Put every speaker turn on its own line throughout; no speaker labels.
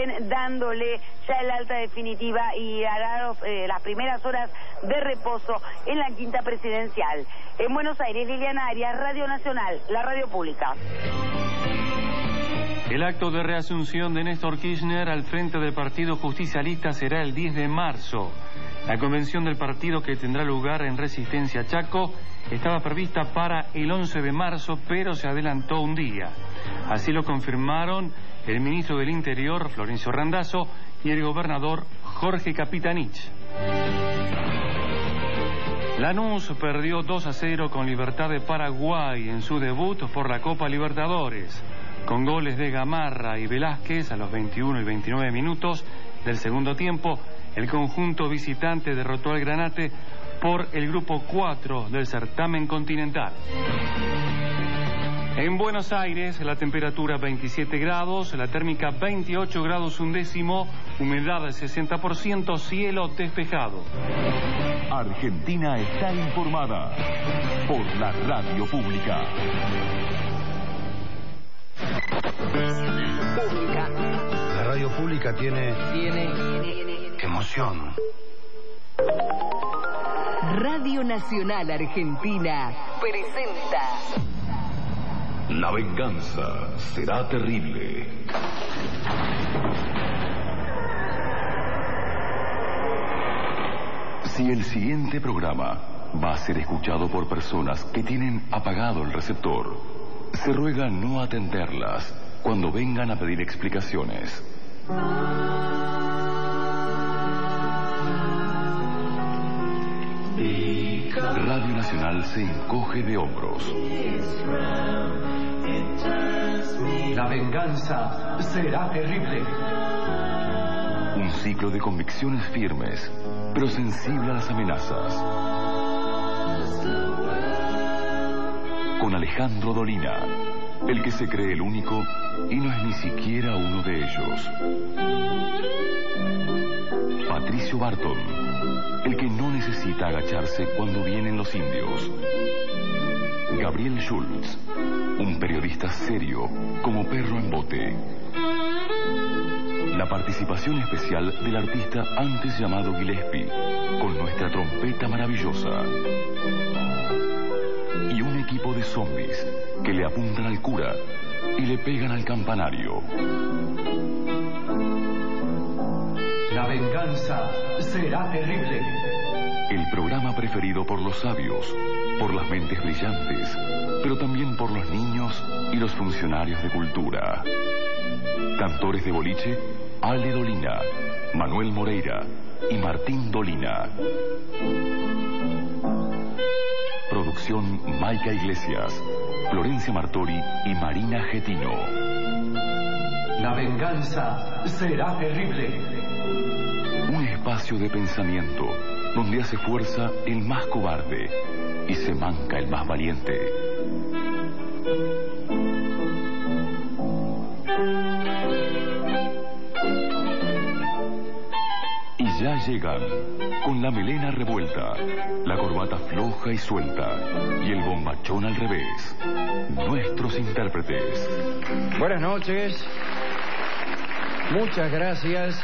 dándole ya el alta definitiva y hará las primeras horas de reposo en la quinta presidencial. En Buenos Aires, Liliana Arias, Radio Nacional, la radio pública.
El acto de reasunción de Néstor Kirchner al frente del Partido Justicialista será el 10 de marzo. La convención del partido, que tendrá lugar en Resistencia Chaco, estaba prevista para el 11 de marzo, pero se adelantó un día. Así lo confirmaron el ministro del Interior, Florencio Randazzo, y el gobernador Jorge Capitanich. Lanús perdió 2-0 con Libertad de Paraguay en su debut por la Copa Libertadores. Con goles de Gamarra y Velázquez a los 21 y 29 minutos del segundo tiempo, el conjunto visitante derrotó al Granate por el grupo 4 del certamen continental. En Buenos Aires, la temperatura 27 grados, la térmica 28 grados undécimo, humedad del 60%, cielo despejado.
Argentina está informada por la radio pública.
La radio pública tiene emoción.
Radio Nacional Argentina presenta
La venganza será terrible. Si el siguiente programa va a ser escuchado por personas que tienen apagado el receptor, se ruega no atenderlas cuando vengan a pedir explicaciones. Radio Nacional se encoge de hombros.
La venganza será terrible.
Un ciclo de convicciones firmes, pero sensible a las amenazas. Con Alejandro Dolina, el que se cree el único y no es ni siquiera uno de ellos. Patricio Barton, el que no necesita agacharse cuando vienen los indios. Gabriel Schultz, un periodista serio como perro en bote. La participación especial del artista antes llamado Gillespie, con nuestra trompeta maravillosa. Y un equipo de zombies que le apuntan al cura y le pegan al campanario.
La venganza será terrible.
El programa preferido por los sabios, por las mentes brillantes, pero también por los niños y los funcionarios de cultura. Cantores de boliche, Ale Dolina, Manuel Moreira y Martín Dolina. Producción Maica Iglesias, Florencia Martori y Marina Getino.
La venganza será terrible.
Un espacio de pensamiento donde hace fuerza el más cobarde y se manca el más valiente. Y ya llegan, con la melena revuelta, la corbata floja y suelta y el bombachón al revés, nuestros intérpretes.
Buenas noches. Muchas gracias.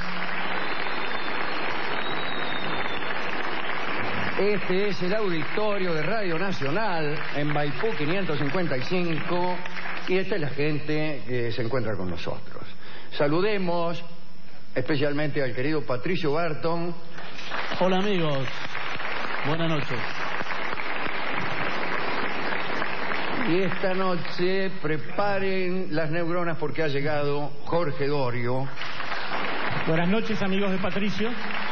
Este es el auditorio de Radio Nacional en Maipú 555 y esta es la gente que se encuentra con nosotros. Saludemos especialmente al querido Patricio Barton.
Hola amigos, buenas noches.
Y esta noche preparen las neuronas porque ha llegado Jorge Dorio.
Buenas noches amigos de Patricio.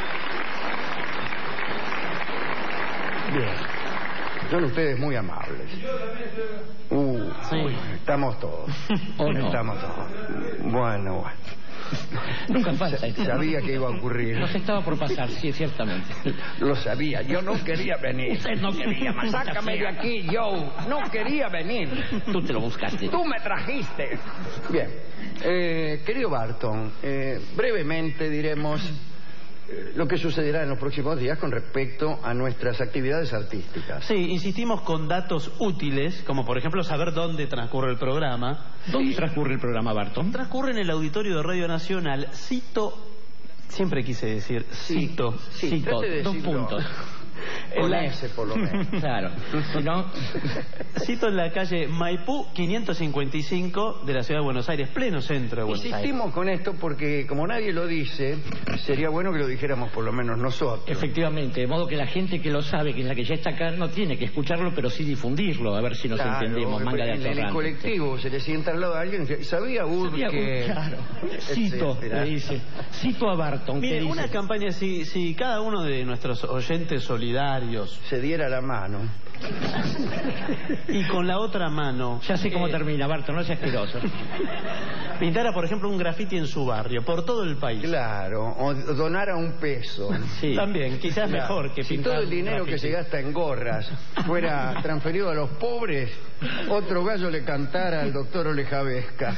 Bien, son ustedes muy amables.
Sí.
Estamos todos.
¿O no?
Estamos todos. Bueno.
Nunca falta.
Sabía que iba a ocurrir.
Nos estaba por pasar, sí, ciertamente.
Lo sabía, yo no quería venir.
Usted no quería, maldita
Sácame de
sea.
aquí, Joe. No quería venir.
Tú te lo buscaste.
Tú me trajiste. Bien. Querido Barton, brevemente diremos lo que sucederá en los próximos días con respecto a nuestras actividades artísticas.
Sí, insistimos con datos útiles, como por ejemplo saber dónde transcurre el programa.
¿Dónde transcurre el programa, Barton?
Transcurre en el auditorio de Radio Nacional. Siempre quise decir cito,
trate de
dos
decirlo.
puntos.
Con ese, por lo menos.
Claro. Si no,
cito en la calle Maipú 555 de la ciudad de Buenos Aires, pleno centro de Buenos Aires.
Insistimos con esto porque, como nadie lo dice, sería bueno que lo dijéramos por lo menos nosotros.
efectivamente, de modo que la gente que lo sabe, que es la que ya está acá, no tiene que escucharlo, pero sí difundirlo, a ver si nos
Claro,
entendemos, manga de
en el
atorrante.
colectivo se le sienta al lado de alguien y dice, ¿sabía Ur que...?
Claro. Cito,
etcétera?
le dice. Cito a Barton.
Mire,
¿qué dice?
una campaña, si cada uno de nuestros oyentes solidarios
Se diera la mano.
y con la otra mano
Ya sé cómo termina, Barton, no seas asqueroso.
pintara, por ejemplo, un grafiti en su barrio, por todo el país.
Claro, o donara un peso.
Sí.
También, quizás
Claro.
mejor que
Si
pintar
todo el
un
dinero que
graffiti.
se gasta en gorras fuera transferido a los pobres, otro gallo le cantara al doctor Olejavesca.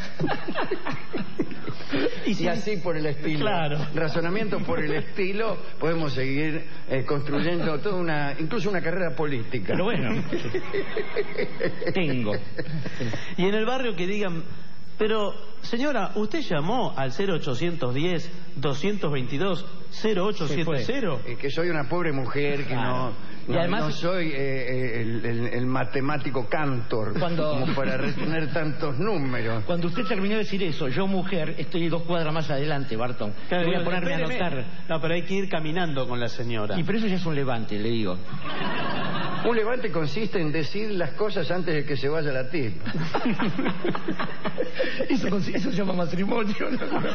Y así por el estilo.
Claro.
Razonamientos por el estilo, podemos seguir construyendo toda incluso una carrera política.
Pero bueno, tengo.
Y en el barrio que digan, pero señora, usted llamó al 0810-222-0870.
Que soy una pobre mujer, que
Claro.
no,
Y además-
no soy el matemático Cantor,
Cuando-
como para retener tantos números.
Cuando usted terminó de decir eso, yo mujer, estoy 2 cuadras más adelante, Barton.
Claro,
Voy a
digo,
ponerme a
espéreme.
anotar.
No, pero hay que ir caminando con la señora.
Y pero eso ya es un levante, le digo.
Un levante consiste en decir las cosas antes de que se vaya la tip.
Eso se llama matrimonio.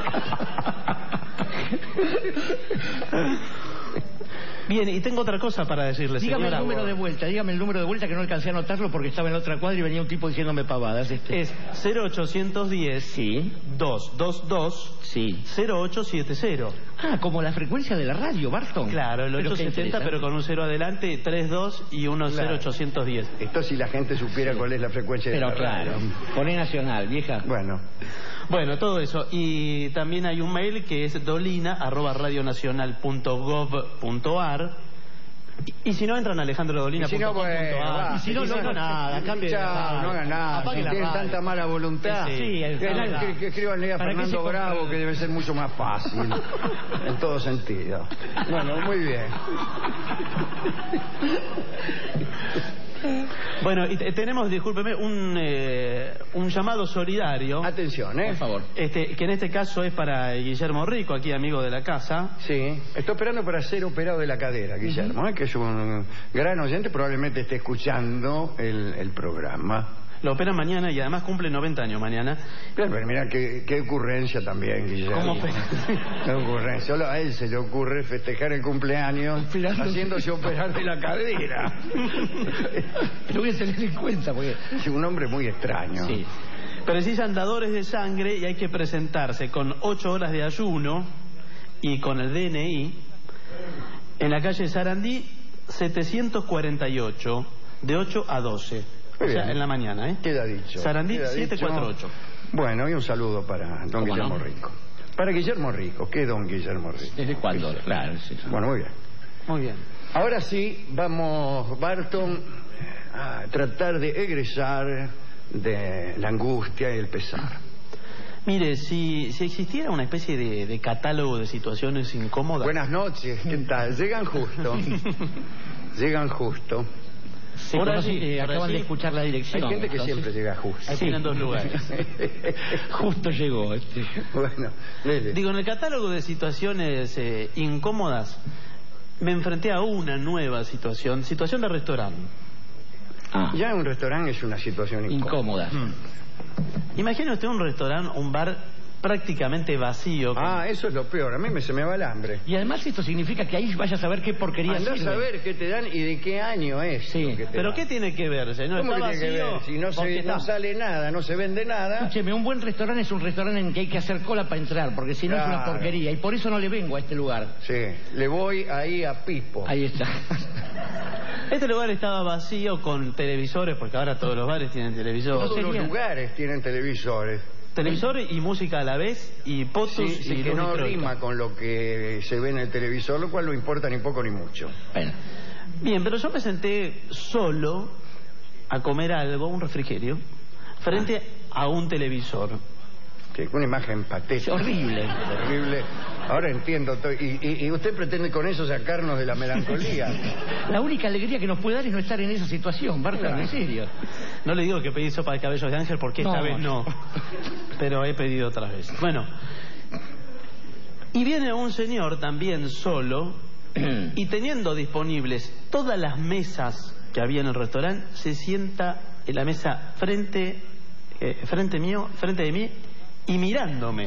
Bien, y tengo otra cosa para decirle,
Dígame
señora.
el número de vuelta, que no alcancé a anotarlo porque estaba en la otra cuadra y venía un tipo diciéndome pavadas.
Es 0810
Sí,
222
sí.
0870.
Ah, como la frecuencia de la radio, Barton.
Claro, el
Pero qué
870, pero con un 0 adelante, 32 y uno
Claro.
0810.
Esto si la gente supiera cuál es la frecuencia de
Pero
la
claro,
radio.
poné nacional, vieja.
Bueno,
Bueno, todo eso. Y también hay un mail que es dolina@radionacional.gov.ar. Y si no, entran a alejandrodolina.com.ar.
y si no, bueno, va.
Y si no, no hagan nada, cambie de
Chao,
radio.
no hagan nada.
Apague
Si
la
tienen
radio.
tanta mala voluntad,
Sí,
es verdad.
que escribanle a
¿Para qué
Fernando
se compra?
Bravo, que debe ser mucho más fácil, en todo sentido. Bueno, muy bien.
Bueno, y tenemos, discúlpeme, un llamado solidario.
Atención,
Por favor.
Que en este caso es para Guillermo Rico, aquí amigo de la casa.
Sí, estoy esperando para ser operado de la cadera, Guillermo, que es un gran oyente, probablemente esté escuchando el programa.
Lo operan mañana y además cumple 90 años mañana.
Pero mira, qué ocurrencia también, Guillermo.
¿Cómo fue?
Qué ocurrencia. Solo a él se le ocurre festejar el cumpleaños haciéndose operar de la cadera.
Lo voy a tener en cuenta porque...
Es un hombre muy extraño.
Sí.
Precisan dadores de sangre y hay que presentarse con 8 horas de ayuno y con el DNI en la calle Sarandí 748, de 8 a 12.
Muy
O sea,
bien.
en la mañana, ¿eh?
Queda dicho.
Sarandí
Queda dicho.
748.
Bueno, y un saludo para don
¿Cómo
Guillermo
no?
Rico. Para Guillermo Rico. ¿Qué don Guillermo Rico?
¿Desde cuándo? Claro, sí.
Bueno, muy bien.
Muy bien.
Ahora sí, vamos, Barton, a tratar de egresar de la angustia y el pesar.
Mire, si existiera una especie de catálogo de situaciones incómodas...
Buenas noches, ¿qué tal? Llegan justo. Llegan justo.
Se
Por
conoce,
allí, por
acaban
allí.
de escuchar la dirección.
Hay gente que
entonces-
siempre llega justo.
Ahí tienen 2 lugares.
Justo llegó.
Bueno, Lele.
Digo, en el catálogo de situaciones incómodas, me enfrenté a una nueva situación de restaurante.
Ah,
Ya un restaurante es una situación incómoda.
incómoda.
Imagine usted un restaurante, un bar prácticamente vacío.
Ah, eso es lo peor. A mí se me va el hambre.
Y además esto significa que ahí vayas a ver qué porquería
Andá a
sirve.
saber qué te dan y de qué año es.
Sí.
lo que te
¿Pero
dan.
qué tiene que ver, señor?
¿Cómo
Está
que tiene que
vacío
ver? Si no,
porque está-
no sale nada, no se vende nada.
Escúcheme, un buen restaurante es un restaurante en que hay que hacer cola para entrar, porque si no es una
Claro.
porquería. Y por eso no le vengo a este lugar.
Sí, le voy ahí a Pipo.
Ahí está.
Este lugar estaba vacío con televisores, porque ahora todos los bares tienen televisores.
Todos los
sería-
lugares tienen televisores.
televisor y música a la vez, y potus
Sí,
y
que
luz
no
electrónica.
rima con lo que se ve en el televisor, lo cual no importa ni poco ni mucho.
Bueno,
Bien, pero yo me senté solo a comer algo, un refrigerio, frente a un televisor.
Sí, una imagen patética.
horrible.
Horrible. Ahora entiendo. Y usted pretende con eso sacarnos de la melancolía.
La única alegría que nos puede dar es no estar en esa situación, Barton, en serio.
No le digo que pedí sopa de cabellos de ángel porque esta
No.
vez no, pero he pedido otras veces. Bueno, y viene un señor también solo y teniendo disponibles todas las mesas que había en el restaurante, se sienta en la mesa frente de mí y mirándome.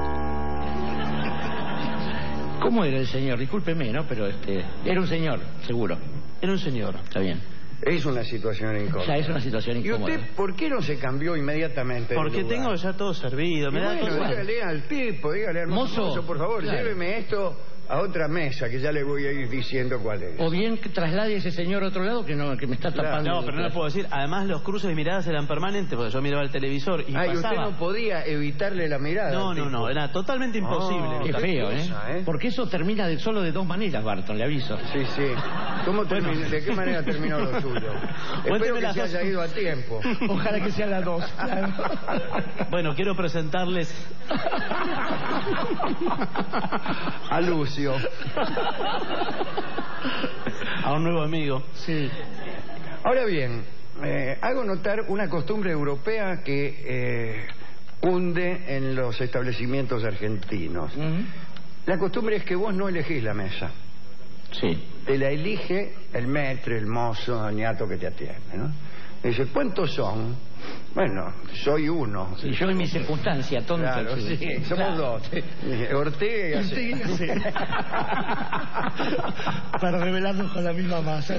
¿Cómo era el señor? Discúlpeme, ¿no? Pero era un señor, seguro.
Era un señor.
Está bien.
Es una situación incómoda.
Ya es una situación
¿Y
incómoda.
usted por qué no se cambió inmediatamente de
Porque
lugar?
tengo ya todo servido. Me
Y
da
bueno,
cosa.
dígale al tipo, dígale al
Mozo,
mozo, por favor,
claro.
lléveme esto a otra mesa, que ya le voy a ir diciendo cuál es.
O bien que traslade a ese señor a otro lado que me está
Claro.
tapando.
No, pero no le puedo decir. Además, los cruces de miradas eran permanentes porque yo miraba el televisor y
Y usted
pasaba.
no podía evitarle la mirada.
No,
al
no,
tipo.
no, era totalmente imposible.
Oh,
Qué
Lucas.
feo,
cosa, ¿eh?
Porque eso termina solo de dos maneras, Barton, le aviso.
Sí, sí. ¿De qué manera terminó lo suyo? Espero
Cuénteme
que
las
se
dos.
haya ido a tiempo.
Ojalá que sea las dos.
Bueno, quiero presentarles
A Lucio.
a un nuevo amigo.
Sí.
Ahora bien, hago notar una costumbre europea que hunde en los establecimientos argentinos. La costumbre es que vos no elegís la mesa.
Sí.
Te la elige el maître, el mozo, el ñato que te atiende, ¿no? Dice, ¿cuántos son? Bueno, soy uno.
Sí, yo en mi circunstancia, tonto.
Claro, sí, somos
Claro.
dos. Ortega y Aceta.
Sí. Para revelarnos con la misma masa.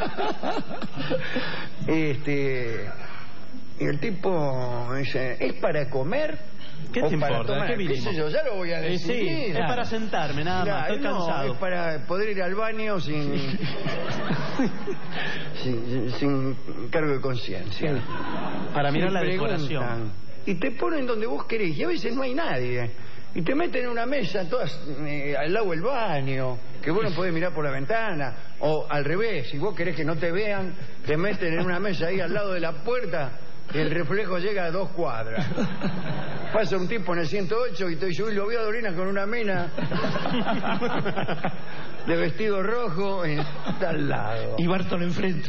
Y el tipo dice, ¿es para comer?
¿Qué
o
te
para
importa?
tomar?
¿Qué
¿Qué
vinimos?
sé yo? Ya lo voy a
Sí,
decidir.
es
claro.
para sentarme, nada más.
Claro,
Estoy cansado.
No, es para poder ir al baño sin cargo de conciencia.
Para mirar
Sí,
la
preguntan,
decoración.
y te ponen donde vos querés y a veces no hay nadie y te meten en una mesa todas al lado del baño que vos no podés mirar por la ventana, o al revés, si vos querés que no te vean te meten en una mesa ahí al lado de la puerta y el reflejo llega a 2 cuadras. Pasa un tipo en el 108 y te dice, uy, lo veo a Dorina con una mina de vestido rojo y está al lado.
Y Barton enfrente.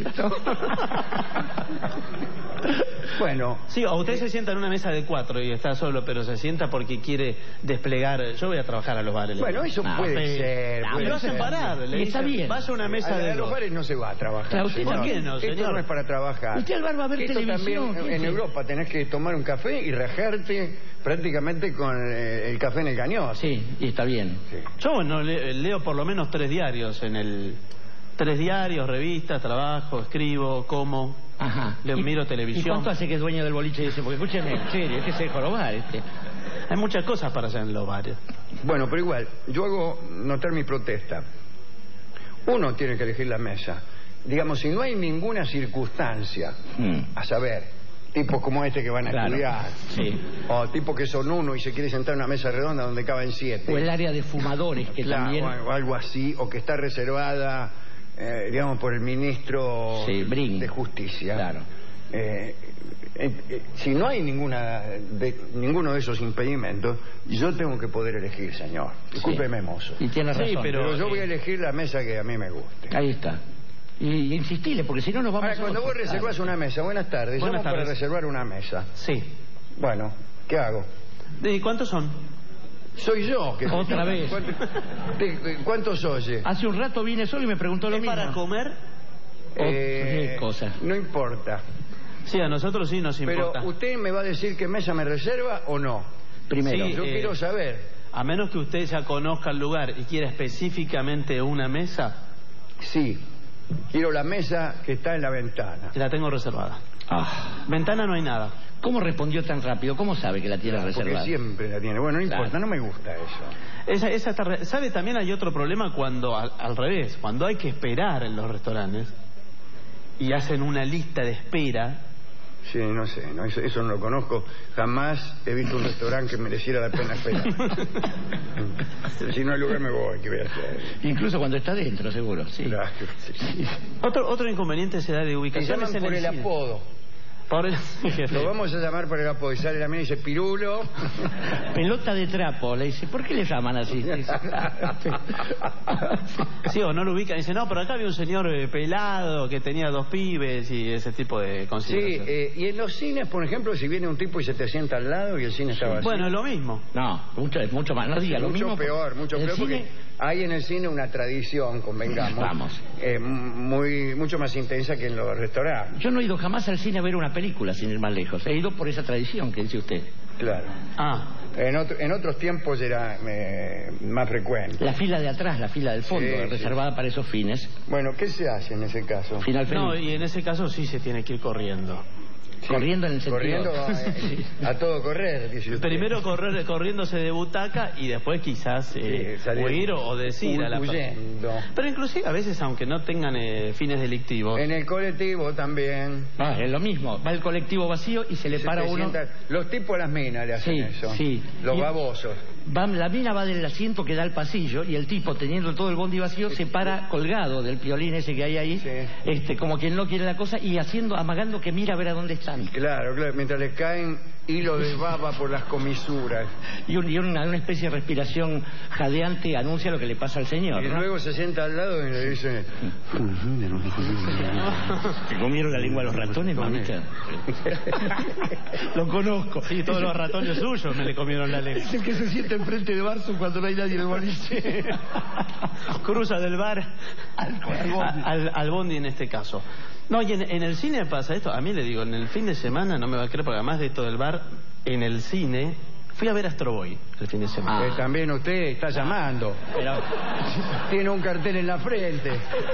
Bueno,
Sí, o usted se sienta en una mesa de 4 y está solo, pero se sienta porque quiere desplegar. Yo voy a trabajar a los bares.
bueno, eso puede ser.
Y
puede
lo hacen
ser.
parar. Le
Y está
dicen,
bien.
vaya a una mesa de
A los
2.
bares no se va a trabajar.
Claro, usted
señor.
¿por qué no,
Esto
señor?
no es para trabajar.
Usted al bar va a ver
Esto
televisión.
también en
¿qué?
Europa tenés que tomar un café y rajarte prácticamente con el café en el cañón.
Sí, y está bien.
Sí.
Yo, bueno, leo por lo menos 3 diarios en el... 3 diarios, revistas, trabajo, escribo, como...
Ajá.
Miro televisión.
¿Y cuánto hace que es dueño del boliche ese? Porque escúcheme, en serio, es que se jorobar
Hay muchas cosas para hacer en los bares.
Bueno, pero igual, yo hago notar mi protesta. Uno tiene que elegir la mesa. Digamos, si no hay ninguna circunstancia, a saber, tipos como este que van a
Claro.
estudiar,
Sí.
o tipos que son uno y se quiere sentar en una mesa redonda donde caben 7.
O el área de fumadores, que
Claro,
también...
o algo así, o que está reservada, digamos, por el ministro
Sí, Brin.
de Justicia.
Claro.
Si no hay ninguno de esos impedimentos, yo tengo que poder elegir, señor. Discúlpeme, mozo.
Y tiene
Sí,
razón.
pero-
Pero yo voy a elegir la mesa que a mí me guste.
Ahí está. Y insistile, porque si no nos vamos
Ahora,
a
cuando vos
otro.
reservás una mesa, buenas tardes,
Buenas
llamo para
tardes.
reservar una mesa.
Sí.
Bueno, ¿qué hago?
¿Y cuántos son?
Soy yo. Que
Otra vez.
¿Cuántos oye?
Hace un rato vine solo y me preguntó lo
¿Es
mismo.
para comer?
qué cosa.
No importa.
Sí, a nosotros sí nos
Pero
importa.
usted me va a decir qué mesa me reserva o no.
Primero.
Sí,
Yo quiero saber.
A menos que usted ya conozca el lugar y quiera específicamente una mesa,
Sí, quiero la mesa que está en la ventana.
la tengo reservada.
Ah,
Ventana no hay nada.
¿cómo respondió tan rápido? ¿Cómo sabe que la tiene
Porque
reservada?
siempre la tiene. Bueno, no
Claro.
importa, no me gusta eso.
Esa está ¿Sabe? También hay otro problema cuando, al revés, cuando hay que esperar en los restaurantes y hacen una lista de espera.
Sí, no sé, no, eso no lo conozco. Jamás he visto un restaurante que mereciera la pena esperar. Si no hay lugar me voy, ¿qué voy a hacer?
Incluso cuando está dentro, seguro, sí.
Claro, sí.
Otro inconveniente se da de
Se
ubicación.
llaman por el
cine.
apodo.
Por el...
Lo vamos a llamar por el apodo. Y sale la mina y dice, Pirulo.
Pelota de trapo, le dice, ¿por qué le llaman así?
Sí, o no lo ubican. Dice, no, pero acá había un señor pelado que tenía 2 pibes y ese tipo de
Sí,
consideraciones.
y en los cines, por ejemplo, si viene un tipo y se te sienta al lado y el cine está vacío.
Bueno, es lo mismo.
No, mucho más, no diga lo
mucho
mismo.
peor, mucho
El
peor, porque
cine-
hay en el cine una tradición, convengamos,
Vamos.
mucho más intensa que en los restaurantes.
Yo no he ido jamás al cine a ver una película sin ir más lejos. He ido por esa tradición que dice usted.
Claro.
Ah,
En otros tiempos era más frecuente.
La fila de atrás, la fila del fondo,
Sí,
reservada para esos fines.
Bueno, ¿qué se hace en ese caso?
Final feliz.
no, y en ese caso sí se tiene que ir corriendo.
Sí,
corriendo en el sentido...
corriendo a todo correr, dice usted.
Primero corriéndose de butaca y después quizás
salir
huir o decir a la persona.
huyendo.
Pero inclusive a veces, aunque no tengan fines delictivos,
En el colectivo también.
Ah, es lo mismo. Va el colectivo vacío y se le para
te
uno.
sientan- Los tipos a las minas le hacen
Sí,
eso.
sí.
Los
Y-
babosos.
La mina va del asiento que da al pasillo y el tipo, teniendo todo el bondi vacío, se para colgado del piolín ese que hay ahí,
Sí.
como quien no quiere la cosa, y amagando que mira a ver a dónde están.
Claro, mientras les caen hilos de baba por las comisuras.
Y una especie de respiración jadeante anuncia lo que le pasa al señor,
Y
¿no?
luego se sienta al lado y le dice...
¿Te comieron la lengua a los ratones, mamita? Lo conozco.
sí, todos los ratones suyos me le comieron la lengua.
Es el que se sienta enfrente de Barson cuando no hay nadie en el boliche.
Cruza del bar al bondi en este caso. No, y en el cine pasa esto. A mí le digo, en el fin de semana, no me va a creer, porque además de esto del bar, en el cine, fui a ver Astro Boy el fin de semana.
También usted está llamando.
Pero
Tiene un cartel en la frente.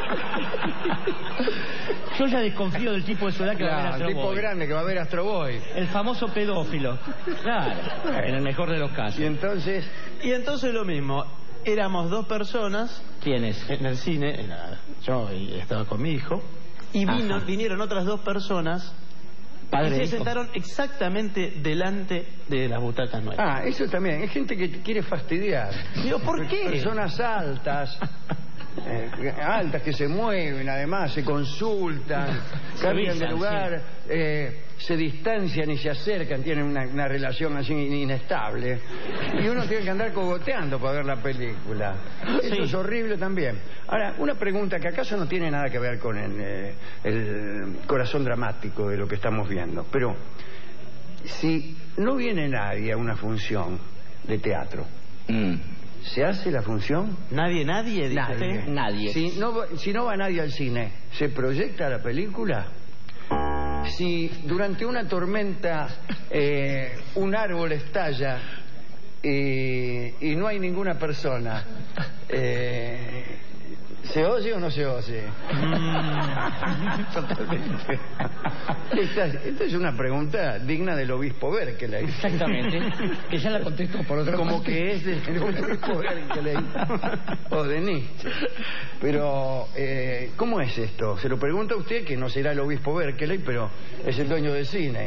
yo ya desconfío del tipo de su edad que va a ver
Claro,
Astro
tipo
Boy.
grande que va a ver Astro Boy.
El famoso pedófilo. Claro, en el mejor de los casos.
Y entonces...
Y entonces lo mismo, éramos 2 personas
¿Quién es?
en el cine, yo estaba con mi hijo, y
Ajá.
vinieron otras 2 personas
Padre
y
e
se
hijo.
sentaron exactamente delante de las butacas nuestras.
Eso también. Hay gente que quiere fastidiar.
Digo, ¿por qué?
Personas altas. Altas que se mueven, además, se consultan, cambian de
besan,
lugar, se distancian y se acercan, tienen una relación así inestable. Y uno tiene que andar cogoteando para ver la película. Eso
Sí.
es horrible también. Ahora, una pregunta que acaso no tiene nada que ver con el corazón dramático de lo que estamos viendo, pero si no viene nadie a una función de teatro, ¿se hace la función?
Nadie, dice
Nadie.
usted.
Nadie.
Si no va nadie al cine, ¿se proyecta la película? Si durante una tormenta un árbol estalla y no hay ninguna persona, ¿se oye o no se oye? Totalmente. Esta es una pregunta digna del obispo Berkeley.
Exactamente. Que ya la contestó por otra
Como
parte.
que es del obispo Berkeley o de Nietzsche. Pero, ¿cómo es esto? Se lo pregunta a usted, que no será el obispo Berkeley, pero es el dueño del cine.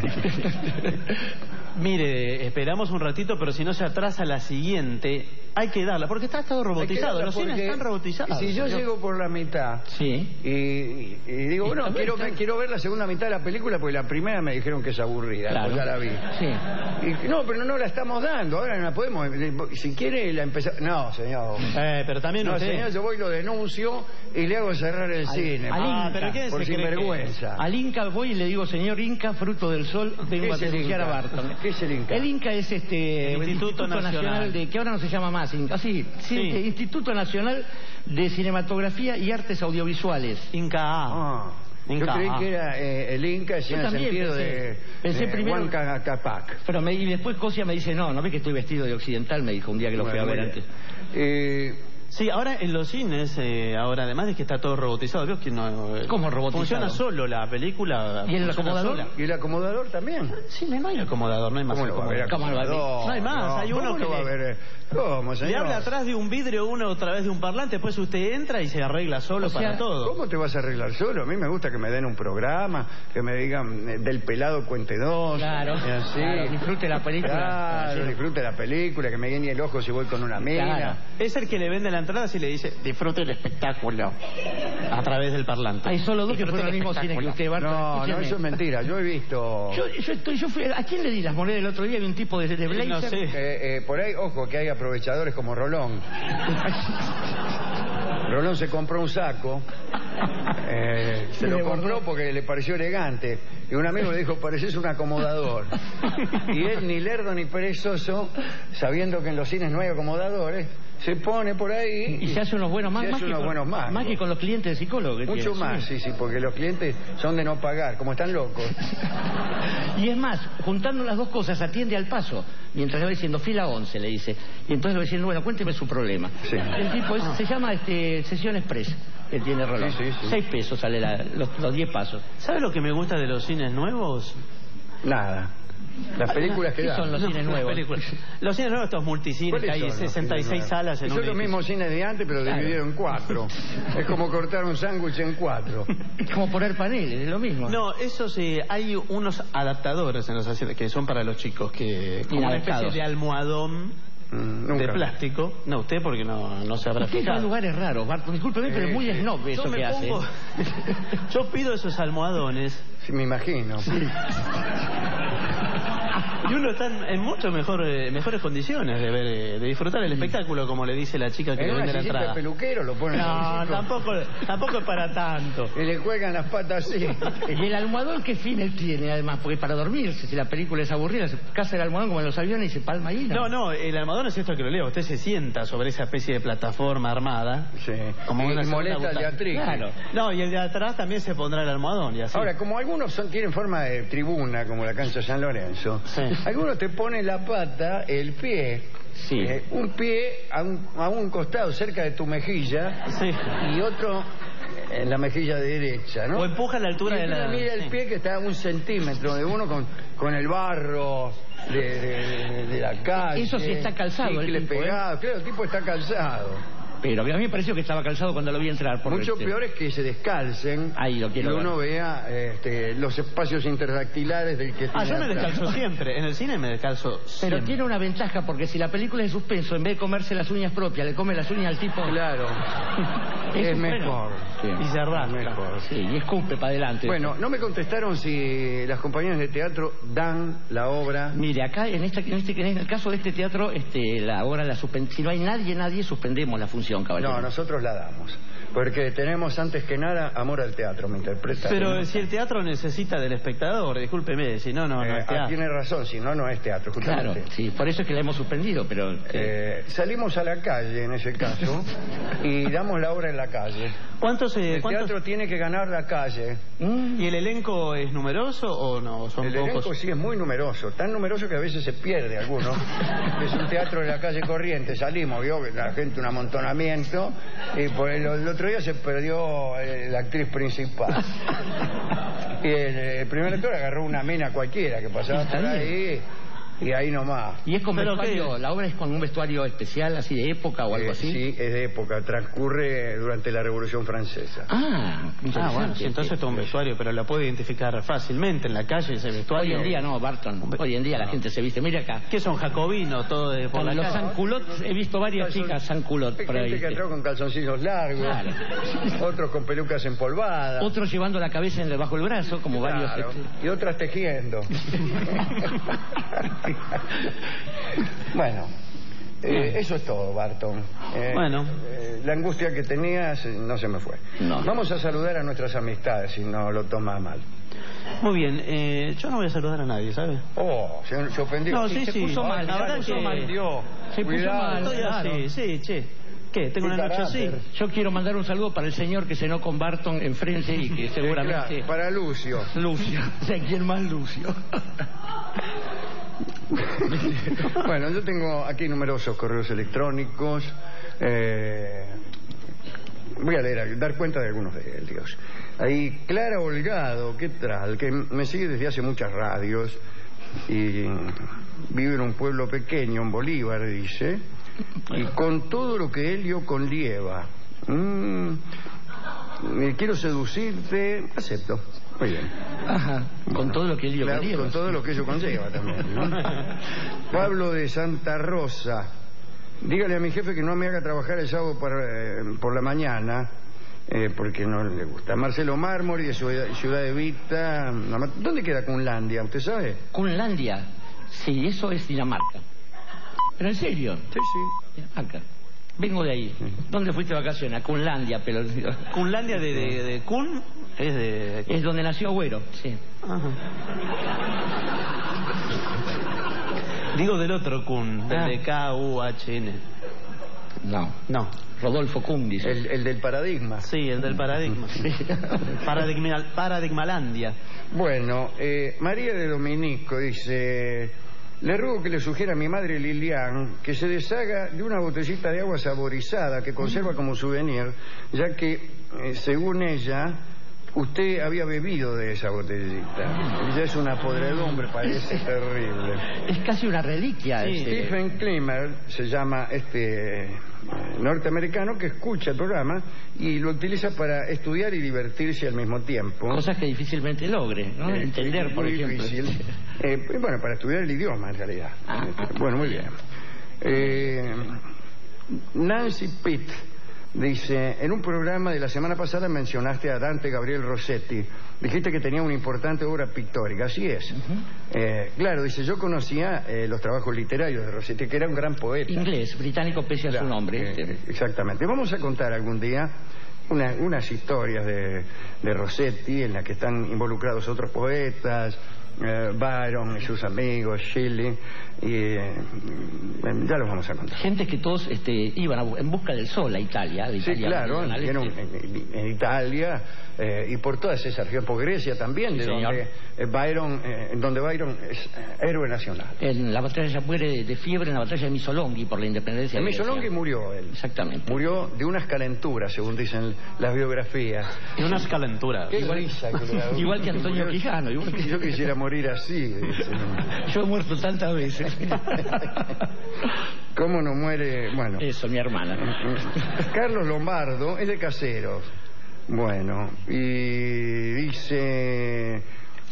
Mire, esperamos un ratito, pero si no se atrasa la siguiente, hay que darla, porque está todo robotizado, los cines están robotizados.
Si yo llego por la mitad
Sí.
y digo, bueno, quiero ver la segunda mitad de la película, porque la primera me dijeron que es aburrida,
Claro.
pues ya la vi.
Sí.
Y, no, pero no la estamos dando, ahora no la podemos. Si quiere la empezar. No, señor.
Pero también
No,
usted...
señor, yo voy y lo denuncio y le hago cerrar el cine.
al Inca.
pero ¿quién
Por
se cree
sinvergüenza.
Al Inca voy y le digo, señor Inca, fruto del sol, vengo a
es el
denunciar a
Inca?
Barton.
¿Qué es el Inca?
El Inca es el
Instituto Nacional
de, que ahora no se llama más Inca, sí,
Sí.
Instituto Nacional de Cinematografía y Artes Audiovisuales.
Inca A.
Ah, yo
Inca,
creí
ah.
que era el Inca
Yo
en el
también
sentido
pensé
de
primero-
Huanca Capac.
Pero y después Cosia me dice, no ve que estoy vestido de occidental, me dijo un día que lo fui a ver antes.
Sí, ahora en los cines, ahora además de que está todo robotizado, ¿vio? Que no,
¿Cómo robotizado?
Funciona solo la película.
¿Y el acomodador?
Sola.
¿Y el acomodador también?
Sí, no hay acomodador, no hay más
¿Cómo lo va a haber
acomodador.
acomodador?
No hay más, hay uno
¿cómo
que
lo va a haber? ¿Cómo, señor?
le habla atrás de un vidrio, uno a través de un parlante, después usted entra y se arregla solo para todo.
¿Cómo te vas a arreglar solo? A mí me gusta que me den un programa, que me digan del pelado cuente dos.
Claro,
y así.
claro, disfrute la película.
Claro, disfrute la película, que me guiñe el ojo si voy con una mina.
Claro.
Es el que le vende la entrada si le dice, disfrute el espectáculo, a través del parlante.
Hay solo dos que fueron al mismo cine que usted, Barton.
No,
Escúcheme.
eso es mentira. Yo he visto...
Yo fui... ¿A quién le di las monedas el otro día? Había un tipo de blazer.
No sé.
por ahí, ojo, que hay aprovechadores como Rolón. Rolón se compró un saco, se lo compró porque le pareció elegante. Y un amigo le dijo, pareces un acomodador. Y él, ni lerdo ni perezoso, sabiendo que en los cines no hay acomodadores, se pone por ahí
y se hace unos buenos más.
Se hace unos buenos más.
Más que con los clientes de psicólogo.
Mucho más, sí, porque los clientes son de no pagar, como están locos.
Y es más, juntando las dos cosas, atiende al paso. Mientras le va diciendo, fila 11, le dice. Y entonces le va diciendo, bueno, cuénteme su problema.
Sí.
El tipo se llama Sesión Express, que tiene Rolón.
Sí.
6 pesos sale los 10 pasos.
¿Sabe lo que me gusta de los cines nuevos?
Nada. Las películas que
¿Qué
dan.
son los cines nuevos?
Los cines nuevos, estos multicines, que hay 66 salas en un
Son los
edificio.
mismos cines de antes, pero divididos en 4. Es como cortar un sándwich en 4.
Es como poner paneles, es lo mismo.
No, eso sí, hay unos adaptadores en los asientos que son para los chicos, que como una especie de almohadón de plástico. No, usted porque no se habrá
usted
fijado.
va a lugares raros, Barton, discúlpeme, pero es muy snob eso que hace.
Yo pido esos almohadones.
Sí, me imagino. Sí.
Y uno está en mucho mejores condiciones de disfrutar el espectáculo, como le dice la chica que le vende la entrada.
Peluquero lo ponen.
No, tampoco es para tanto.
Y le cuelgan las patas así.
Y el almohadón, ¿qué fines tiene además? Porque para dormirse, si la película es aburrida, se casa el almohadón como en los aviones y se palma ahí.
No, el almohadón es esto que lo leo. Usted se sienta sobre esa especie de plataforma armada.
Sí.
Como
y molesta al de atrás.
Claro. No, y el de atrás también se pondrá el almohadón y así.
Ahora, como algunos tienen forma de tribuna, como la cancha San Lorenzo, algunos te ponen la pata, el pie, un pie a un costado cerca de tu mejilla y otro en la mejilla derecha, ¿no?
O empuja a la altura de la...
Mira el pie que está a 1 centímetro de uno con el barro de la calle.
Eso sí está calzado.
El tipo, pegado. Claro, el tipo está calzado.
Pero a mí me pareció que estaba calzado cuando lo vi entrar.
Mucho peor es que se descalcen y uno vea los espacios interdactilares del que tiene.
Yo me descalzo siempre. En el cine me descalzo siempre.
Pero tiene una ventaja, porque si la película es de suspenso, en vez de comerse las uñas propias, le come las uñas al tipo.
Claro. es mejor.
Sí. Y se arrastra.
Mejor.
Sí, y escupe para adelante.
Bueno, no me contestaron si las compañías de teatro dan la obra.
Mire, acá en el caso de este teatro, la obra si no hay nadie, suspendemos la función. Caballero.
No, nosotros la damos. Porque tenemos antes que nada amor al teatro, me interpreta.
Pero si el teatro necesita del espectador, discúlpeme, si no es teatro.
Tiene razón, si no es teatro, justamente.
Claro, sí, por eso es que la hemos suspendido, pero...
Salimos a la calle en ese caso y damos la obra en la calle. El teatro tiene que ganar la calle.
¿Y el elenco es numeroso o no? ¿Son
el
pocos?
Elenco sí es muy numeroso, tan numeroso que a veces se pierde alguno. Es un teatro de la calle Corriente, salimos, vio la gente un amontonamiento y por el otro día se perdió la actriz principal. Y el primer actor agarró una mina cualquiera que pasaba por ahí. Y ahí nomás.
¿Y es con vestuario? ¿La obra es con un vestuario especial, así de época o algo así?
Sí, es de época. Transcurre durante la Revolución Francesa.
Bueno, sí, entonces es un vestuario, pero la puede identificar fácilmente en la calle ese vestuario.
Hoy en día no, Barton. Hoy en día la gente se viste. Mira acá.
¿Qué son jacobinos? Todo de por la
los
calle.
sans-culottes, he visto varias chicas sans-culottes por ahí.
Gente que entró con calzoncillos largos, otros con pelucas empolvadas.
Otros llevando la cabeza bajo el brazo, como varios.
Y otras tejiendo. Bueno, eso es todo, Barton. La angustia que tenías no se me fue. Vamos a saludar a nuestras amistades, si no lo toma mal.
Muy bien, yo no voy a saludar a nadie, ¿sabe?
Se ofendió.
No, sí.
Se puso mal.
Se puso mal.
Sí. ¿Qué? ¿Tengo una noche así?
Yo quiero mandar un saludo para el señor que cenó con Barton enfrente y que seguramente...
Para Lucio.
Lucio. O sea, ¿quién más Lucio?
Bueno, yo tengo aquí numerosos correos electrónicos. Voy a leer, dar cuenta de algunos de ellos. Ahí Clara Holgado, ¿qué tal? Que me sigue desde hace muchas radios y vive en un pueblo pequeño, en Bolívar, dice, y con todo lo que ello conlleva. Quiero seducirte, acepto. Muy bien.
Ajá, con todo lo que ello conlleva.
Con todo lo que ello conlleva también, ¿no? Pablo de Santa Rosa. Dígale a mi jefe que no me haga trabajar el sábado por la mañana, porque no le gusta. Marcelo Mármoli de Ciudad Evita. ¿Dónde queda Cunlandia? ¿Usted sabe?
Cunlandia, sí, eso es Dinamarca. ¿Pero en serio?
Sí, sí.
Dinamarca. Vengo de ahí. ¿Dónde fuiste de vacaciones? A Cunlandia, pero...
Cunlandia de Kun es de...
Es donde nació Agüero, sí.
Ajá. Digo del otro Kun, del de K-U-H-N.
No. Rodolfo Kun, dice.
El del paradigma.
Sí, el del paradigma. Paradigmalandia.
Bueno, María de Dominico dice: le ruego que le sugiera a mi madre Lilian que se deshaga de una botellita de agua saborizada que conserva como souvenir, ya que, según ella, usted había bebido de esa botellita. Y ya es una podredumbre, parece terrible.
Es casi una reliquia.
Sí. Stephen Klimmer se llama norteamericano que escucha el programa y lo utiliza para estudiar y divertirse al mismo tiempo.
Cosas que difícilmente logre, ¿no? Entender, por ejemplo.
Difícil. Bueno, para estudiar el idioma, en realidad. Bueno, muy bien. Nancy Pitt dice: en un programa de la semana pasada mencionaste a Dante Gabriel Rossetti. Dijiste que tenía una importante obra pictórica. Así es. Claro, dice, yo conocía los trabajos literarios de Rossetti, que era un gran poeta.
Inglés, británico, pese a su nombre.
Exactamente. Vamos a contar algún día unas historias de Rossetti en las que están involucrados otros poetas, Byron y sus amigos, Shelley, y ya los vamos a contar.
Gente que todos iban en busca del sol a Italia.
Sí, claro, en Italia y por todas esas regiones, por Grecia también, sí, donde Byron es héroe nacional.
En la batalla muere de fiebre en la batalla de Missolonghi por la independencia.
En Missolonghi murió él.
Exactamente.
Murió de unas calenturas, según dicen las biografías.
De unas calenturas.
Qué brisa que
igual que Antonio Quijano.
Yo quisiera morir así.
Yo he muerto tantas veces.
¿Cómo no muere? Bueno.
Eso, mi hermana.
Carlos Lombardo es de Caseros. Bueno, y dice,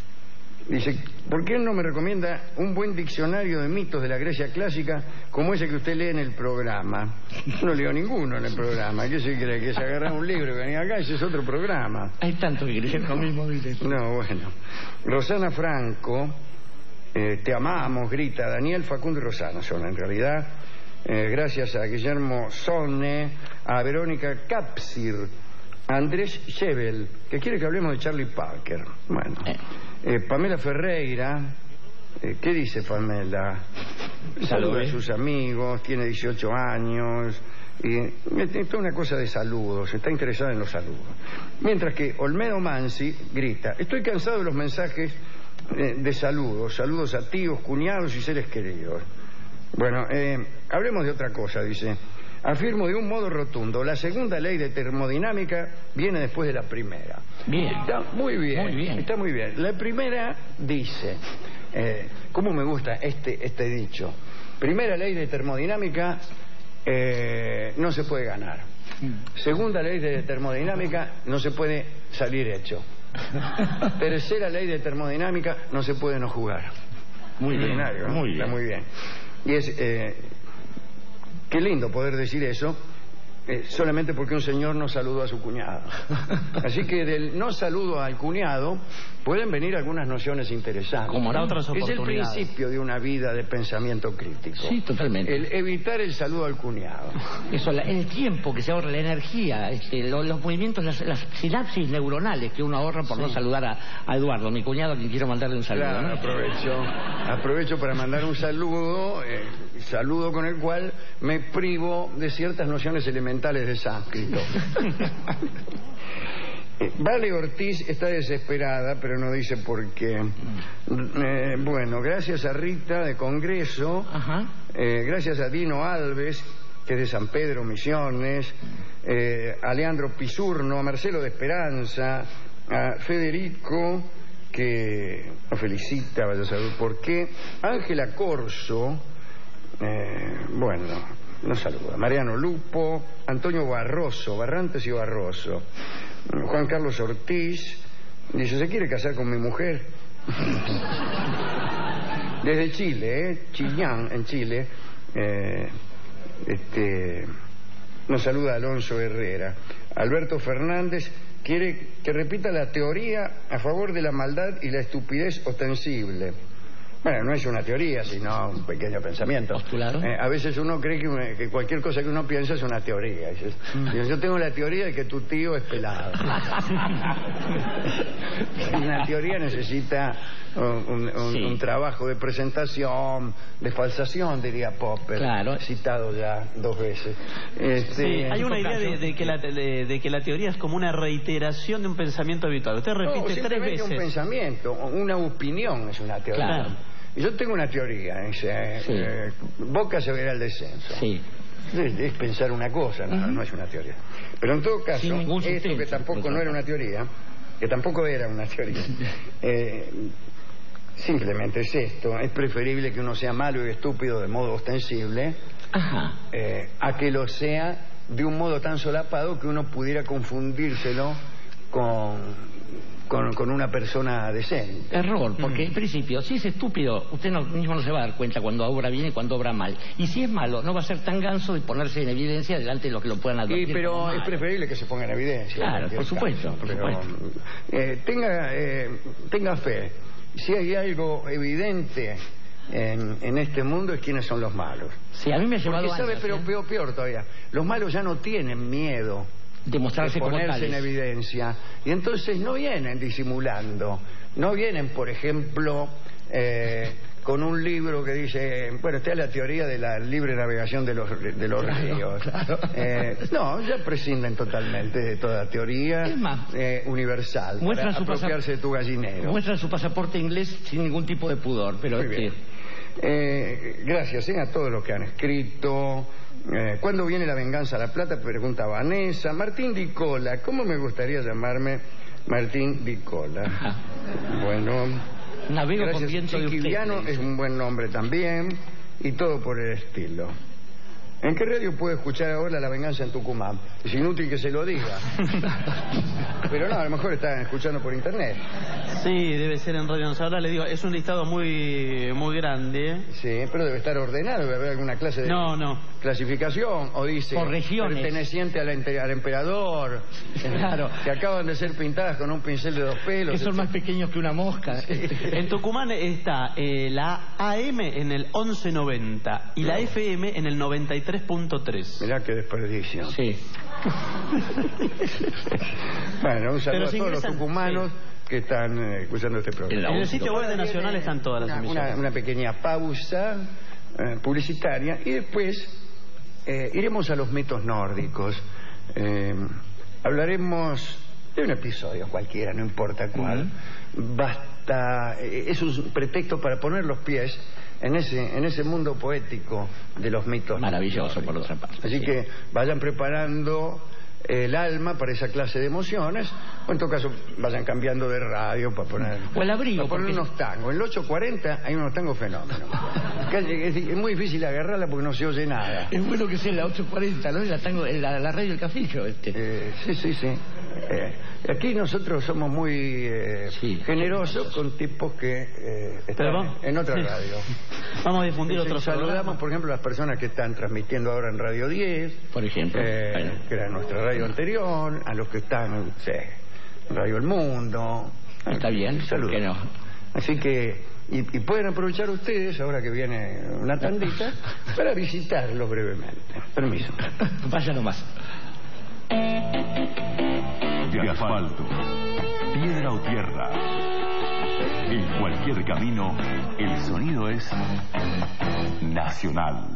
¿por qué no me recomienda un buen diccionario de mitos de la Grecia clásica como ese que usted lee en el programa? No leo ninguno en el programa. ¿Qué se cree? Que se agarra un libro y venía acá, ese es otro programa.
Hay tanto que creer lo mismo.
No, bueno. Rosana Franco, te amamos, grita Daniel, Facundo y Rosana son en realidad. Gracias a Guillermo Sonne, a Verónica Capsir, a Andrés Shebel, que quiere que hablemos de Charlie Parker. Bueno, Pamela Ferreira, ¿qué dice Pamela? Saluda a sus amigos, tiene 18 años, y toda una cosa de saludos, está interesada en los saludos. Mientras que Olmedo Mansi grita: estoy cansado de los mensajes de saludos a tíos, cuñados y seres queridos. Bueno, hablemos de otra cosa, dice. Afirmo de un modo rotundo, la segunda ley de termodinámica viene después de la primera.
Bien.
Está muy bien.
Muy bien.
Está muy bien. La primera dice, ¿cómo me gusta este dicho? Primera ley de termodinámica, no se puede ganar. Segunda ley de termodinámica, no se puede salir hecho. Tercera ley de termodinámica, no se puede no jugar.
Muy bien,
¿no?
muy bien.
Está muy bien. Y es... qué lindo poder decir eso, solamente porque un señor no saludó a su cuñado. Así que del no saludo al cuñado pueden venir algunas nociones interesantes.
Como hará otras oportunidades.
Es el principio de una vida de pensamiento crítico.
Sí, totalmente.
El evitar el saludo al cuñado.
Eso, el tiempo que se ahorra, la energía, los movimientos, las sinapsis neuronales que uno ahorra por no saludar a Eduardo, mi cuñado, a quien quiero mandarle un saludo.
Claro,
¿no?
aprovecho para mandar un saludo con el cual me privo de ciertas nociones elementales de sánscrito. Vale Ortiz está desesperada, pero no dice por qué. Bueno, gracias a Rita de Congreso, gracias a Dino Alves, que es de San Pedro, Misiones, a Leandro Pisurno, a Marcelo de Esperanza, a Federico, que nos felicita, vaya a saber por qué, Ángela Corso, bueno, nos saluda, Mariano Lupo, Antonio Barroso, Barrantes y Barroso, Juan Carlos Ortiz, dice, ¿se quiere casar con mi mujer? Desde Chile, Chillán, en Chile, nos saluda Alonso Herrera. Alberto Fernández quiere que repita la teoría a favor de la maldad y la estupidez ostensible. Bueno, no es una teoría, sino un pequeño pensamiento. A veces uno cree que cualquier cosa que uno piensa es una teoría. Dices, yo tengo la teoría de que tu tío es pelado. Una teoría necesita un trabajo de presentación, de falsación, diría Popper, citado ya 2 veces.
Sí, hay una idea de que la teoría es como una reiteración de un pensamiento habitual. Usted repite 3 veces.
Un pensamiento, una opinión es una teoría.
Claro.
Yo tengo una teoría, dice, Boca se verá el descenso.
Sí.
Es pensar una cosa, no es una teoría. Pero en todo caso, esto que tampoco no era una teoría, simplemente es esto: es preferible que uno sea malo y estúpido de modo ostensible a que lo sea de un modo tan solapado que uno pudiera confundírselo con una persona decente.
Error, porque en principio, si es estúpido, usted mismo no se va a dar cuenta cuando obra bien y cuando obra mal. Y si es malo, no va a ser tan ganso de ponerse en evidencia delante de los que lo puedan advertir.
Pero es preferible que se ponga en evidencia.
Claro, por supuesto.
Tenga fe. Si hay algo evidente en este mundo, es quiénes son los malos.
Sí, a mí me ha llevado
porque sabe,
años,
pero peor todavía, los malos ya no tienen miedo
de mostrarse
de ponerse
como tales
en evidencia, y entonces no vienen disimulando, no vienen, por ejemplo, con un libro que dice, bueno, esta es la teoría de la libre navegación de los ríos. Claro. No, ya prescinden totalmente de toda teoría universal para apropiarse de tu gallinero.
Muestran su pasaporte inglés sin ningún tipo de pudor, pero
gracias a todos los que han escrito. ¿Cuándo viene la venganza a La Plata? Pregunta Vanessa. Martín Dicola, ¿cómo me gustaría llamarme Martín Dicola? Bueno,
navego con viento de
Chiquiliano es un buen nombre también, y todo por el estilo. ¿En qué radio puede escuchar ahora La Venganza en Tucumán? Es inútil que se lo diga. Pero no, a lo mejor están escuchando por internet.
Sí, debe ser en Radio Nacional. Ahora le digo, es un listado muy grande.
Sí, pero debe estar ordenado, debe haber alguna clase de clasificación, o dice
por regiones,
perteneciente al emperador,
claro,
que acaban de ser pintadas con un pincel de 2 pelos.
Que son más pequeños que una mosca.
Sí.
En Tucumán está la AM en el 1190 y la FM en el 93.3.
Mirá qué desperdicio.
Sí.
Bueno, un saludo a todos los tucumanos que están escuchando este programa.
En el sitio web de Nacional están todas las emisiones.
Una pequeña pausa publicitaria y después iremos a los mitos nórdicos. Hablaremos de un episodio cualquiera, no importa cuál. Basta, es un pretexto para poner los pies en ese mundo poético de los mitos.
Maravilloso, por otra parte.
Así que vayan preparando el alma para esa clase de emociones, o en todo caso vayan cambiando de radio para poner,
o el abrigo,
para poner unos tangos. En el 840 hay unos tangos fenómenos. Es muy difícil agarrarla porque no se oye nada.
Es bueno que sea la 840, ¿no? La radio del Castillo.
Sí. Aquí nosotros somos muy generosos con tipos que están en otra radio.
Vamos a difundir otros.
Saludamos, por ejemplo, a las personas que están transmitiendo ahora en Radio 10,
por ejemplo,
que era nuestra radio anterior, a los que están en Radio El Mundo.
Está bien,
saludos.
¿Por qué no?
Así que y pueden aprovechar ustedes, ahora que viene una tandita, para visitarlos brevemente. Permiso.
Vaya nomás.
De asfalto, piedra o tierra, en cualquier camino, el sonido es nacional.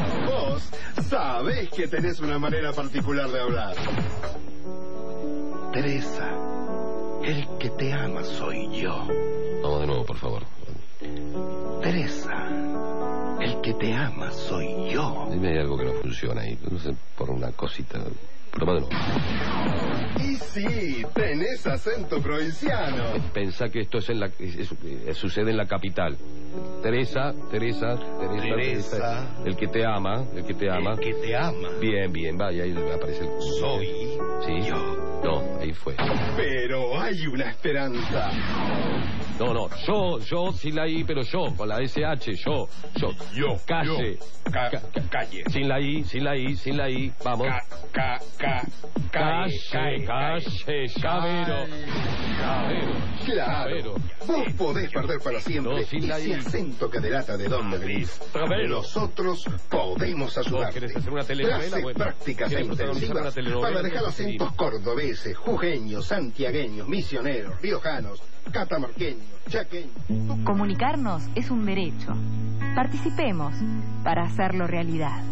Vos sabés que tenés una manera particular de hablar. Teresa, el que te ama soy yo.
Vamos de nuevo, por favor.
Teresa, el que te ama soy yo.
Dime, hay algo que no funciona ahí. No sé, por una cosita. Toma de nuevo.
Y sí, tenés acento provinciano.
Pensá que esto sucede en la capital. Teresa. El que te ama.
El que te ama.
Bien, vaya, ahí aparece el...
Soy
¿sí?
yo.
No, ahí fue.
Pero hay una esperanza.
No, yo, sin la I, pero yo, con la SH, yo. Calle.
Calle.
Sin la I, vamos. Calle, Llavero.
Claro, vos podés perder para siempre.
No, sin la I.
Ese acento que delata de dónde venís. Nosotros podemos ayudarte.
¿Querés hacer una telenovela?
Clases
Bueno,
prácticas e
¿querés protagonizar una
intensivas
telenovela?
para dejar acentos cordobeses, jujeños, santiagueños, misioneros, riojanos, catamarqueños, chaqueños.
Comunicarnos es un derecho. Participemos para hacerlo realidad.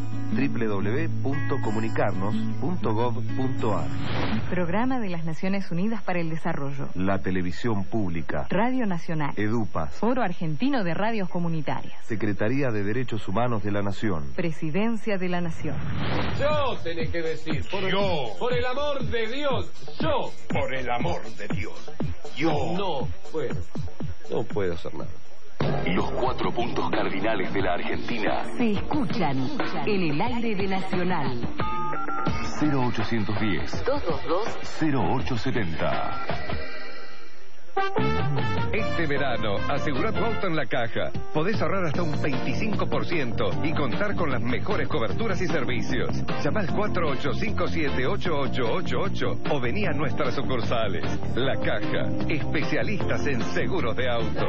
www.comunicarnos.gov.ar.
Programa de las Naciones Unidas para el Desarrollo.
La televisión pública.
Radio Nacional.
EDUPAS.
Foro Argentino de Radios Comunitarias.
Secretaría de Derechos Humanos de la Nación.
Presidencia de la Nación.
Yo tenés que decir. Por el amor de Dios. Yo.
Por el amor de Dios. Yo.
No puedo hacer nada.
Los 4 puntos cardinales de la Argentina
Se escuchan en el aire de Nacional.
0810 0870.
Este verano, asegura tu auto en La Caja. Podés ahorrar hasta un 25% y contar con las mejores coberturas y servicios. Llama al 48578888 o vení a nuestras sucursales. La Caja, especialistas en seguros de auto.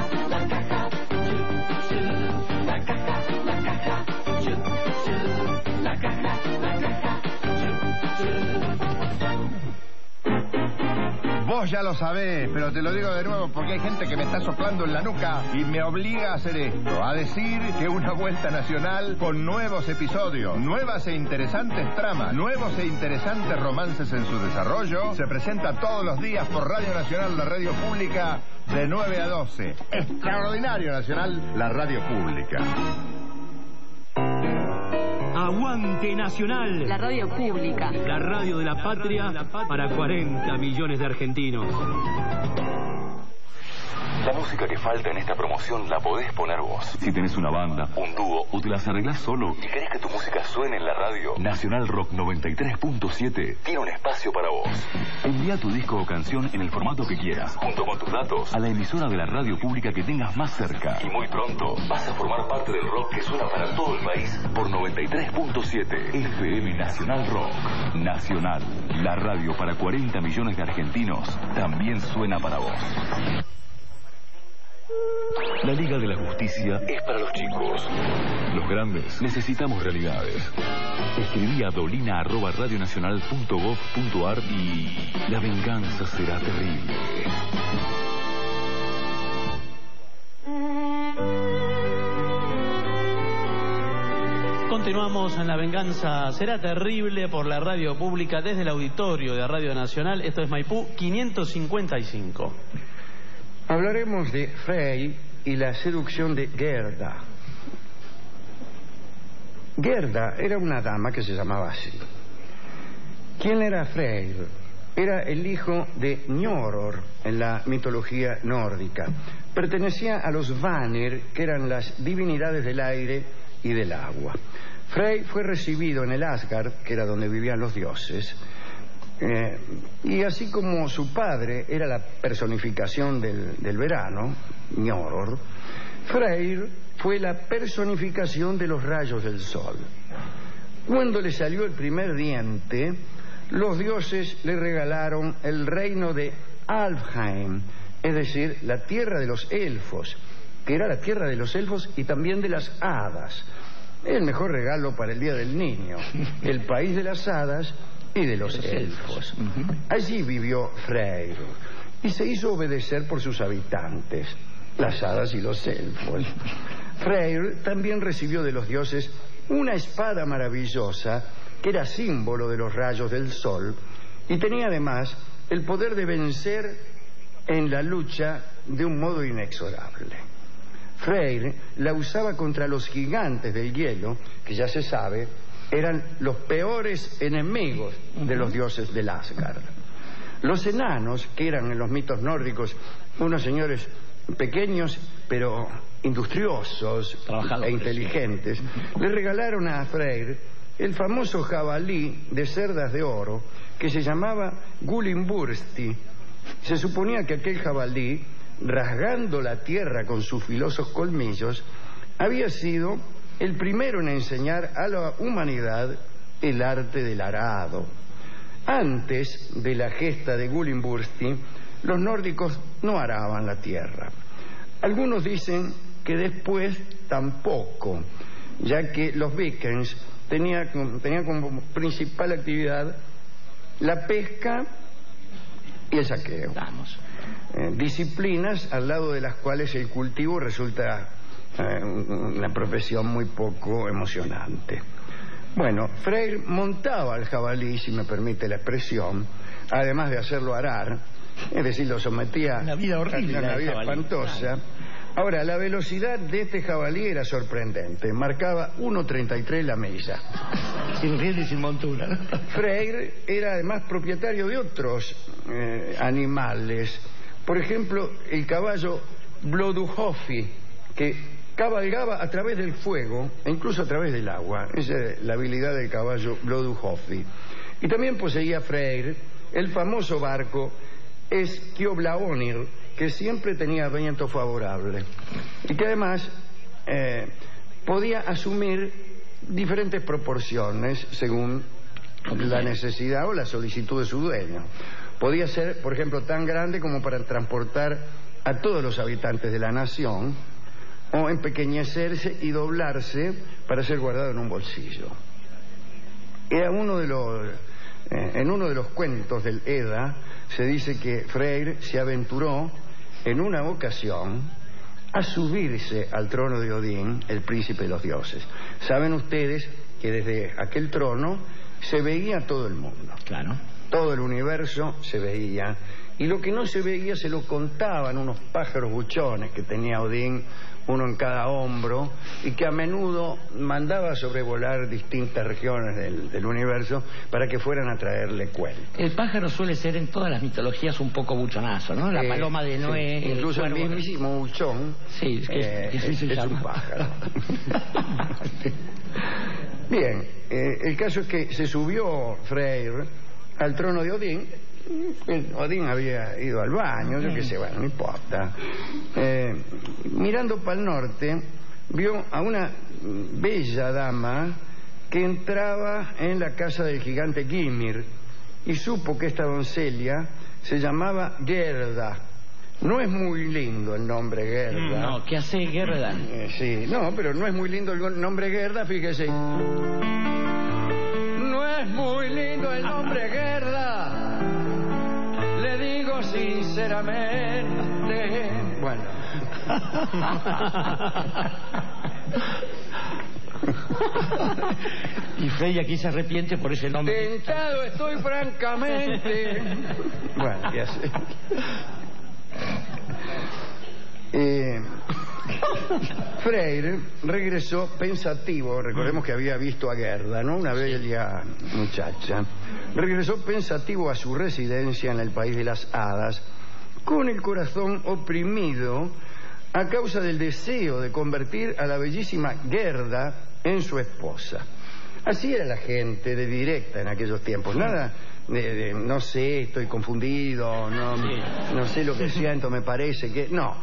Vos ya lo sabés, pero te lo digo de nuevo porque hay gente que me está soplando en la nuca y me obliga a hacer esto, a decir que una vuelta nacional con nuevos episodios, nuevas e interesantes tramas, nuevos e interesantes romances en su desarrollo, se presenta todos los días por Radio Nacional, la radio pública, de 9 a 12. Extraordinario Nacional, la radio pública.
Aguante Nacional,
La radio pública.
la radio de la patria para 40 millones de argentinos.
La música que falta en esta promoción la podés poner vos. Si tenés una banda, un dúo o te las arreglás solo y querés que tu música suene en la radio, Nacional Rock 93.7 tiene un espacio para vos. Envía tu disco o canción en el formato que quieras, junto con tus datos, a la emisora de la radio pública que tengas más cerca. Y muy pronto vas a formar parte del rock que suena para todo el país por 93.7 FM Nacional Rock. Nacional, la radio para 40 millones de argentinos, también suena para vos. La Liga de la Justicia es para los chicos. Los grandes necesitamos realidades. Escribí a dolina@radionacional.gov.ar y la venganza será terrible.
Continuamos en La Venganza Será Terrible por la radio pública desde el auditorio de Radio Nacional. Esto es Maipú 555.
Hablaremos de Frey y la seducción de Gerda. Gerda era una dama que se llamaba así. ¿Quién era Frey? Era el hijo de Njörður en la mitología nórdica. Pertenecía a los Vanir, que eran las divinidades del aire y del agua. Frey fue recibido en el Asgard, que era donde vivían los dioses, y así como su padre era la personificación del verano, Njörður, Freyr fue la personificación de los rayos del sol. Cuando le salió el primer diente, los dioses le regalaron el reino de Alfheim, es decir, la tierra de los elfos, que era la tierra de los elfos y también de las hadas. El mejor regalo para el Día del Niño, el país de las hadas y de los elfos. Allí vivió Freyr y se hizo obedecer por sus habitantes, las hadas y los elfos. Freyr también recibió de los dioses una espada maravillosa que era símbolo de los rayos del sol y tenía además el poder de vencer en la lucha de un modo inexorable. Freyr la usaba contra los gigantes del hielo, que ya se sabe, eran los peores enemigos de los dioses del Asgard. Los enanos, que eran en los mitos nórdicos unos señores pequeños pero industriosos e inteligentes, le regalaron a Freyr el famoso jabalí de cerdas de oro que se llamaba Gulimbursti. Se suponía que aquel jabalí, rasgando la tierra con sus filosos colmillos, había sido el primero en enseñar a la humanidad el arte del arado. Antes de la gesta de Gulimbursti, los nórdicos no araban la tierra. Algunos dicen que después tampoco, ya que los vikings tenían como principal actividad la pesca y el saqueo. Disciplinas al lado de las cuales el cultivo resulta una profesión muy poco emocionante. Bueno, Freyr montaba al jabalí, si me permite la expresión, además de hacerlo arar, es decir, lo sometía a una vida horrible, una vida espantosa. Claro. Ahora, la velocidad de este jabalí era sorprendente, marcaba 1:33 la milla.
Sin rienda y sin montura.
Freyr era además propietario de otros animales, por ejemplo, el caballo Bloduhofi, que cabalgaba a través del fuego e incluso a través del agua. Esa es la habilidad del caballo Bloduhofi. Y también poseía Freyr el famoso barco Skjolabronir, que siempre tenía viento favorable y que además podía asumir diferentes proporciones según la necesidad o la solicitud de su dueño. Podía ser, por ejemplo, tan grande como para transportar a todos los habitantes de la nación, o empequeñecerse y doblarse para ser guardado en un bolsillo. Era en uno de los cuentos del Edda se dice que Freyr se aventuró en una ocasión a subirse al trono de Odín, el príncipe de los dioses. Saben ustedes que desde aquel trono se veía todo el mundo.
Claro.
Todo el universo se veía, y lo que no se veía se lo contaban unos pájaros buchones que tenía Odín, uno en cada hombro, y que a menudo mandaba a sobrevolar distintas regiones del universo para que fueran a traerle cuentos.
El pájaro suele ser en todas las mitologías un poco buchonazo, ¿no? La paloma de Noé,
sí. Incluso el mismísimo buchón es un pájaro. Bien, el caso es que se subió Freyr al trono de Odín. Odín había ido al baño, yo qué sé, bueno, no importa. Mirando para el norte, vio a una bella dama que entraba en la casa del gigante Gymir y supo que esta doncella se llamaba Gerda. No es muy lindo el nombre Gerda.
No, ¿qué hace Gerda?
Sí, no, pero no es muy lindo el nombre Gerda, fíjese. No es muy lindo el nombre Gerda. Le digo sinceramente. Bueno.
Y Frey aquí se arrepiente por ese nombre.
Tentado estoy francamente. Bueno, ya sé. Freyr regresó pensativo. Recordemos que había visto a Gerda, ¿no? Una bella muchacha. Regresó pensativo a su residencia en el país de las hadas, con el corazón oprimido a causa del deseo de convertir a la bellísima Gerda en su esposa. Así era la gente de directa en aquellos tiempos. Nada de no sé, estoy confundido, no sé lo que siento, me parece que... No.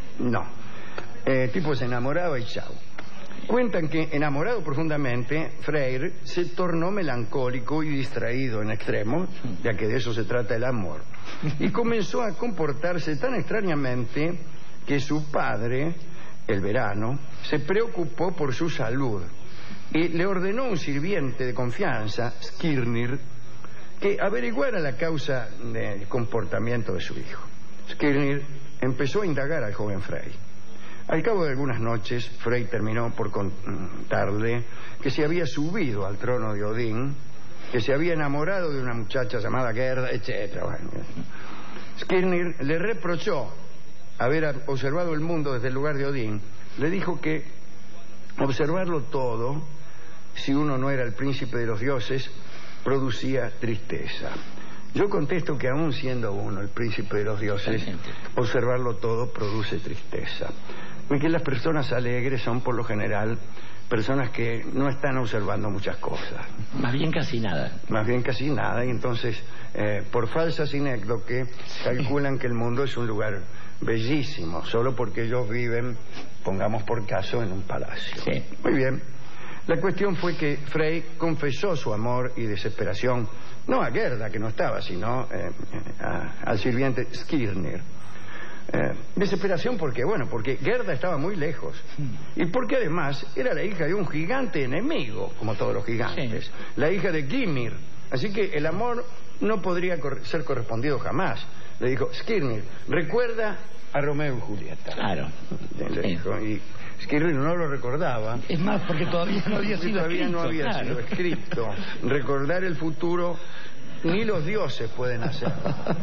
Tipo se enamoraba y chao. Cuentan que, enamorado profundamente, Freyr se tornó melancólico y distraído en extremo, ya que de eso se trata el amor, y comenzó a comportarse tan extrañamente que su padre, el Verano, se preocupó por su salud y le ordenó a un sirviente de confianza, Skirnir, que averiguara la causa del comportamiento de su hijo. Skirnir empezó a indagar al joven Frey. Al cabo de algunas noches, Frey terminó por contarle que se había subido al trono de Odín que se había enamorado de una muchacha llamada Gerda, etc. Bueno, Skirnir le reprochó haber observado el mundo desde el lugar de Odín. Le dijo que observarlo todo, si uno no era el príncipe de los dioses, producía tristeza. Yo contesto que aún siendo uno el príncipe de los dioses, observarlo todo produce tristeza. Y que las personas alegres son por lo general personas que no están observando muchas cosas.
Más bien casi nada.
Más bien casi nada, y entonces por falsa sinécdoque calculan que el mundo es un lugar bellísimo, solo porque ellos viven, pongamos por caso, en un palacio.
Sí.
Muy bien. La cuestión fue que Frey confesó su amor y desesperación, no a Gerda, que no estaba, sino al sirviente Skirnir. Desesperación porque Gerda estaba muy lejos y porque además era la hija de un gigante enemigo, como todos los gigantes, la hija de Gymir, así que el amor no podría ser correspondido jamás. Le dijo: Skirnir, recuerda a Romeo y Julieta.
Claro.
Le dijo, y Skirnir no lo recordaba.
Es más, porque todavía no había sido
escrito. Recordar el futuro ni los dioses pueden hacerlo.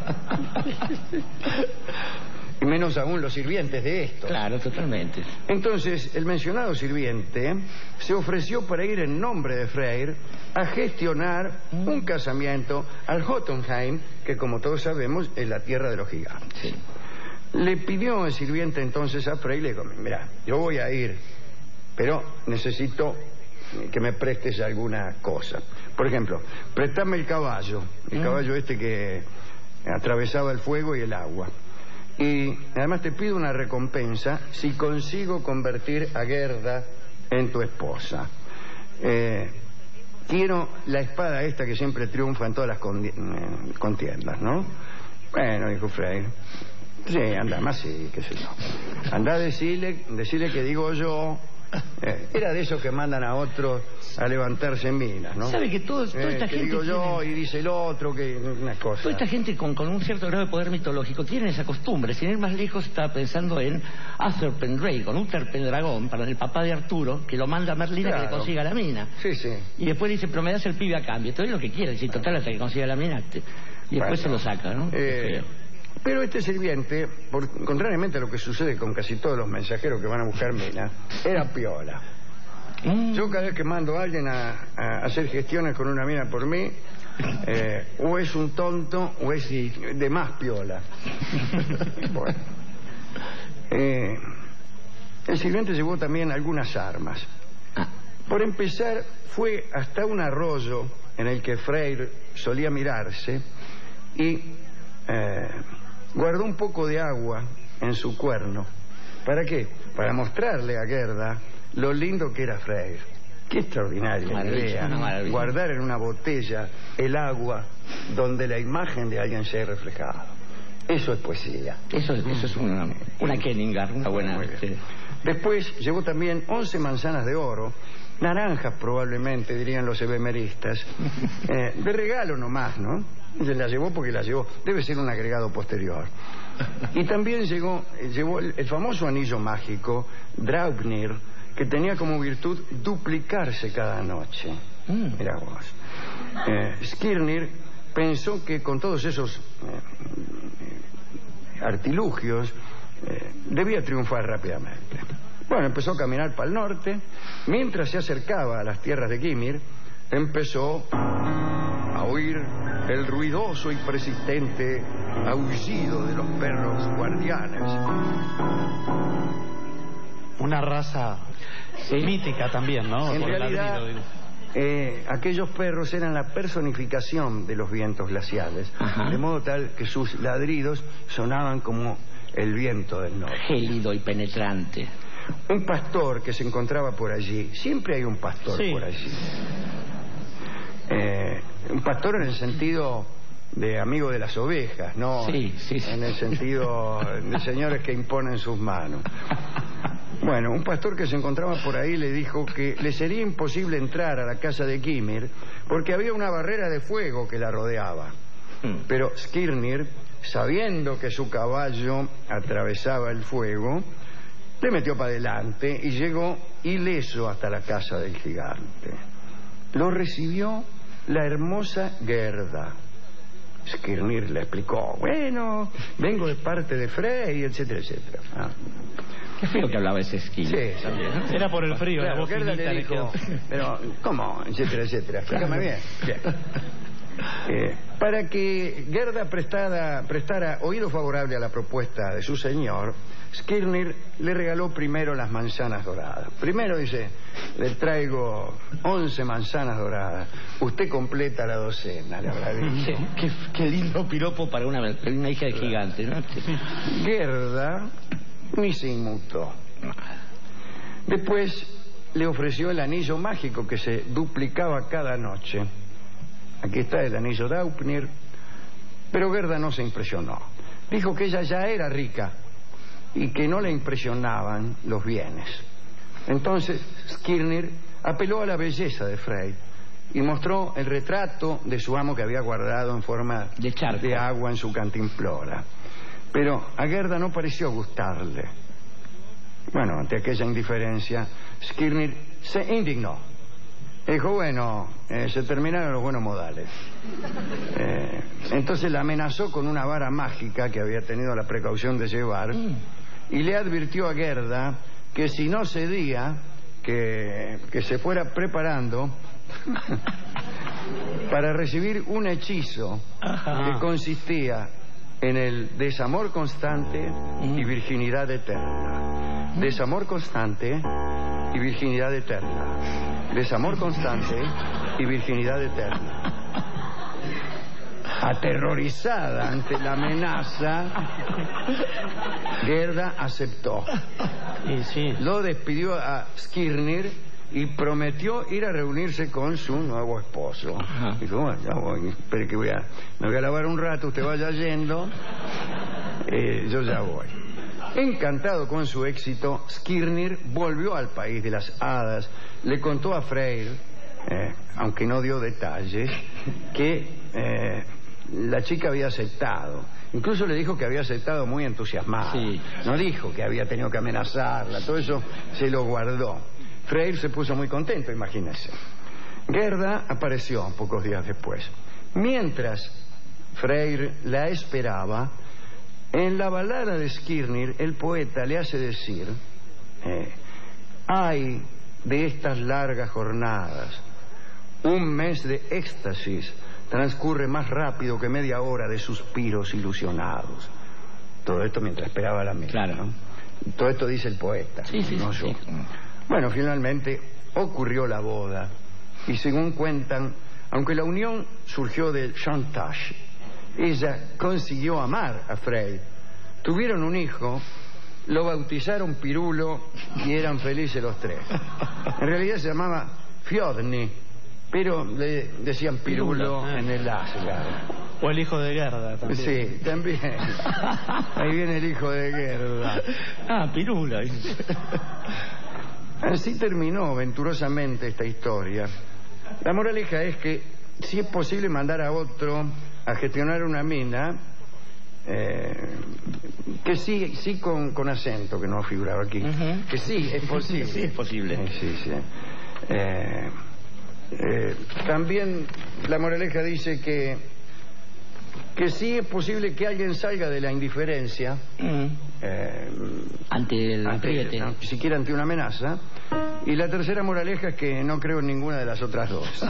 Y menos aún los sirvientes de esto.
Claro, totalmente.
Entonces, el mencionado sirviente se ofreció para ir en nombre de Freyr a gestionar un casamiento al Jotunheim, que como todos sabemos es la tierra de los gigantes.
Sí.
Le pidió el sirviente entonces a Freyr, le dijo: mira, yo voy a ir, pero necesito que me prestes alguna cosa. Por ejemplo, préstame el caballo este que atravesaba el fuego y el agua. Y además te pido una recompensa si consigo convertir a Gerda en tu esposa. Quiero la espada esta que siempre triunfa en todas las contiendas, ¿no? Bueno, dijo Freyr. Sí, anda, más sí, qué sé yo. Anda a decirle que digo yo. Era de esos que mandan a otros a levantarse en minas, ¿no?
¿Sabe que toda esta
que
gente
digo yo
tiene...
y dice el otro, que una cosa.
Toda esta gente con un cierto grado de poder mitológico tiene esa costumbre. Sin ir más lejos, estaba pensando en Uther Pendragon, Uther Pendragon, para el papá de Arturo, que lo manda a Merlina, claro, que le consiga la mina.
Sí, sí.
Y después dice: pero me das el pibe a cambio. Todo es lo que quiere, si total, hasta que consiga la mina. Y después se lo saca, ¿no?
Pero este sirviente, contrariamente a lo que sucede con casi todos los mensajeros que van a buscar mina, era piola. Yo cada vez que mando a alguien a hacer gestiones con una mina por mí, o es un tonto o es de más piola. Bueno. El sirviente llevó también algunas armas. Por empezar, fue hasta un arroyo en el que Freyr solía mirarse y guardó un poco de agua en su cuerno. ¿Para qué? Para mostrarle a Gerda lo lindo que era Freyr. Qué extraordinaria idea, guardar en una botella el agua donde la imagen de alguien se ha reflejado. Eso es poesía.
Eso es una Kenningar, una buena.
Después llevó también 11 manzanas de oro, naranjas probablemente, dirían los ebemeristas, de regalo nomás, ¿no? Se la llevó porque la llevó, debe ser un agregado posterior. Y también llevó el famoso anillo mágico, Draupnir, que tenía como virtud duplicarse cada noche. Mirá vos. Skirnir pensó que con todos esos artilugios debía triunfar rápidamente. Bueno, empezó a caminar para el norte. Mientras se acercaba a las tierras de Gymir, empezó a oír el ruidoso y persistente aullido de los perros guardianes.
Una raza mítica también, ¿no?
En realidad, aquellos perros eran la personificación de los vientos glaciales. Ajá. De modo tal que sus ladridos sonaban como el viento del norte.
Gélido y penetrante.
Un pastor que se encontraba por allí, siempre hay un pastor por allí. Un pastor en el sentido de amigo de las ovejas, no en el sentido de señores que imponen sus manos. Bueno, un pastor que se encontraba por ahí le dijo que le sería imposible entrar a la casa de Gymir porque había una barrera de fuego que la rodeaba. Pero Skirnir, sabiendo que su caballo atravesaba el fuego, le metió para adelante y llegó ileso hasta la casa del gigante. Lo recibió la hermosa Gerda. Skirnir le explicó, bueno, vengo de parte de Frey, etcétera, etcétera.
Qué feo que hablaba ese Skirnir.
Sí,
también, ¿no?
Era por el frío,
claro,
la voz
Gerda
finita
le dijo, pero, ¿cómo? Etcétera, etcétera. Explícame bien. Para que Gerda prestara oído favorable a la propuesta de su señor, Skirnir le regaló primero las manzanas doradas. Primero dice, le traigo 11 manzanas doradas. Usted completa la docena, le habrá dicho.
Qué lindo piropo para una hija de gigante, ¿no?
Gerda ni se inmutó. Después le ofreció el anillo mágico que se duplicaba cada noche. Aquí está el anillo de Aupnir. Pero Gerda no se impresionó. Dijo que ella ya era rica y que no le impresionaban los bienes. Entonces Skirnir apeló a la belleza de Frey y mostró el retrato de su amo que había guardado en forma de agua en su cantimplora. Pero a Gerda no pareció gustarle. Bueno, ante aquella indiferencia, Skirnir se indignó. Dijo, bueno, se terminaron los buenos modales. Entonces la amenazó con una vara mágica que había tenido la precaución de llevar y le advirtió a Gerda que si no cedía, que se fuera preparando para recibir un hechizo que consistía en el desamor constante y virginidad eterna. Desamor constante y virginidad eterna. Desamor constante y virginidad eterna. Aterrorizada ante la amenaza, Gerda aceptó. Lo despidió a Skirnir y prometió ir a reunirse con su nuevo esposo. Dijo, bueno, ya voy, espere que me voy a lavar un rato, usted vaya yendo, yo ya voy. Encantado con su éxito, Skirnir volvió al país de las hadas, le contó a Freyr, aunque no dio detalles, que la chica había aceptado. Incluso le dijo que había aceptado muy entusiasmada. No dijo que había tenido que amenazarla, todo eso se lo guardó. Freyr se puso muy contento, imagínense. Gerda apareció pocos días después. Mientras Freyr la esperaba, en la balada de Skirnir, el poeta le hace decir, ay de estas largas jornadas, un mes de éxtasis transcurre más rápido que media hora de suspiros ilusionados. Todo esto mientras esperaba la misa. Claro. ¿No? Todo esto dice el poeta, no yo. Bueno, finalmente ocurrió la boda y según cuentan, aunque la unión surgió del chantage, ella consiguió amar a Frey. Tuvieron un hijo, lo bautizaron Pirulo y eran felices los tres. En realidad se llamaba Fjodni, pero le decían Pirulo en el Asgard.
O el hijo de Gerda también.
Sí, también. Ahí viene el hijo de Gerda.
Pirulo.
Así terminó venturosamente esta historia. La moraleja es que si es posible mandar a otro a gestionar una mina, que sí con acento, que no figuraba aquí, que sí es posible.
Sí es posible.
Sí. También la moraleja dice que sí es posible que alguien salga de la indiferencia
ante el apriete,
¿no? Siquiera ante una amenaza. Y la tercera moraleja es que no creo en ninguna de las otras dos.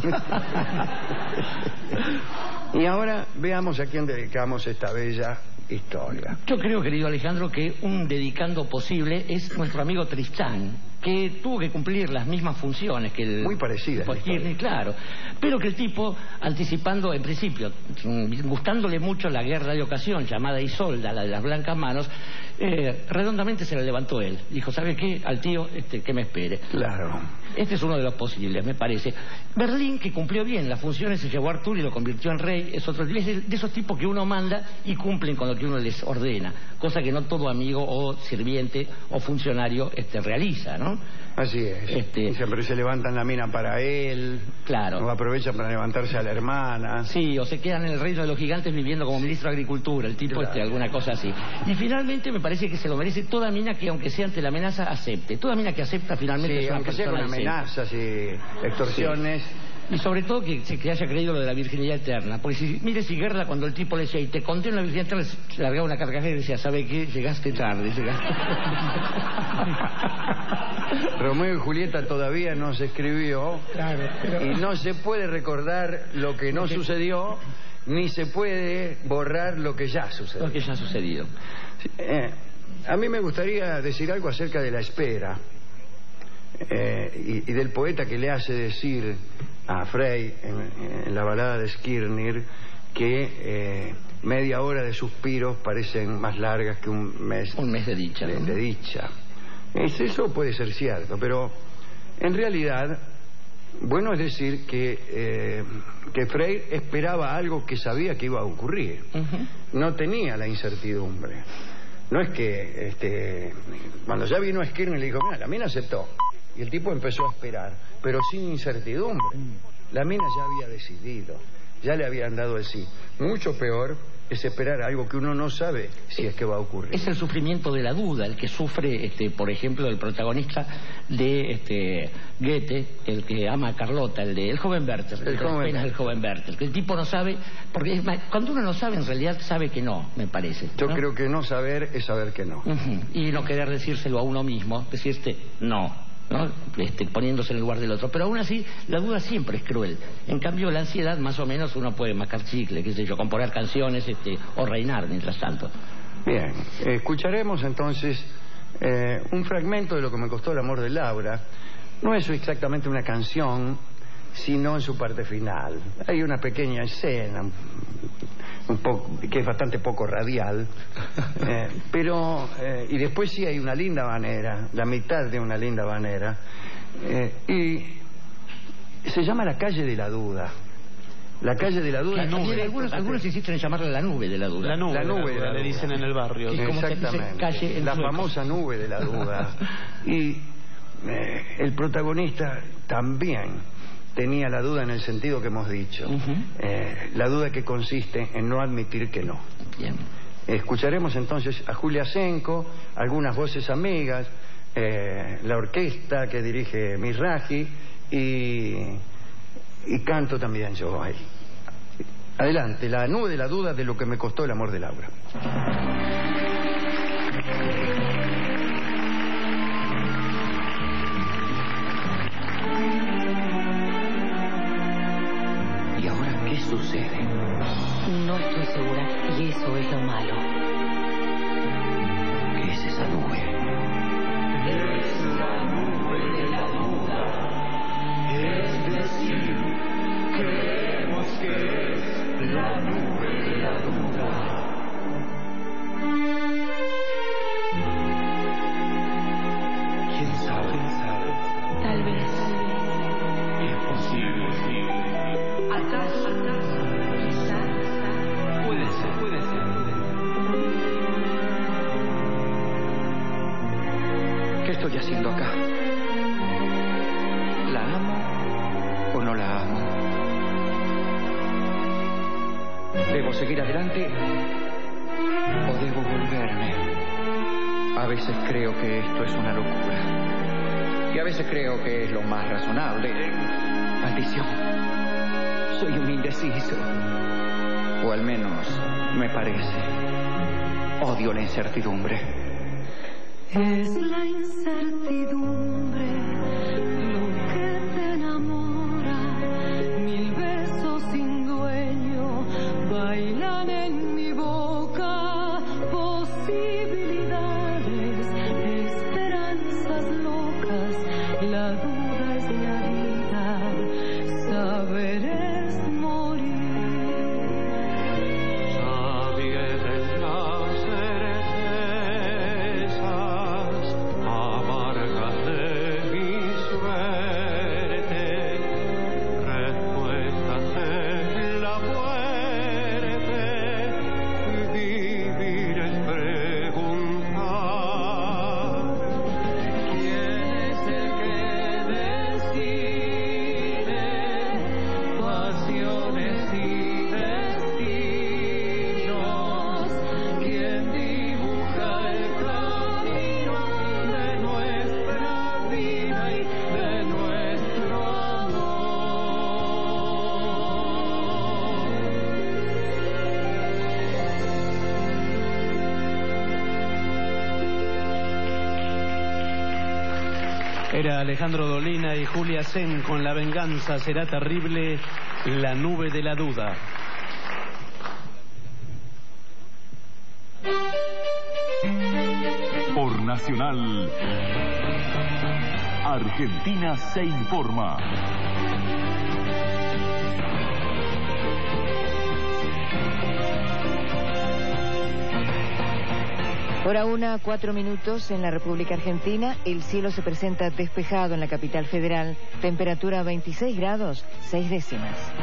Y ahora veamos a quién dedicamos esta bella historia.
Yo creo, querido Alejandro, que un dedicando posible es nuestro amigo Tristán, que tuvo que cumplir las mismas funciones que el...
Muy parecidas.
Claro, pero que el tipo, anticipando en principio, gustándole mucho la guerra de ocasión, llamada Isolda, la de las blancas manos, redondamente se la levantó él. Dijo, ¿sabe qué? Al tío, que me espere.
Claro.
Este es uno de los posibles, me parece. Berlín, que cumplió bien las funciones, se llevó a Arturo y lo convirtió en rey, es otro de esos tipos que uno manda y cumplen con lo que uno les ordena, cosa que no todo amigo o sirviente o funcionario realiza, ¿no?
Así es. Siempre se levantan la mina para él.
Claro.
O aprovechan para levantarse a la hermana.
Sí, o se quedan en el reino de los gigantes viviendo como ministro de Agricultura, el tipo alguna cosa así. Y finalmente me parece que se lo merece toda mina que, aunque sea ante la amenaza, acepte. Toda mina que acepta finalmente es una
aunque
persona
sea con amenazas y extorsiones,
Y sobre todo que haya creído lo de la virginidad eterna. Porque mire si Guerra, cuando el tipo le decía, y te conté en la virginidad eterna, se largaba una carcajada y decía, ¿sabe qué? Llegaste tarde,
Romeo y Julieta todavía no se escribió.
Claro, pero...
Y no se puede recordar lo que no sucedió, ni se puede borrar lo que ya sucedió.
Lo que ya ha sucedido.
A mí me gustaría decir algo acerca de la espera. Y del poeta que le hace decir a Frey en la balada de Skirnir que media hora de suspiros parecen más largas que un mes
de dicha.
De dicha. Eso puede ser cierto, pero en realidad, bueno es decir que Frey esperaba algo que sabía que iba a ocurrir. No tenía la incertidumbre. No es que cuando ya vino Skirnir le dijo, mira, la mina aceptó. Y el tipo empezó a esperar, pero sin incertidumbre. La mina ya había decidido, ya le habían dado el sí. Mucho peor es esperar algo que uno no sabe si es que va a ocurrir.
Es el sufrimiento de la duda el que sufre, por ejemplo, el protagonista de Goethe, el que ama a Carlota, el joven Werther, el joven Werther, que el tipo no sabe, porque cuando uno no sabe, en realidad sabe que no, me parece.
Yo creo que no saber es saber que no.
Y no querer decírselo a uno mismo, decirte no. ¿No? Poniéndose en el lugar del otro. Pero aún así, la duda siempre es cruel. En cambio, la ansiedad, más o menos, uno puede mascar chicle, qué sé yo, componer canciones o reinar mientras tanto.
Bien, escucharemos entonces un fragmento de Lo que me costó el amor de Laura. No es exactamente una canción, sino en su parte final. Hay una pequeña escena que es bastante poco radial, pero y después sí hay una linda habanera, la mitad de una linda habanera, y se llama La calle de la duda. La calle de la duda.
Algunos insisten en llamarla la nube de la duda.
La nube de la duda, le dicen en el barrio.
Exactamente. La famosa nube de la duda. Y el protagonista también tenía la duda en el sentido que hemos dicho. La duda que consiste en no admitir que no.
Bien.
Escucharemos entonces a Julia Senko, algunas voces amigas, la orquesta que dirige Mizrahi y canto también yo ahí. Adelante, La nube de la duda de Lo que me costó el amor de Laura.
¿Y ahora qué sucede?
No estoy segura, y eso es lo malo.
¿Qué es esa nube?
Es la nube de la duda. Es decir, creemos que es la nube de la duda.
¿Quién sabe?
Tal vez.
Es posible.
¿Acaso? Quizás.
Puede ser. ¿Qué estoy haciendo acá? ¿La amo o no la amo? ¿Debo seguir adelante o debo volverme? A veces creo que esto es una locura. Y a veces creo que es lo más razonable. Maldición. Soy un indeciso. O al menos me parece. Odio la incertidumbre.
Es la incertidumbre lo que te enamora. 1000 besos sin dueño bailan en mi boca. Posibilidades, esperanzas locas. La duda es la vida, saber es morir.
Era Alejandro Dolina y Julia Sen con La venganza será terrible, La nube de la duda.
Por Nacional, Argentina se informa.
Hora 1:04 en la República Argentina. El cielo se presenta despejado en la capital federal. Temperatura 26 grados, 6 décimas.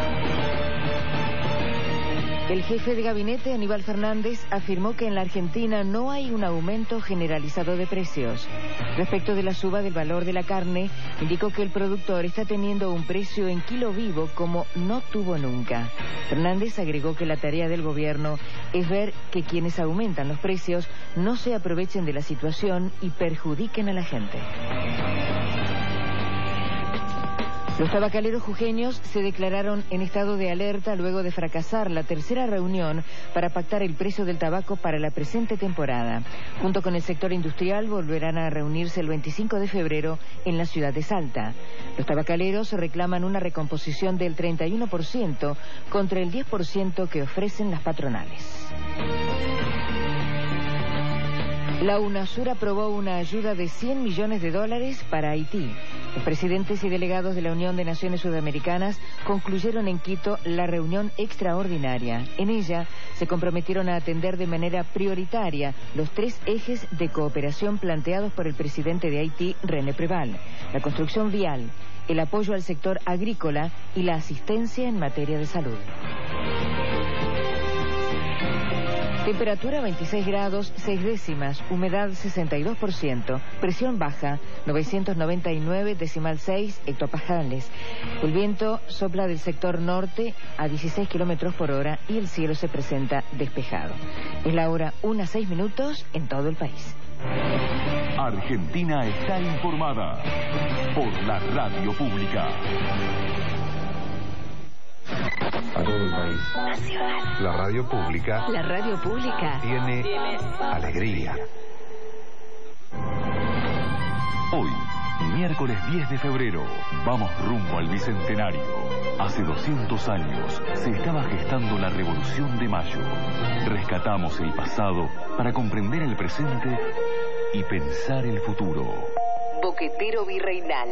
El jefe de gabinete, Aníbal Fernández, afirmó que en la Argentina no hay un aumento generalizado de precios. Respecto de la suba del valor de la carne, indicó que el productor está teniendo un precio en kilo vivo como no tuvo nunca. Fernández agregó que la tarea del gobierno es ver que quienes aumentan los precios no se aprovechen de la situación y perjudiquen a la gente. Los tabacaleros jujeños se declararon en estado de alerta luego de fracasar la tercera reunión para pactar el precio del tabaco para la presente temporada. Junto con el sector industrial volverán a reunirse el 25 de febrero en la ciudad de Salta. Los tabacaleros reclaman una recomposición del 31% contra el 10% que ofrecen las patronales. La UNASUR aprobó una ayuda de $100 millones para Haití. Los presidentes y delegados de la Unión de Naciones Sudamericanas concluyeron en Quito la reunión extraordinaria. En ella se comprometieron a atender de manera prioritaria los 3 ejes de cooperación planteados por el presidente de Haití, René Preval: la construcción vial, el apoyo al sector agrícola y la asistencia en materia de salud. Temperatura 26 grados, 6 décimas, humedad 62%, presión baja 999,6 hectopascales. El viento sopla del sector norte a 16 kilómetros por hora y el cielo se presenta despejado. Es la hora 1:06 en todo el país.
Argentina está informada por la radio pública.
A todo el país.
Nacional.
La radio pública.
La radio pública
Tiene alegría.
Hoy, miércoles 10 de febrero, vamos rumbo al Bicentenario. Hace 200 años se estaba gestando la Revolución de Mayo. Rescatamos el pasado para comprender el presente y pensar el futuro.
Boquetero virreinal.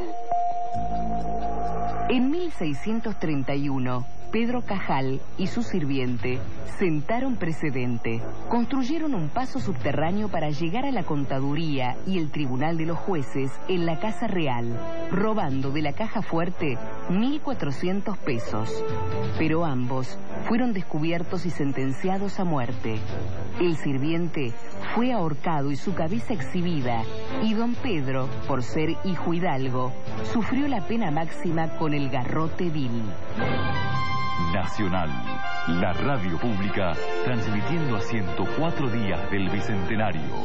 En 1631, Pedro Cajal y su sirviente sentaron precedente. Construyeron un paso subterráneo para llegar a la contaduría y el tribunal de los jueces en la Casa Real, robando de la caja fuerte 1.400 pesos. Pero ambos fueron descubiertos y sentenciados a muerte. El sirviente fue ahorcado y su cabeza exhibida, y don Pedro, por ser hijo hidalgo, sufrió la pena máxima con el garrote vil.
Nacional, la radio pública, transmitiendo a 104 días del Bicentenario.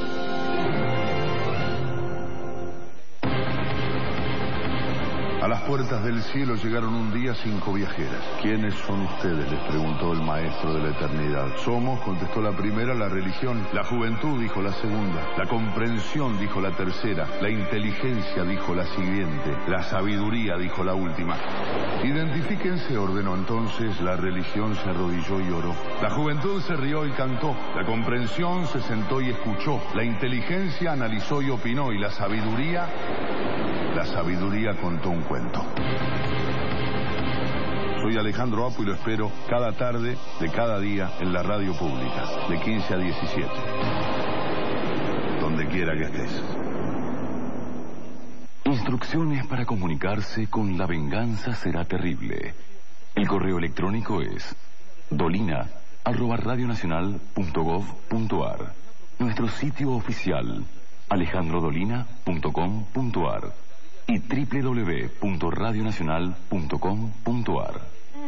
A las puertas del cielo llegaron un día 5 viajeras. ¿Quiénes son ustedes?, les preguntó el maestro de la eternidad. Somos, contestó la primera, la religión. La juventud, dijo la segunda. La comprensión, dijo la tercera. La inteligencia, dijo la siguiente. La sabiduría, dijo la última. Identifíquense, ordenó entonces. La religión se arrodilló y oró. La juventud se rió y cantó. La comprensión se sentó y escuchó. La inteligencia analizó y opinó. Y la sabiduría contó un cuento. Soy Alejandro Apo y lo espero cada tarde de cada día en la radio pública, de 15 a 17. Donde quiera que estés.
Instrucciones para comunicarse con La venganza será terrible. El correo electrónico es dolina@radionacional.gov.ar. Nuestro sitio oficial alejandrodolina.com.ar y www.radionacional.com.ar.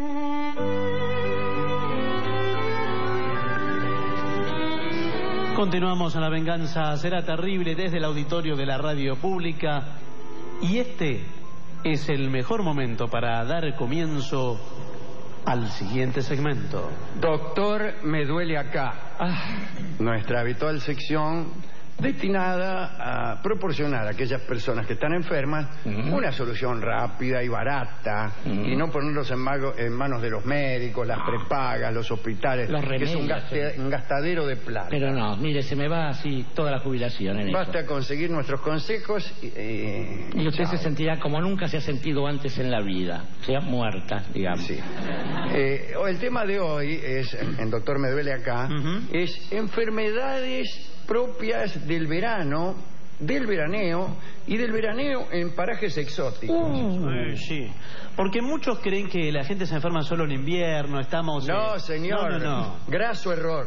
Continuamos en La venganza será terrible desde el auditorio de la radio pública, y este es el mejor momento para dar comienzo al siguiente segmento.
Doctor, me duele acá. Nuestra habitual sección destinada a proporcionar a aquellas personas que están enfermas una solución rápida y barata y no ponerlos en manos de los médicos, las prepagas, los hospitales,
los
que es un gastadero de plata.
Pero no, mire, se me va así toda la jubilación en
Basta
eso.
conseguir nuestros consejos
y usted se sentirá como nunca se ha sentido antes en la vida, sea muerta, digamos.
Sí. El tema de hoy es, el doctor me duele acá, es enfermedades propias del verano, del veraneo y del veraneo en parajes exóticos.
Sí, porque muchos creen que la gente se enferma solo en invierno, estamos...
No, señor,
no.
Graso error.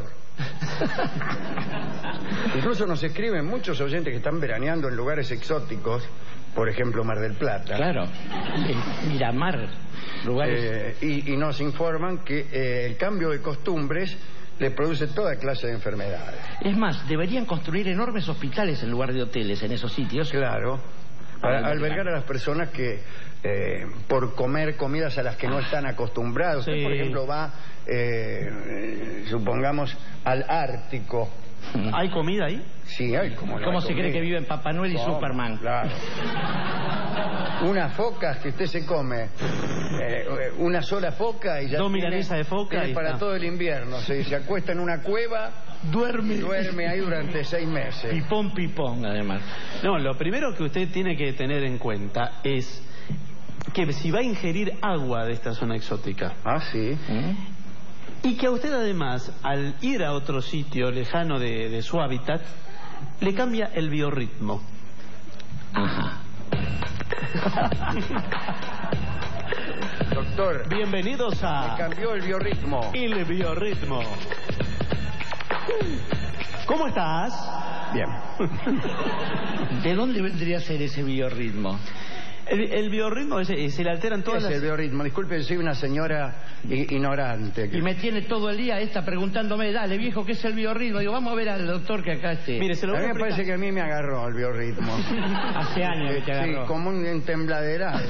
Incluso nos escriben muchos oyentes que están veraneando en lugares exóticos, por ejemplo Mar del Plata.
Claro, Miramar, lugares...
y nos informan que el cambio de costumbres le produce toda clase de enfermedades.
Es más, deberían construir enormes hospitales en lugar de hoteles en esos sitios.
Claro, para albergar a las personas que por comer comidas a las que no están acostumbrados. Usted, por ejemplo, va, supongamos, al Ártico.
¿Hay comida ahí?
Sí, hay como...
¿Cómo se cree que viven Papá Noel y Superman?
Claro. Unas focas que usted se come, una sola foca y ya
dos milanesas de foca
tiene para todo el invierno. Se acuesta en una cueva, duerme ahí durante 6 meses.
Pipón, además.
No, lo primero que usted tiene que tener en cuenta es que si va a ingerir agua de esta zona exótica...
Ah, sí.
Y que a usted además, al ir a otro sitio lejano de su hábitat, le cambia el biorritmo.
Ajá.
Doctor,
bienvenidos a...
Me cambió el biorritmo.
El biorritmo. ¿Cómo estás?
Bien.
¿De dónde vendría a ser ese biorritmo?
El biorritmo se le alteran todas las...
el biorritmo? Disculpe, soy una señora ignorante.
Y me tiene todo el día preguntándome, dale viejo, ¿qué es el biorritmo? Digo, vamos a ver al doctor que acá esté.
Mire, se lo voy a
mí me parece que a mí me agarró el biorritmo.
Hace años que te agarró.
Sí, como un tembladeral.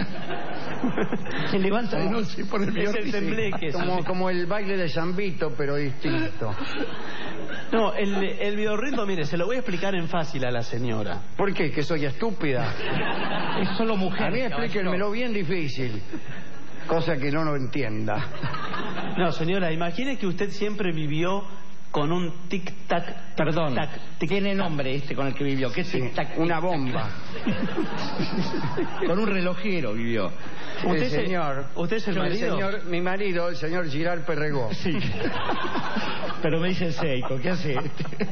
Se levanta de noche por el biorritmo.
Es el tembleque.
Como el baile de Zambito, pero distinto.
No, el biorritmo, mire, se lo voy a explicar en fácil a la señora.
¿Por qué? ¿Que soy estúpida?
Es solo mujer.
A mí explíquenmelo bien difícil, cosa que no lo entienda.
No, señora, imagine que usted siempre vivió con un tic-tac.
Perdón,
tic-tac.
Tiene nombre con el que vivió. ¿Qué tic-tac?
Una bomba.
Con un relojero vivió.
¿Usted, señor?
¿Usted es el marido?
Mi marido, el señor Girard Perregó.
Sí. Pero me dice Seiko, ¿qué hace este?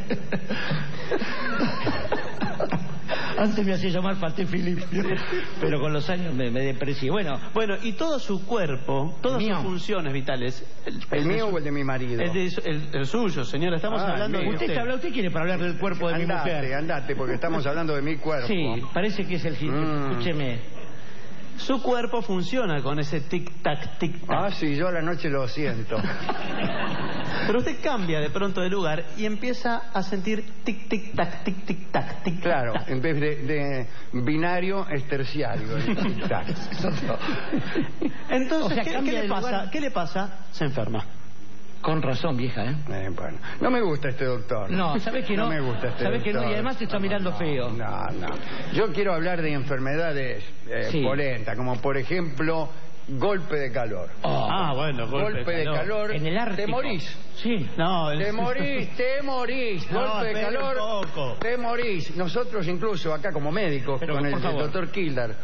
Antes me hacía llamar Paté Filipe, pero con los años me deprecié. Bueno,
y todo su cuerpo, todas sus funciones vitales.
¿El mío o el de mi marido?
El suyo, señora. Estamos hablando de
usted. ¿Usted quiere para hablar del cuerpo de mi mujer?
Andate, porque estamos hablando de mi cuerpo.
Sí, parece que es el fin. Escúcheme.
Su cuerpo funciona con ese tic-tac, tic-tac.
Ah, sí, yo a la noche lo siento.
Pero usted cambia de pronto de lugar y empieza a sentir tic-tic-tac, tic-tic-tac, tic-tac.
Claro, en vez de binario es terciario. Tic-tac.
Entonces, ¿qué le pasa? Se enferma.
Con razón, vieja,
bueno, no me gusta este doctor.
No, ¿sabes que no?
No me gusta este doctor.
¿Sabes que no? Y además te está mirando feo.
No. Yo quiero hablar de enfermedades polentas, como por ejemplo golpe de calor.
Bueno, golpe
de calor.
En el Ártico.
Te morís.
Sí.
No,
te morís. Golpe de calor. Te morís. Nosotros incluso acá como médicos, con el doctor Kildar,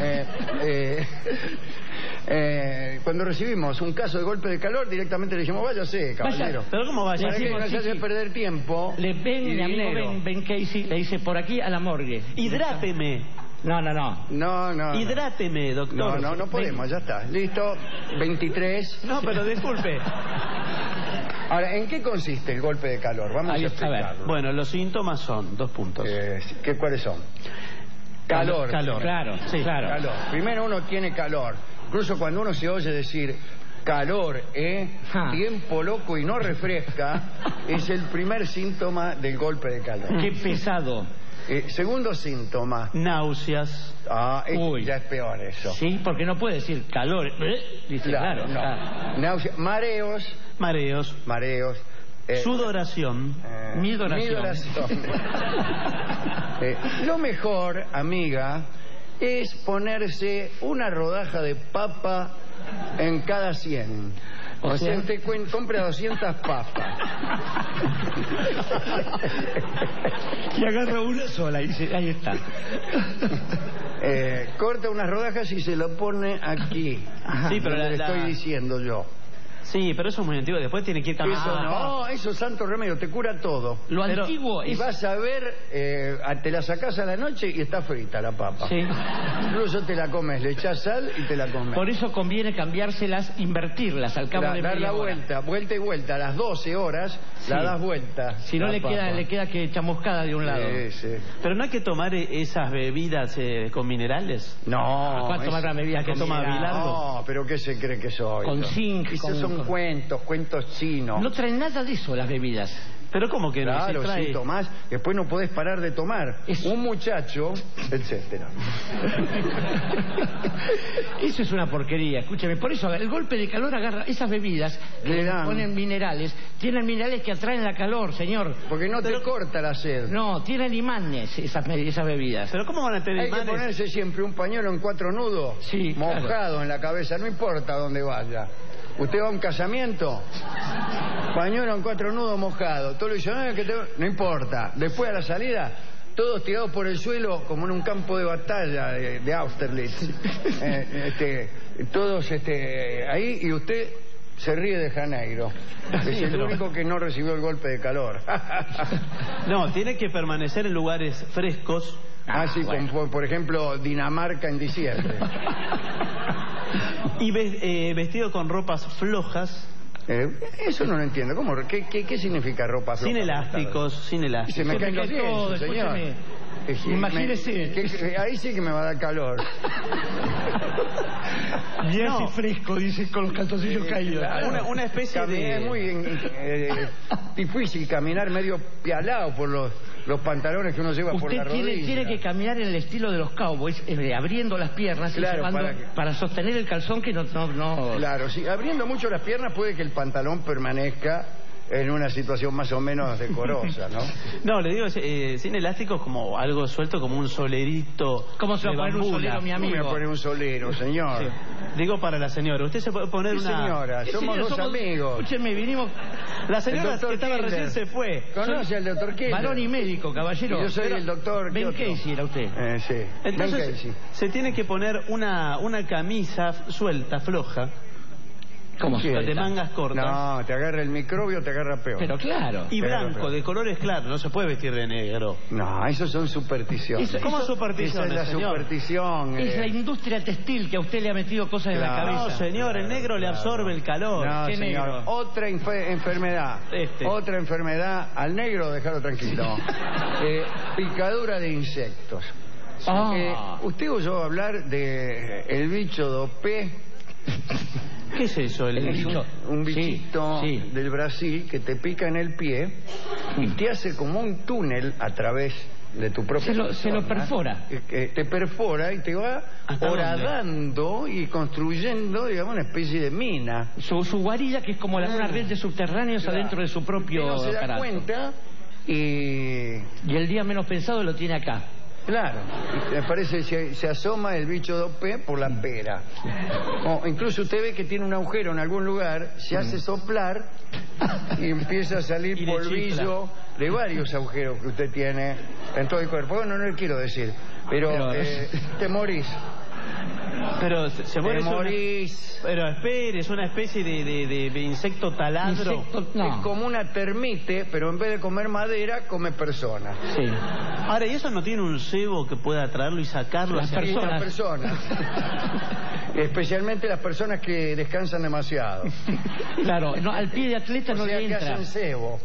cuando recibimos un caso de golpe de calor, directamente le decimos, váyase, caballero.
¿Pero cómo vaya?
Para que no se hace perder tiempo.
Mi amigo Ben Casey le dice, por aquí a la morgue.
Hidráteme.
No.
Hidráteme, doctor.
No podemos, ya está. Listo, 23.
No, pero disculpe.
Ahora, ¿en qué consiste el golpe de calor? Vamos a explicarlo.
Bueno, los síntomas son 2 puntos.
¿Cuáles son? Calor.
Claro.
Calor. Primero uno tiene calor. Incluso cuando uno se oye decir calor, tiempo loco y no refresca, es el primer síntoma del golpe de calor.
Qué pesado.
Segundo síntoma.
Náuseas.
Ya es peor eso.
Sí, porque no puede decir calor. Dice, claro.
Náuseas. Mareos.
Sudoración.
Midoración. Lo mejor, amiga, es ponerse una rodaja de papa en cada 100. O sea, usted compra 200 papas.
Y agarra una sola y dice, ahí está.
Corta unas rodajas y se lo pone aquí.
Sí, pero
le estoy diciendo yo.
Sí, pero eso es muy antiguo. Después tiene que ir cambiando.
Eso no, eso es santo remedio, te cura todo.
Lo antiguo
y
es...
vas a ver, te la sacás a la noche y está frita la papa.
Sí.
Incluso te la comes, le echás sal y te la comes.
Por eso conviene cambiárselas, invertirlas al cabo de
dar la vuelta, vuelta y vuelta. A las 12 horas la das vuelta.
Si no le queda que chamuscada de un lado.
Sí.
Pero no hay que tomar esas bebidas con minerales.
No.
¿Cuál tomar una bebida
que toma Bilardo?
No, pero ¿qué se cree que soy?
Con zinc.
Esos son cuentos chinos.
No traen nada de eso las bebidas.
Pero ¿cómo que no?
Claro, sí, tomás, después no podés parar de tomar. Un muchacho, etcétera.
Eso es una porquería, escúchame. Por eso el golpe de calor agarra esas bebidas que ponen minerales. Tienen minerales que atraen la calor, señor.
Porque no te corta la sed.
No, tienen imanes esas bebidas.
Pero ¿cómo van a tener imanes?
Hay que ponerse siempre un pañuelo en 4 nudos, mojado en la cabeza, no importa dónde vaya. Usted va a un casamiento, pañuelo en 4 nudos mojado. Todos le dicen, no importa. Después a la salida, todos tirados por el suelo como en un campo de batalla de Austerlitz. Todos ahí, y usted se ríe de Janeiro. Es el único que no recibió el golpe de calor.
No, tiene que permanecer en lugares frescos.
Sí, bueno. Como por ejemplo Dinamarca en diciembre.
Y vestido con ropas flojas.
Eso no lo entiendo. ¿Cómo? ¿Qué significa ropa floja?
Sin elásticos.
Se me caen los dientes, señor.
Imagínese.
Ahí sí que me va a dar calor.
Y así fresco, dice, con los calzoncillos caídos.
Una especie de...
Es muy difícil caminar medio pialado por los pantalones que uno lleva por la rodilla.
Usted tiene que caminar en el estilo de los cowboys, abriendo las piernas,
claro,
para sostener el calzón que no...
Claro, sí, abriendo mucho las piernas puede que el pantalón permanezca en una situación más o menos decorosa, ¿no?
No, le digo, sin elásticos, como algo suelto, como un solerito.
¿Cómo se va a poner un solero, mi amigo?
¿Cómo me voy a poner un solero, señor?
Sí. Digo para la señora. Usted se puede poner una...
señora, somos dos amigos.
Escúcheme, vinimos...
La señora que estaba recién se fue.
¿Conoce al doctor Killer?
Varón y médico, caballero.
Y yo soy el doctor...
Ben Casey era usted.
Sí.
Entonces, se tiene que poner una camisa suelta, floja.
¿Cómo se
de mangas cortas?
No, te agarra el microbio, te agarra peor.
Pero claro.
Y blanco, de colores claros, no se puede vestir de negro.
No, eso son supersticiones.
¿Cómo supersticiones,
esa es la superstición.
Es la industria textil que a usted le ha metido cosas en la cabeza.
No, señor, el negro le absorbe el calor.
No,
¿Qué
señor.
negro?
Otra enfermedad. Otra enfermedad. Al negro dejarlo tranquilo. Picadura de insectos. Usted oyó hablar de el bicho dopé.
¿Qué es eso?
Un bichito del Brasil que te pica en el pie y te hace como un túnel a través de tu propio
se lo perfora.
Te perfora y te va horadando y construyendo, digamos, una especie de mina.
Su guarida, que es como una red de subterráneos adentro de su propio
no se da
aparato.
Cuenta
y el día menos pensado lo tiene acá.
Claro, me parece que se asoma el bicho dopé por la pera. O incluso usted ve que tiene un agujero en algún lugar, se hace soplar y empieza a salir polvillo de varios agujeros que usted tiene en todo el cuerpo. Bueno, no le quiero decir, pero te morís.
Pero se muere.
Te morís.
Pero espere, es una especie de insecto taladro.
Es como una termite, pero en vez de comer madera, come personas.
Sí. Ahora, ¿y eso no tiene un cebo que pueda traerlo y sacarlo?
Las personas. Especialmente las personas que descansan demasiado.
Claro, al pie de atleta no le entra.
Que hacen cebo.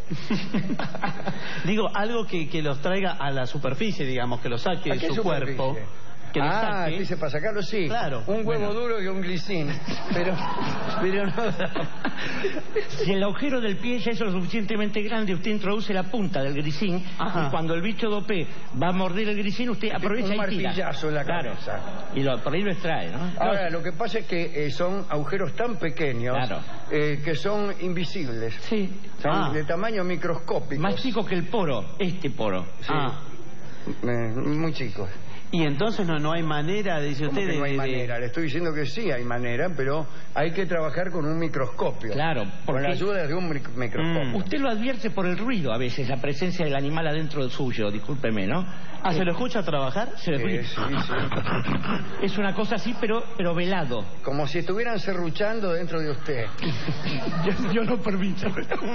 Digo, algo que los traiga a la superficie, digamos, que los saque de su cuerpo. que le saque.
Dice para sacarlo, sí.
Claro.
Un huevo duro y un glicín. Pero no.
Si el agujero del pie ya es lo suficientemente grande, usted introduce la punta del grisín.
Ajá.
Y cuando el bicho dopé va a morder el grisín, usted aprovecha
un
y tira.
martillazo en la cabeza.
Claro. Y por ahí lo extrae, ¿no?
Ahora, lo que pasa es que son agujeros tan pequeños que son invisibles.
Sí.
Son de tamaño microscópico.
Más chico que el poro, este poro.
Sí. Muy chicos.
Y entonces no hay manera, dice usted,
no hay manera. Le estoy diciendo que sí hay manera, pero hay que trabajar con un microscopio.
Claro,
con la ayuda de un microscopio.
Usted lo advierte por el ruido a veces, la presencia del animal adentro del suyo, discúlpeme, ¿no?
¿Se lo escucha trabajar?
Se lo escucha.
Sí.
Es una cosa así, pero velado.
Como si estuvieran serruchando dentro de usted.
Yo no permito.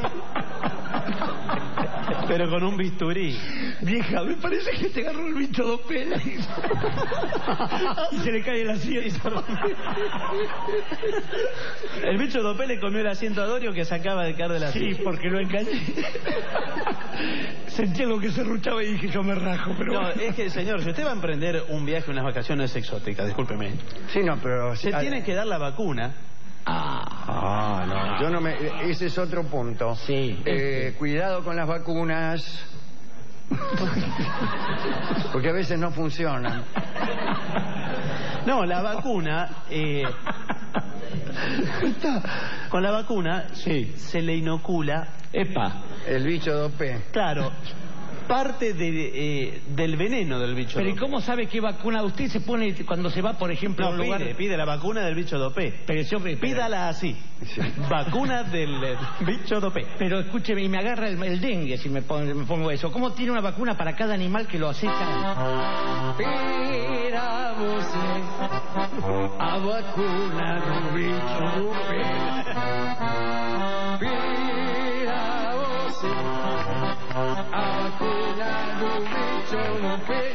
Pero con un bisturí.
Vieja, me parece que te agarró el bicho dos pelas. Y se le cae el asiento.
El bicho dopé le comió el asiento a Dorio que se acaba de caer de la silla.
Sí, porque lo engañé. Sentí algo que se ruchaba y dije, yo me rajo. Pero
no, es que, señor, si usted va a emprender un viaje, unas vacaciones exóticas, discúlpeme.
Sí, no, pero...
Se tiene que dar la vacuna.
No, yo no me... Ese es otro punto.
Sí.
Cuidado con las vacunas. Porque a veces no funcionan.
No, la vacuna... con la vacuna se le inocula...
El bicho dopé.
Claro. Parte del veneno del bicho
Pero ¿y
dopé.
cómo sabe qué vacuna usted se pone cuando se va, por ejemplo, a un lugar?
Pide la vacuna del bicho dopé. Pídala así. Sí. Vacuna del bicho dopé.
Pero escúcheme, y me agarra el dengue si me pongo eso. ¿Cómo tiene una vacuna para cada animal que lo acecha?
Pira você a vacuna do bicho dopé. Pira você a vacuna do bicho dopé.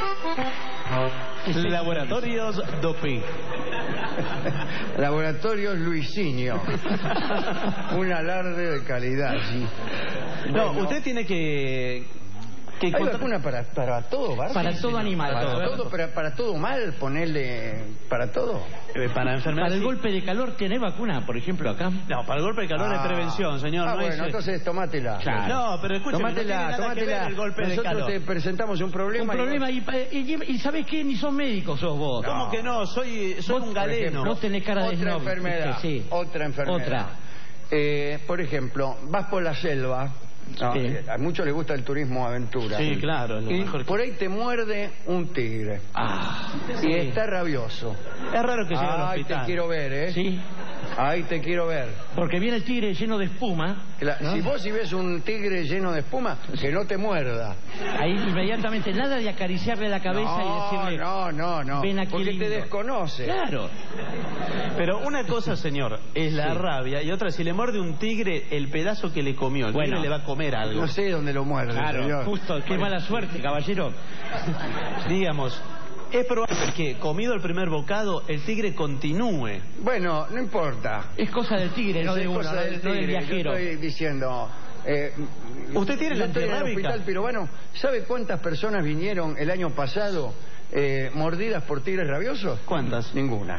Laboratorios Dopé.
Laboratorios Luisinho. Un alarde de calidad. Sí.
No, usted tiene que
¿Hay vacuna para todo, Bart?
Para todo animal.
Para todo mal, ponerle... ¿Para todo?
Para enfermedades.
Para el golpe de calor, ¿tiene vacuna, por ejemplo, acá?
No, para el golpe de calor es prevención, señor. No
bueno, entonces tómatela.
Claro. No, pero escúcheme,
tómatela.
El golpe
Nosotros
de calor.
te presentamos un problema.
Y ¿sabés qué? Ni son médicos sos vos.
No. ¿Cómo que no? Soy un galeno.
Vos tenés cara de
otra enfermedad.
Sí.
Otra enfermedad. Por ejemplo, vas por la selva. No, a muchos les gusta el turismo aventura.
Sí, claro.
Y por ahí te muerde un tigre. Y está rabioso.
Es raro que llegue al hospital.
Ahí te quiero ver, ¿eh?
Sí.
Ahí te quiero ver.
Porque viene el tigre lleno de espuma.
¿no? Si ves un tigre lleno de espuma, que no te muerda.
Ahí inmediatamente, nada de acariciarle la cabeza y decirle...
No.
Ven aquí,
porque
lindo.
te desconoce.
Claro.
Pero una cosa, señor, es la rabia. Y otra, si le muerde un tigre, el pedazo que le comió. El tigre le va a comer algo.
No sé dónde lo muerde, señor.
Justo. Qué mala suerte, caballero.
Digamos... Es probable que, comido el primer bocado, el tigre continúe.
Bueno, no importa.
Es cosa del tigre, no de uno, no del viajero.
Yo estoy diciendo...
¿Usted tiene la
hospital peruano? ¿Sabe cuántas personas vinieron el año pasado mordidas por tigres rabiosos?
¿Cuántas?
Ninguna.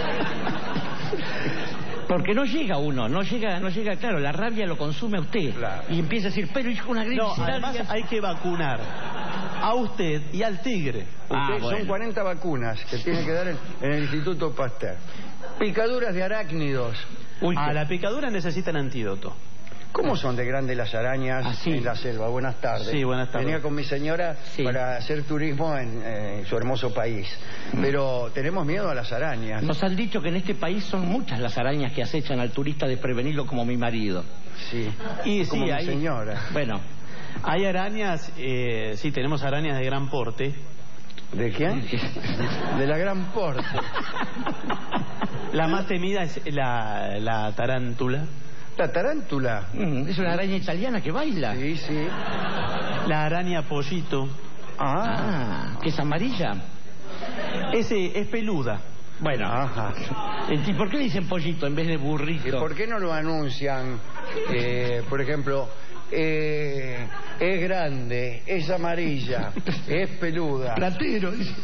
Porque no llega uno, no llega, claro, la rabia lo consume a usted. Claro. Y empieza a decir, pero hijo, una gripe.
No, además hay que vacunar a usted y al tigre.
Son 40 vacunas que tiene que dar en el Instituto Pasteur. Picaduras de arácnidos.
La picadura necesitan antídoto.
¿Cómo son de grandes las arañas en la selva? Buenas tardes.
Sí, buenas tardes.
Venía con mi señora para hacer turismo en su hermoso país. Pero tenemos miedo a las arañas.
Nos han dicho que en este país son muchas las arañas que acechan al turista desprevenido como mi marido.
Sí.
Y
como mi señora.
Bueno.
Hay arañas, sí, tenemos arañas de gran porte.
¿De quién? De la gran porte.
La más temida es la tarántula.
La tarántula.
Es una araña italiana que baila.
Sí, sí.
La araña pollito.
Que es amarilla.
Es peluda.
Bueno. ¿Y por qué dicen pollito en vez de burrito?
¿Por qué no lo anuncian? Por ejemplo, es grande, es amarilla, es peluda.
Platero, dice.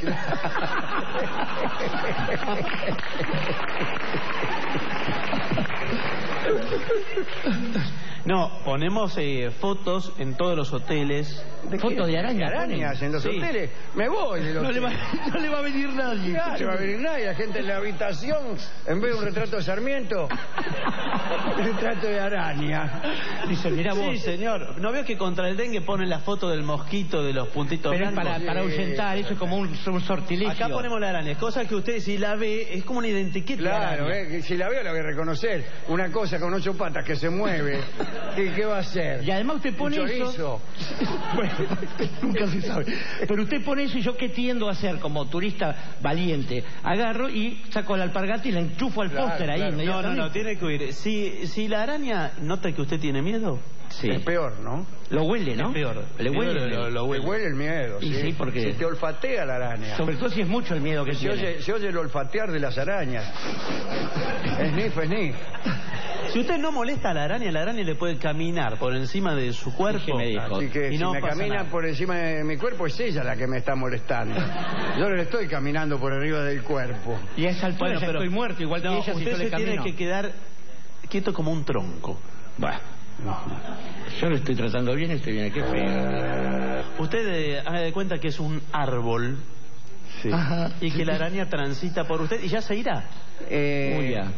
No, ponemos fotos en todos los hoteles.
Fotos de arañas.
Arañas en los hoteles. Me voy del hotel.
No le va a venir nadie.
Claro, no le va a venir nadie. La gente en la habitación, en vez de un retrato de Sarmiento, un retrato de araña.
Dice, mira vos.
Sí, señor. ¿No veo que contra el dengue ponen la foto del mosquito de los puntitos
Pero es
blancos?
para ahuyentar, eso es como un sortilegio.
Acá ponemos la araña, cosa que usted si la ve es como una identikit.
Claro, si la veo la voy a reconocer. Una cosa con 8 patas que se mueve. ¿Qué va a hacer?
Y además usted pone eso. Bueno, nunca se sabe. Pero usted pone eso y yo qué tiendo a hacer como turista valiente. Agarro y saco la alpargata y la enchufo al póster ahí.
No, tiene que huir. Si la araña nota que usted tiene miedo,
sí.
Es peor, ¿no?
Lo huele, ¿no?
Es peor.
Le huele.
Lo huele.
Le huele el miedo.
Y sí, porque
se te olfatea la araña.
Sobre todo si es mucho el miedo que tiene.
Se oye el olfatear de las arañas. Sniff.
Si usted no molesta a la araña le puede caminar por encima de su cuerpo.
Me dijo.
Así que
y
si
no
me camina
nada.
por encima de mi cuerpo, es ella la que me está molestando. Yo no le estoy caminando por arriba del cuerpo.
Y a esa altura ya estoy muerto, igual que ella si
usted
yo le
se
camino.
tiene que quedar quieto como un tronco.
Bueno. Yo lo estoy tratando bien, estoy bien. Qué feo.
Usted haga de cuenta que es un árbol.
Sí.
Ajá.
Y que la araña transita por usted y ya se irá.
Muy bien.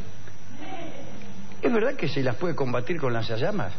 ¿Es verdad que se las puede combatir con lanzallamas?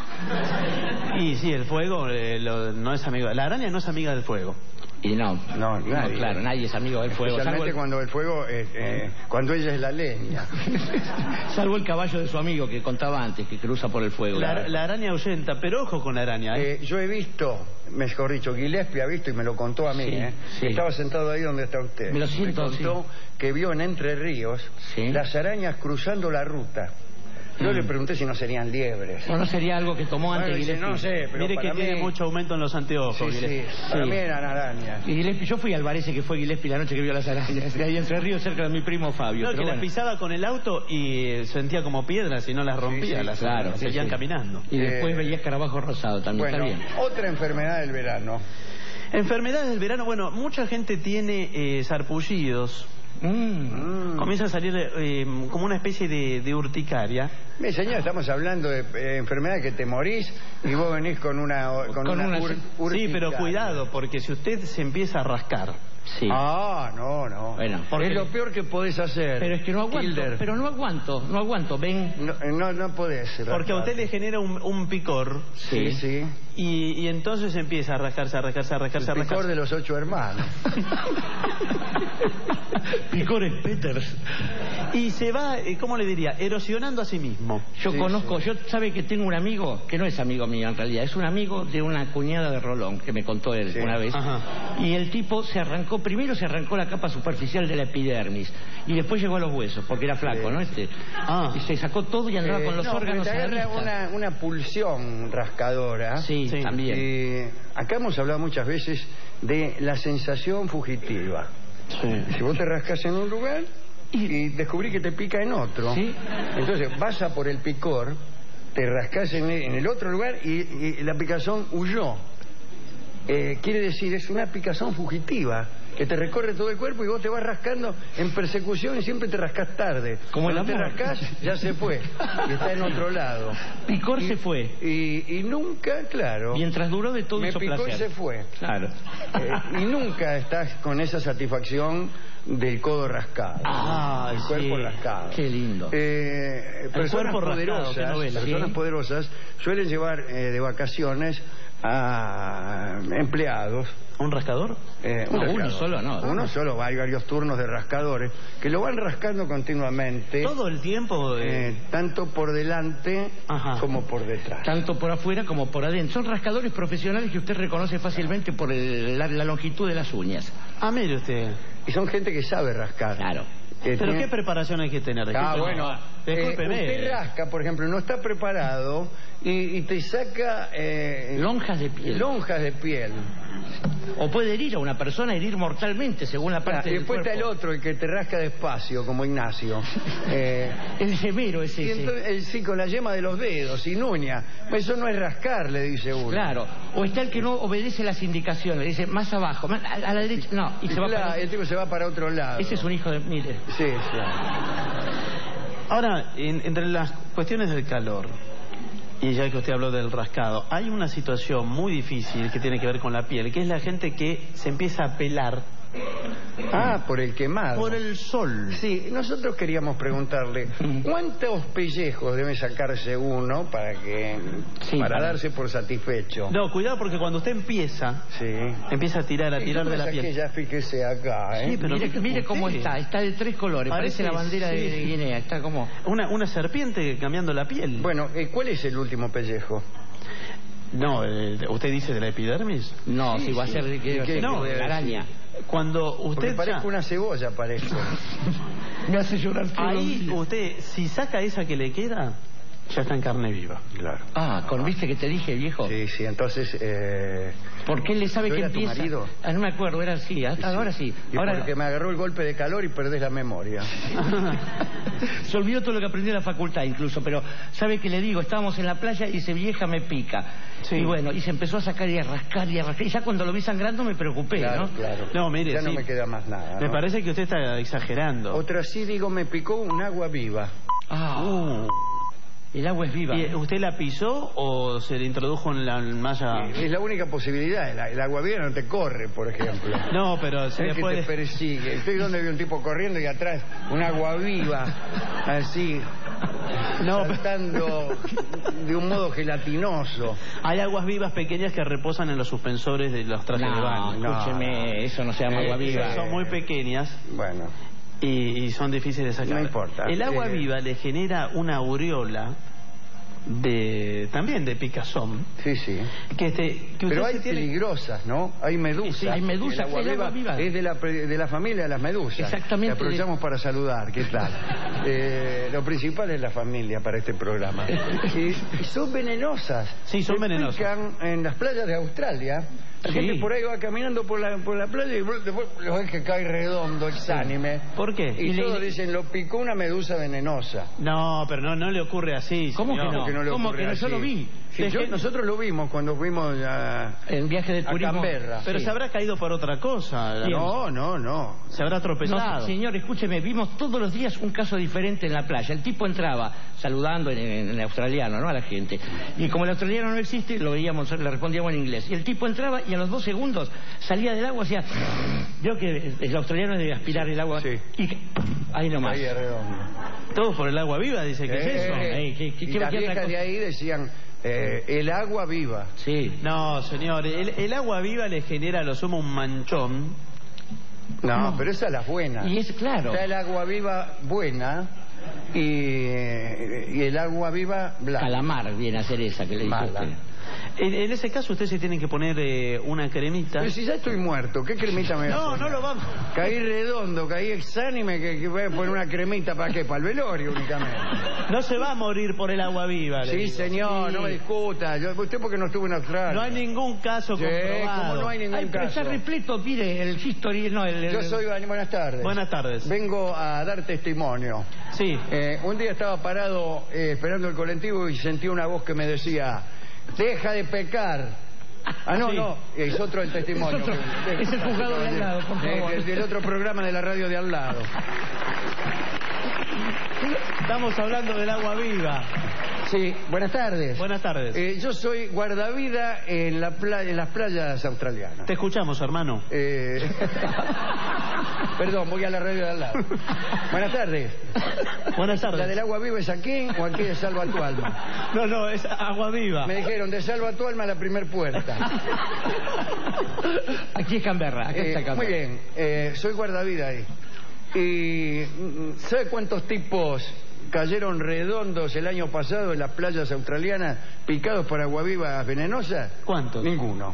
Y sí, el fuego no es amigo. La araña no es amiga del fuego.
Y no,
nadie.
Claro, nadie es amigo del fuego.
Especialmente cuando el fuego, cuando ella es la leña.
Salvo el caballo de su amigo que contaba antes, que cruza por el fuego.
La araña ahuyenta, pero ojo con la araña.
Yo he visto, mejor dicho, Gillespie ha visto y me lo contó a mí.
Sí.
Estaba sentado ahí donde está usted.
Me lo siento,
me contó que vio en Entre Ríos las arañas cruzando la ruta. Yo le pregunté si no serían liebres.
No sería algo que tomó antes Gillespie.
No sé, pero
mire que tiene mucho aumento en los anteojos.
Sí, para mí eran arañas.
Y Gillespie, yo fui al bar ese que fue Gillespie la noche que vio las arañas, ahí Entre Ríos, cerca de mi primo Fabio.
No,
pero
que
bueno.
las pisaba con el auto y sentía como piedras y no las rompía. Las seguían caminando.
Y después veía escarabajo rosado también.
Bueno,
está bien.
otra enfermedad del verano.
Enfermedades del verano, bueno, mucha gente tiene sarpullidos. Comienza a salir como una especie de urticaria.
Mi señor, estamos hablando de enfermedades que te morís y vos venís con una urticaria.
Sí, pero cuidado, porque si usted se empieza a rascar.
Sí.
No.
Bueno,
es lo peor que podés hacer.
Pero es que no aguanto.
Hilder.
Pero no aguanto. Ven.
No podés.
Porque a usted le genera un picor.
Sí.
Y entonces empieza a rascarse.
El picor de los 8 hermanos.
Picores Peters.
Y se va, ¿cómo le diría? Erosionando a sí mismo.
Yo sabe que tengo un amigo, que no es amigo mío en realidad, es un amigo de una cuñada de Rolón, que me contó él una vez.
Ajá.
Y el tipo primero se arrancó la capa superficial de la epidermis, y después llegó a los huesos, porque era flaco, ¿no? Y se sacó todo y andaba con los órganos
te
a la vista.
una pulsión rascadora.
Sí, también.
Acá hemos hablado muchas veces de la sensación fugitiva. Si vos te rascas en un lugar y descubrí que te pica en otro, entonces vas a por el picor, te rascas en el otro lugar y la picazón huyó. Quiere decir, es una picazón fugitiva que te recorre todo el cuerpo y vos te vas rascando en persecución y siempre te rascás tarde.
Como
Cuando
el
te
amor.
rascás, ya se fue y está en otro lado.
Picor se fue.
Y nunca, claro.
Mientras duró de todo
me
hizo
picó
placer.
y se fue.
Claro.
Y nunca estás con esa satisfacción del codo rascado.
El
cuerpo rascado.
Qué lindo.
Personas
cuerpo
poderosas,
rascado, qué novela.
personas poderosas suelen llevar de vacaciones a empleados.
¿Un rascador?
Uno solo, no.
Uno solo, hay varios turnos de rascadores que lo van rascando continuamente.
Todo el tiempo.
Tanto por delante como por detrás.
Tanto por afuera como por adentro. Son rascadores profesionales que usted reconoce fácilmente por la longitud de las uñas.
Mire usted.
Y son gente que sabe rascar.
Claro.
¿Pero qué preparación hay que tener?
Bueno,
Discúlpeme.
Usted rasca, por ejemplo, no está preparado y te saca...
lonjas de piel.
Lonjas de piel.
O puede herir a una persona, herir mortalmente, según la parte
y
del
después
cuerpo.
está el otro, el que te rasca despacio, como Ignacio.
El gemero es ese.
Entonces, sí, con la yema de los dedos, sin uña. Eso no es rascar, le dice uno.
Claro. O está el que no obedece las indicaciones, dice más abajo, a la derecha, no. Y se va para...
El tipo se va para otro lado.
Ese es un hijo de... Mire.
Sí, sí.
Ahora, entre las cuestiones del calor, y ya que usted habló del rascado, hay una situación muy difícil que tiene que ver con la piel, que es la gente que se empieza a pelar.
Por el quemado.
Por el sol.
Sí, nosotros queríamos preguntarle, ¿cuántos pellejos debe sacarse uno para darse por satisfecho?
No, cuidado porque cuando usted empieza a tirar de la piel.
Ya fíjese acá,
Sí, pero mire cómo está de 3 colores, parece la bandera de Guinea, está como...
Una serpiente cambiando la piel.
Bueno, ¿cuál es el último pellejo?
No, ¿usted dice de la epidermis?
No, si va a ser de la araña.
Cuando usted
parece una cebolla, parece.
Me hace llorar todo.
Ahí usted, si saca esa que le queda, ya está en carne viva.
Claro.
¿Viste que te dije, viejo?
Sí, entonces...
Porque él le sabe que empieza...
¿Tu marido?
No me acuerdo, era así, ahora sí.
Ahora porque me agarró el golpe de calor y perdés la memoria.
Se olvidó todo lo que aprendió en la facultad incluso, pero ¿sabe qué le digo? Estábamos en la playa y dice, vieja me pica. Sí. Y bueno, y se empezó a sacar y a rascar y a rascar. Y ya cuando lo vi sangrando me preocupé, ¿no?
Claro.
No, mire,
ya no me queda más nada.
Me parece que usted está exagerando.
Otra sí, digo, me picó un agua viva.
El agua es viva.
¿Y usted la pisó o se le introdujo en la malla?
Es la única posibilidad. El agua viva no te corre, por ejemplo.
No, pero se
que te persigue. Estoy donde vi un tipo corriendo y atrás un agua viva, así, saltando de un modo gelatinoso.
Hay aguas vivas pequeñas que reposan en los suspensores de los trajes de baño.
Escúcheme, eso no se llama agua viva.
Son muy pequeñas.
Bueno.
Y son difíciles de sacar.
No importa.
El agua viva le genera una aureola también de picazón.
Sí. Pero hay peligrosas, ¿no? Hay medusas.
Sí, hay medusas.
El agua viva es de la familia de las medusas.
Exactamente.
Que aprovechamos para saludar. ¿Qué tal? Lo principal es la familia para este programa. Y son venenosas.
Sí, son venenosas.
Pican en las playas de Australia. La gente por ahí va caminando por la playa y después lo ves que cae redondo, exánime.
¿Por qué?
Y todos dicen, lo picó una medusa venenosa.
No, pero no le ocurre así.
¿Cómo que no?
¿Cómo que no? Yo lo vi. Sí, nosotros lo vimos cuando fuimos
en viaje de turismo
a Canberra.
Pero se habrá caído por otra cosa.
No.
Se habrá tropezado.
No, señor, escúcheme, vimos todos los días un caso diferente en la playa. El tipo entraba saludando en australiano, ¿no? A la gente. Y como el australiano no existe, le respondíamos en inglés. Y el tipo entraba y a los 2 segundos salía del agua, hacía... Vio que el australiano debe aspirar el agua.
Sí.
Y ahí nomás.
Ahí redondo.
Todo por el agua viva, dice que es eso.
Y las viejas de ahí decían... el agua viva.
Sí. No, señor, el agua viva le genera a lo sumo un manchón.
No, pero esa es la buena.
Y es claro.
Está el agua viva buena y el agua viva blanca.
Calamar viene a ser esa que le dice usted.
En ese caso usted se tiene que poner una cremita.
Pero si ya estoy muerto, ¿qué cremita me va a poner?
No lo vamos.
Caí redondo, caí exánime, que voy a poner una cremita ¿para qué? Para el velorio únicamente.
No se va a morir por el agua viva.
Sí, señor, no me discuta. Usted porque no estuvo en Australia.
No hay ningún caso comprobado.
¿Cómo no hay ningún caso?
Está repleto, mire, el history...
Yo soy... Buenas tardes.
Buenas tardes.
Vengo a dar testimonio.
Sí.
Un día estaba parado esperando el colectivo y sentí una voz que me decía... Deja de pecar. No, es otro el testimonio.
Es el juzgado de al lado, por favor.
Del otro programa de la radio de al lado.
Estamos hablando del agua viva.
Sí, buenas tardes.
Buenas tardes.
Yo soy guardavida en las playas australianas.
Te escuchamos, hermano.
Perdón, voy a la radio de al lado. Buenas tardes.
Buenas tardes.
¿La del agua viva es aquí o aquí de Salva tu Alma?
No, es agua viva.
Me dijeron, de Salva tu Alma a la primer puerta.
Aquí es Canberra, acá está Canberra.
Muy bien, soy guardavida ahí. ¿Y sabe cuántos tipos cayeron redondos el año pasado en las playas australianas picados por aguavivas venenosas?
¿Cuántos?
Ninguno.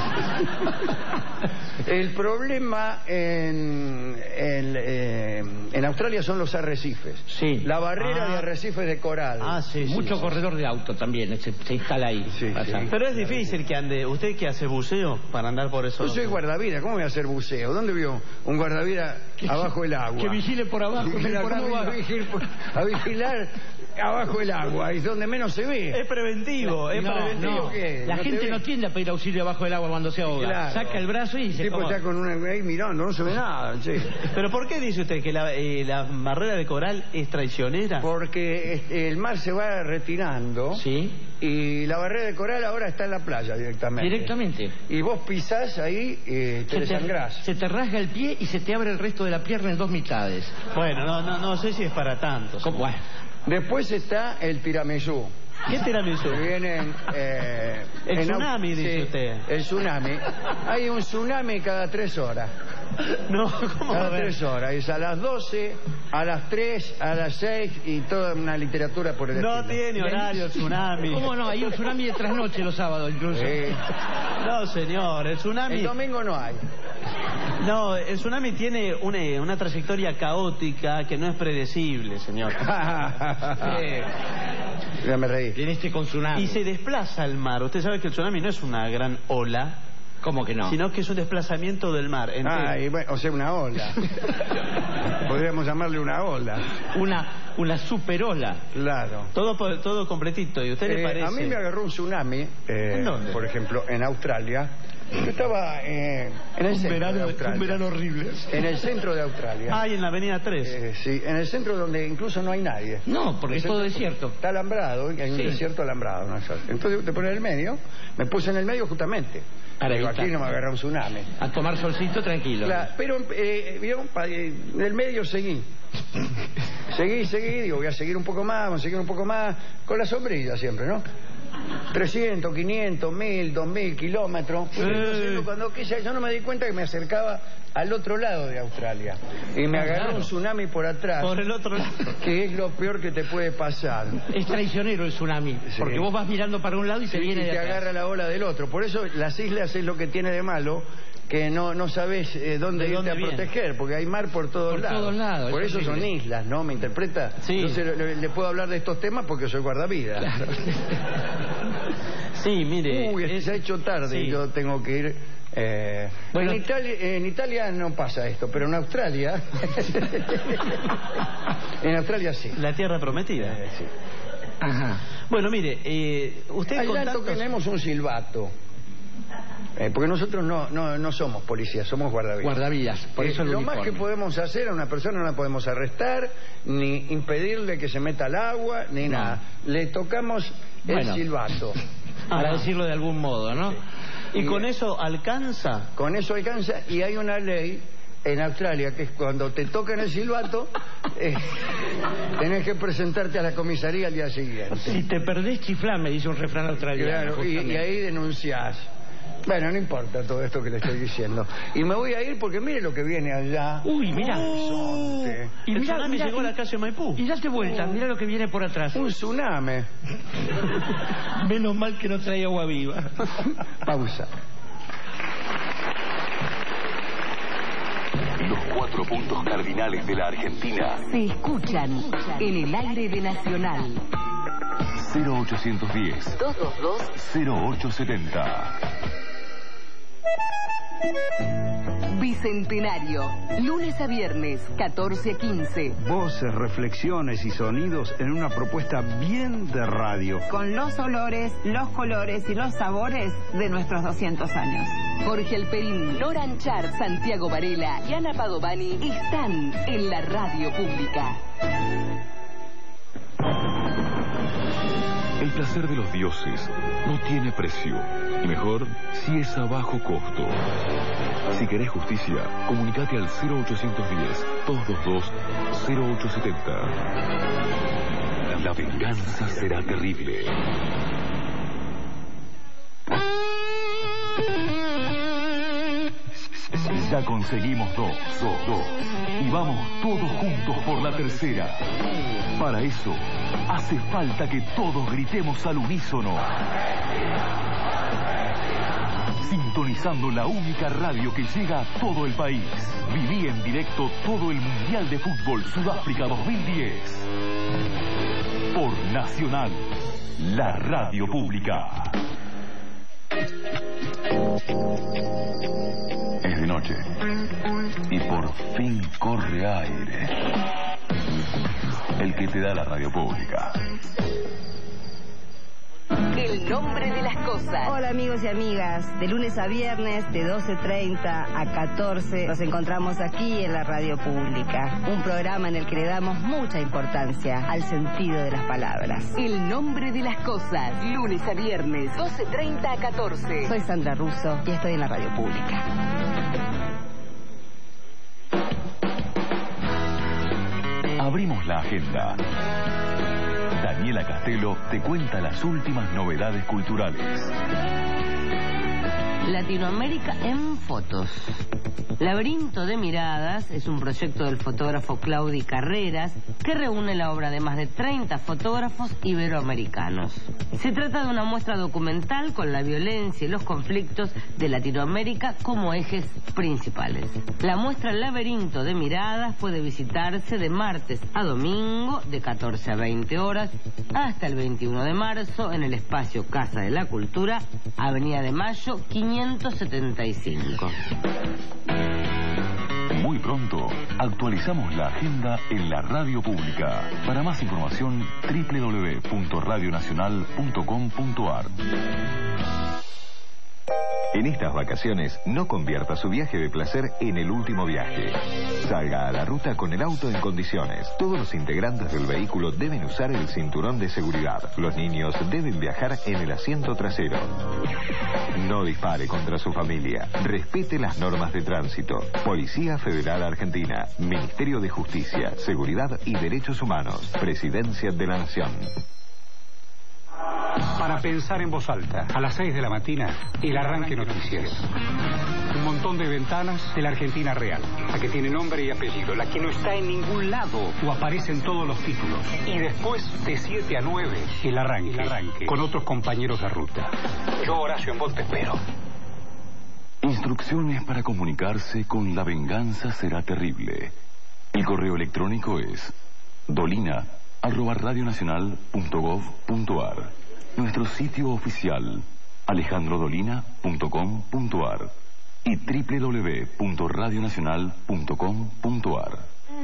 El problema en Australia son los arrecifes.
Sí.
La barrera de arrecifes de coral.
Mucho corredor de auto también se instala ahí.
Pero es difícil que ande. ¿Usted que hace buceo para andar por eso?
Yo soy guardavidas, ¿cómo voy a hacer buceo? ¿Dónde vio un guardavidas abajo del agua?
Que vigile por abajo.
A vigilar abajo el agua, es donde menos se ve.
Es preventivo, es preventivo.
¿Qué?
La gente no tiende a pedir auxilio abajo del agua cuando se ahoga.
Claro.
Saca el brazo y se
tipo está con una ahí mirando, no se ve nada. Che.
Pero ¿por qué dice usted que la barrera de coral es traicionera?
Porque el mar se va retirando.
Sí.
Y la barrera de coral ahora está en la playa directamente. Y vos pisás ahí y te desangrás.
Se te rasga el pie y se te abre el resto de la pierna en dos mitades.
Bueno, no sé si es para tanto.
Bueno.
Después está el tiramisú.
¿Qué tiramisú?
Vienen
el tsunami, dice usted.
El tsunami. Hay un tsunami cada 3 horas.
No, ¿cómo?
Cada 3 horas. Es a las 12, a las 3, a las 6 y toda una literatura por el estilo.
No tiene horario el tsunami.
¿Cómo no? Hay un tsunami de trasnoche los sábados incluso.
No, señor, el tsunami...
El domingo no hay.
No, el tsunami tiene una trayectoria caótica que no es predecible, señor.
Ya me reí.
En este con tsunami.
Y se desplaza el mar. Usted sabe que el tsunami no es una gran ola.
¿Cómo que no?
Sino que es un desplazamiento del mar.
O sea, una ola. Podríamos llamarle una ola.
Una superola.
Claro.
Todo completito. ¿Y a usted le parece?
A mí me agarró un tsunami, por ejemplo, en Australia. Yo estaba en el centro de Australia.
Un verano horrible.
En el centro de Australia.
Y en la avenida 3.
Sí, en el centro donde incluso no hay nadie.
No, porque es todo desierto.
Está alambrado, hay un desierto alambrado. ¿No? Entonces te pones en el medio, me puse en el medio justamente. Digo, aquí no me agarra un tsunami.
A tomar solcito tranquilo.
Claro, pero en el medio seguí. Digo, voy a seguir un poco más, con la sombrilla siempre, ¿no? 300, 500, 1000, 2000 kilómetros. Cuando yo no me di cuenta que me acercaba al otro lado de Australia. Y me agarró un tsunami por atrás.
Por el otro lado.
Que es lo peor que te puede pasar.
Es traicionero el tsunami. Sí. Porque vos vas mirando para un lado y te viene de atrás.
Y te agarra la ola del otro. Por eso las islas es lo que tiene de malo, que no sabes dónde irte a proteger, porque hay mar por todos lados. Por eso son islas, ¿no? ¿Me interpreta? Sí. Entonces le puedo hablar de estos temas porque soy guardavidas. Claro.
Sí, mire.
Se ha hecho tarde y yo tengo que ir. Bueno, en Italia no pasa esto, pero en Australia. En Australia sí.
La tierra prometida.
Sí.
Ajá. Bueno, mire, usted
tenemos un silbato. Porque nosotros no somos policías, somos guardavidas.
Guardavidas, por eso
lo más que podemos hacer a una persona no la podemos arrestar, ni impedirle que se meta al agua, ni nada. Le tocamos el silbato.
Para decirlo de algún modo, ¿no?
Sí. ¿Y con eso alcanza?
Con eso alcanza, y hay una ley en Australia que es cuando te tocan el silbato, tenés que presentarte a la comisaría al día siguiente.
Si te perdés, chiflá, me dice un refrán australiano.
Claro, y ahí denunciás. Bueno, no importa todo esto que le estoy diciendo. Y me voy a ir porque mire lo que viene allá.
Uy, mira.
Y el tsunami llegó a la calle Maipú.
Y date vuelta, mira lo que viene por atrás.
Un tsunami.
Menos mal que no trae agua viva.
Pausa.
Los 4 puntos cardinales de la Argentina
se escuchan en el aire de Nacional.
0810
222
0870.
Bicentenario, lunes a viernes, 14 a 15.
Voces, reflexiones y sonidos en una propuesta bien de radio.
Con los olores, los colores y los sabores de nuestros 200 años.
Jorge Alperín, Nora Anchar, Santiago Varela y Ana Padovani están en la radio pública.
El placer de los dioses no tiene precio. Y mejor si es a bajo costo. Si querés justicia, comunicate al 0810-222-0870. La venganza será terrible. Ya conseguimos dos. Y vamos todos juntos por la tercera. Para eso, hace falta que todos gritemos al unísono. Sintonizando la única radio que llega a todo el país. Viví en directo todo el Mundial de Fútbol Sudáfrica 2010. Por Nacional, la radio pública. Es de noche y por fin corre aire. El que te da la radio pública.
El nombre de las cosas.
Hola amigos y amigas, de lunes a viernes de 12:30 a 14 nos encontramos aquí en la radio pública, un programa en el que le damos mucha importancia al sentido de las palabras.
El nombre de las cosas, lunes a viernes, 12:30 a 14.
Soy Sandra Russo y estoy en la radio pública.
Abrimos la agenda. Daniela Castelo te cuenta las últimas novedades culturales.
Latinoamérica en fotos. Laberinto de Miradas es un proyecto del fotógrafo Claudi Carreras que reúne la obra de más de 30 fotógrafos iberoamericanos. Se trata de una muestra documental con la violencia y los conflictos de Latinoamérica como ejes principales. La muestra Laberinto de Miradas puede visitarse de martes a domingo de 14 a 20 horas hasta el 21 de marzo en el espacio Casa de la Cultura, Avenida de Mayo 575.
Muy pronto actualizamos la agenda en la radio pública. Para más información, www.radionacional.com.ar.
En estas vacaciones, no convierta su viaje de placer en el último viaje. Salga a la ruta con el auto en condiciones. Todos los integrantes del vehículo deben usar el cinturón de seguridad. Los niños deben viajar en el asiento trasero. No dispare contra su familia. Respete las normas de tránsito. Policía Federal Argentina. Ministerio de Justicia, Seguridad y Derechos Humanos. Presidencia de la Nación.
Para pensar en voz alta, a las 6 de la mañana, el arranque noticiero. Un montón de ventanas de la Argentina real, la que tiene nombre y apellido, la que no está en ningún lado o aparece en todos los títulos. Y después, de 7 a 9, el arranque, con otros compañeros de ruta. Yo, Horacio, en vos te espero.
Instrucciones para comunicarse con La Venganza Será Terrible. El correo electrónico es dolina@radionacional.gov.ar. Nuestro sitio oficial, alejandrodolina.com.ar y www.radionacional.com.ar.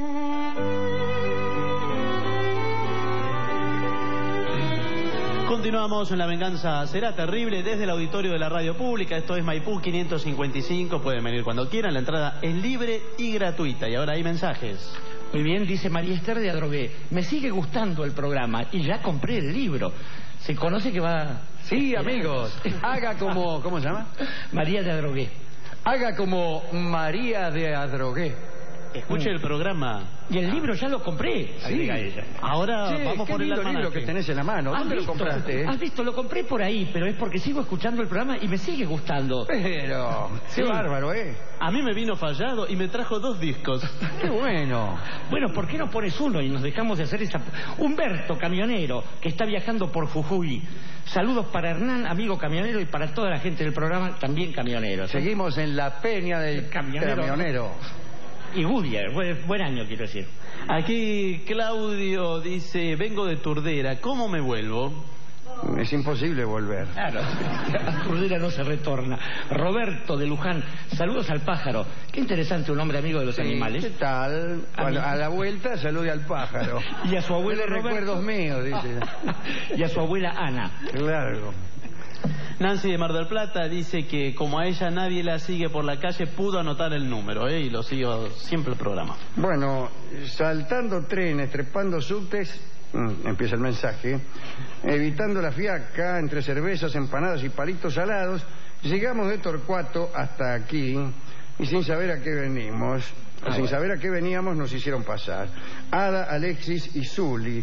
Continuamos en La Venganza Será Terrible desde el auditorio de la radio pública. Esto es Maipú 555. Pueden venir cuando quieran. La entrada es libre y gratuita. Y ahora hay mensajes.
Muy bien, dice María Esther de Adrogué. Me sigue gustando el programa y ya compré el libro. Se conoce que va...
Sí, amigos. Haga como... ¿Cómo se llama?
María de Adrogué.
Haga como María de Adrogué.
Escuche el programa.
Y el libro ya lo compré, agrega ella.
Ahora
Che,
vamos por el almanaque.
libro que tenés en la mano. ¿Dónde lo compraste?
¿Has visto? Lo compré por ahí, pero es porque sigo escuchando el programa y me sigue gustando.
Pero...
Sí.
Qué bárbaro, ¿eh?
A mí me vino fallado y me trajo 2 discos.
Qué bueno.
Bueno, ¿por qué no pones uno y nos dejamos de hacer esa... Humberto, camionero, que está viajando por Jujuy. Saludos para Hernán, amigo camionero, y para toda la gente del programa, también camioneros.
Seguimos en la peña del camionero.
Y Goodyear, buen año quiero decir.
Aquí Claudio dice, vengo de Turdera, ¿cómo me vuelvo?
Es imposible volver.
Claro, a Turdera no se retorna. Roberto de Luján, saludos al pájaro. Qué interesante, un hombre amigo de los animales.
¿Qué tal? A la vuelta salude al pájaro.
Y a su abuelo
Roberto. Recuerdos míos, dice.
Y a su abuela Ana.
Claro.
Nancy de Mar del Plata dice que como a ella nadie la sigue por la calle, pudo anotar el número, y lo sigo siempre el programa.
Bueno, saltando trenes, trepando subtes, empieza el mensaje, evitando la fiaca, entre cervezas, empanadas y palitos salados, llegamos de Torcuato hasta aquí y sin saber a qué venimos, sin saber a qué veníamos nos hicieron pasar. Ada, Alexis y Zuli.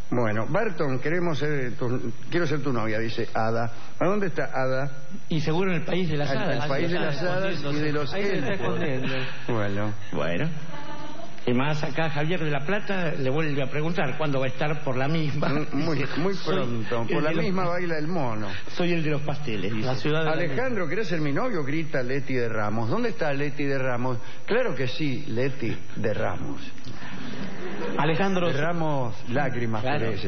Bueno, Barton, quiero ser tu novia, dice Ada. ¿A dónde está Ada?
Y seguro en el país de las hadas.
El país de las hadas y de los
Ahí se está escondiendo.
Bueno.
Y más acá Javier de la Plata le vuelve a preguntar cuándo va a estar por la misma.
Muy pronto. Por la misma baila el mono.
Soy el de los pasteles, dice.
La ciudad de
Alejandro, ¿querés ser mi novio? Grita Leti de Ramos. ¿Dónde está Leti de Ramos? Claro que sí, Leti de Ramos.
Alejandro,
derramos lágrimas por ella.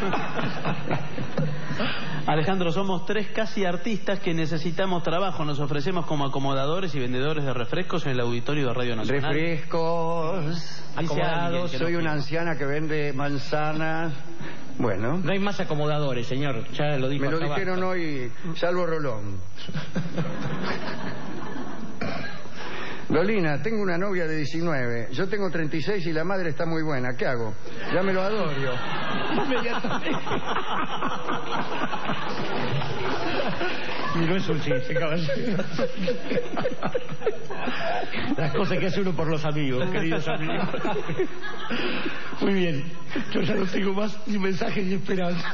Alejandro, somos 3 casi artistas que necesitamos trabajo. Nos ofrecemos como acomodadores y vendedores de refrescos en el auditorio de Radio Nacional.
Refrescos, acomodados. Soy una anciana que vende manzanas. Bueno.
No hay más acomodadores, señor. Ya lo dijo.
Me lo dijeron hoy, salvo Rolón. Lolina, tengo una novia de 19. Yo tengo 36 y la madre está muy buena. ¿Qué hago? Ya me lo adoro.
Inmediatamente. Y no es un chiste, caballero. Las cosas que hace uno por los amigos, queridos amigos. Muy bien. Yo ya no tengo más ni mensajes ni esperanza.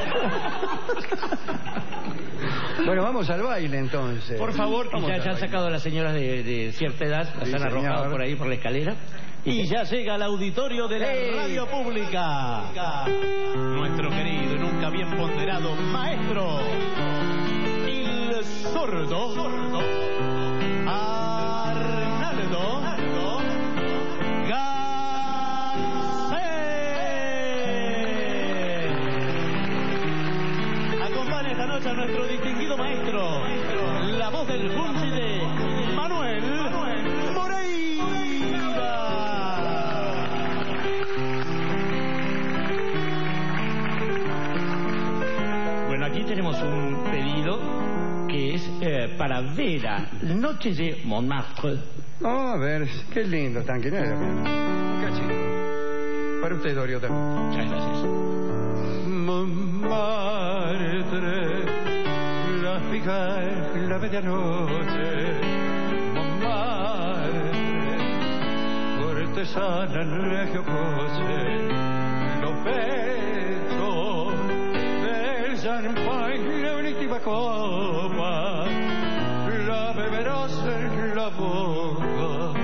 Bueno, vamos al baile entonces.
Por favor, ya han sacado a las señoras de cierta edad, las han arrojado por ahí por la escalera.
Y ya llega al auditorio de la Radio Pública nuestro querido y nunca bien ponderado maestro, el sordo Arnaldo Gansé. Acompaña esta noche a nuestro distinguido maestro, la voz del Funchi de Manuel Moreira.
Aquí tenemos un pedido que es para Vera, Noche de Montmartre.
A ver, qué lindo están, que no era cachito. Para usted, Dorio, también.
Muchas gracias.
Montmartre, la fija en la medianoche. Montmartre, cortesana en regio coche. Los besos champagne, la última copa, la beberás en la boca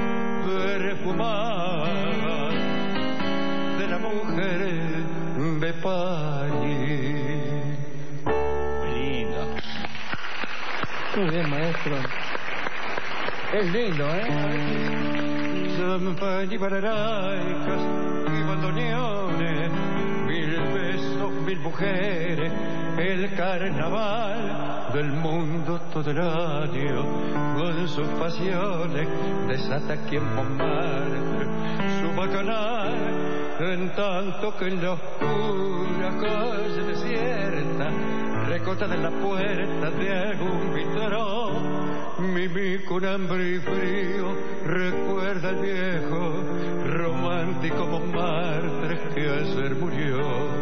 perfumada de la mujer de París.
Muy lindo.
Muy bien, maestro.
Es lindo,
Champagne y bararaicas y bandoneones, 1000 besos, 1000 mujeres, el carnaval del mundo todo el año, con sus pasiones desata quien Montmartre su bacanal, en tanto que en la oscura calle desierta, recortada en la puerta de algún vitrón, Mimi con hambre y frío recuerda al viejo romántico Montmartre que ayer murió.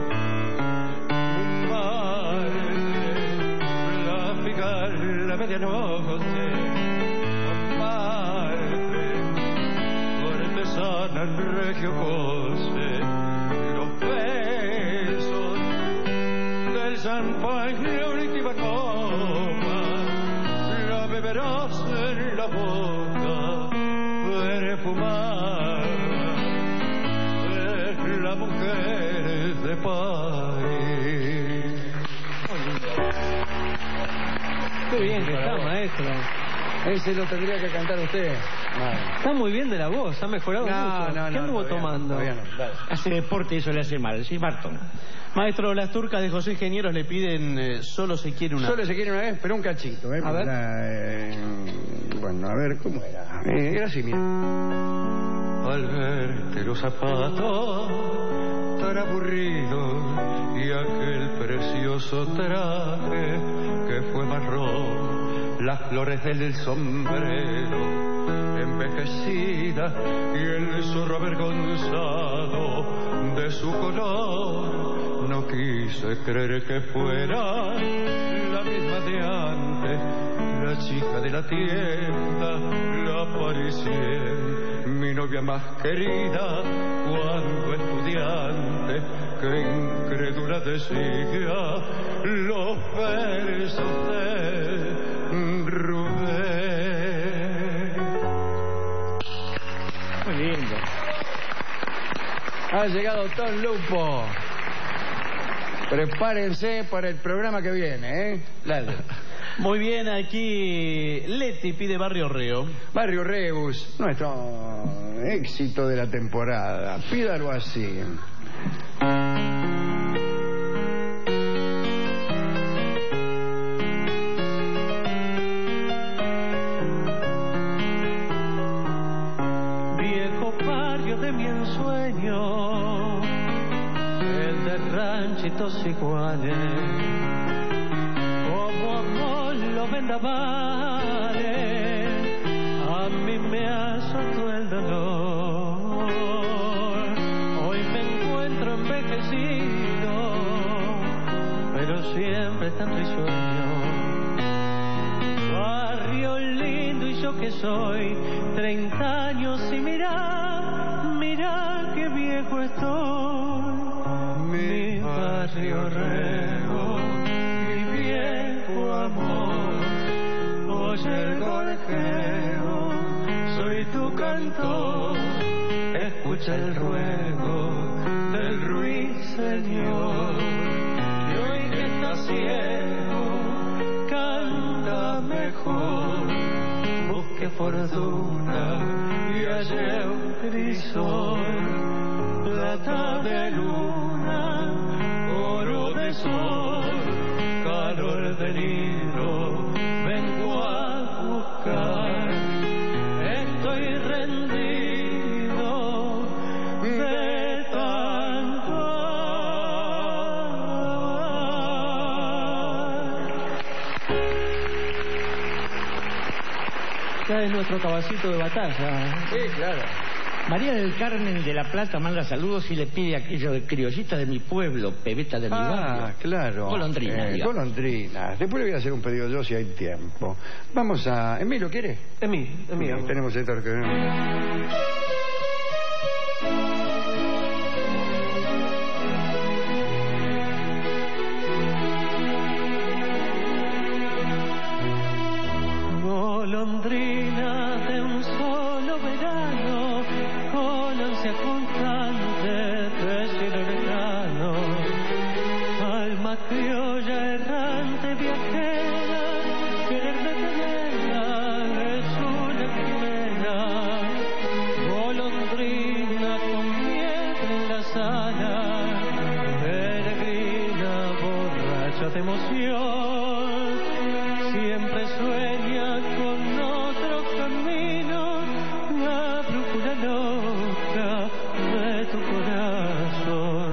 La figa, la medianoche, Montmartre, cortesana en regio coche, los besos del champagne, la última copa, la beberás en la boca perfumada de la mujer de París.
Qué bien que está, maestro.
Ese lo tendría que cantar usted. Vale.
Está muy bien de la voz, ha mejorado mucho. ¿Qué anduvo tomando?
Hace deporte y eso le hace mal. Sí, Barton.
Maestro, las turcas de José Ingenieros le piden solo se quiere una vez.
Solo se quiere una vez, pero un cachito.
A ver.
Bueno, a ver, ¿cómo era? Era así, mira.
Al verte los zapatos tan aburridos y aquel precioso traje que fue marrón, las flores del sombrero envejecida y el zorro avergonzado de su color, no quise creer que fuera la misma de antes, la chica de la tienda, la parisienne, mi novia más querida cuando estudiante, que incrédula decía los versos de Rubén.
Muy lindo. Ha llegado Tom Lupo. Prepárense para el programa que viene, ¿eh? Dale.
Muy bien, aquí Leti pide Barrio Reo.
Barrio Reus, nuestro éxito de la temporada. Pídalo así.
Viejo barrio de mi ensueño, el de ranchitos iguales, como amor los vendavales, a mí me azotó el dolor. Hoy me encuentro envejecido, pero siempre tan risueño. Barrio lindo y yo que soy 30 años y mira qué viejo estoy. Mi barrio Reo, mi viejo amor, oye el gorjeo, soy tu cantor, escucha el ruego del ruiseñor. Y hoy que estás ciego, canta mejor, busque fortuna y hallé un crisol, plata de luna, oro de sol, calor del hilo, vengo a buscar. Estoy rendido de tanto amar.
Ya es nuestro caballito de batalla.
Sí, claro.
María del Carmen de La Plata manda saludos y le pide aquello de criollita de mi pueblo, pebeta de mi barrio.
Ah, claro.
Golondrina, digamos.
Golondrina. Después le voy a hacer un pedido yo si hay tiempo. Vamos a... ¿Emilio quiere?
Emilio.
Tenemos esto que...
Golondrina de un solo verano, con ansia constante de cielo lejano, alma criolla errante viajera, querer detenerla es una quimera. Golondrina con miedo en las alas, peregrina borracha de emoción, siempre sueña con otro camino, la brújula loca de tu corazón.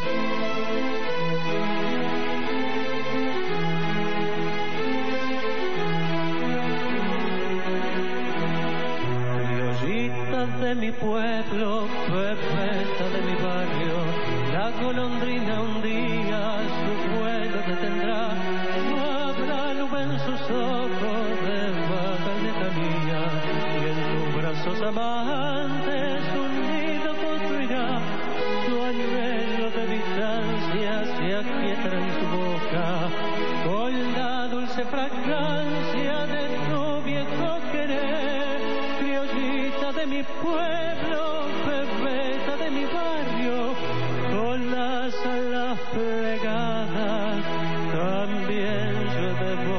Criollita de mi pueblo, pepeta de mi barrio, la golondrina un día su vuelo detendrá. No habrá nube en sus ojos de vaga lejanía, y en tus brazos amantes un nido construirá. Su anhelo de distancia se aquietará en tu boca, con la dulce fragancia de tu viejo querer. Criollita de mi pueblo, pebeta de mi barrio, con las alas plegadas, también yo debo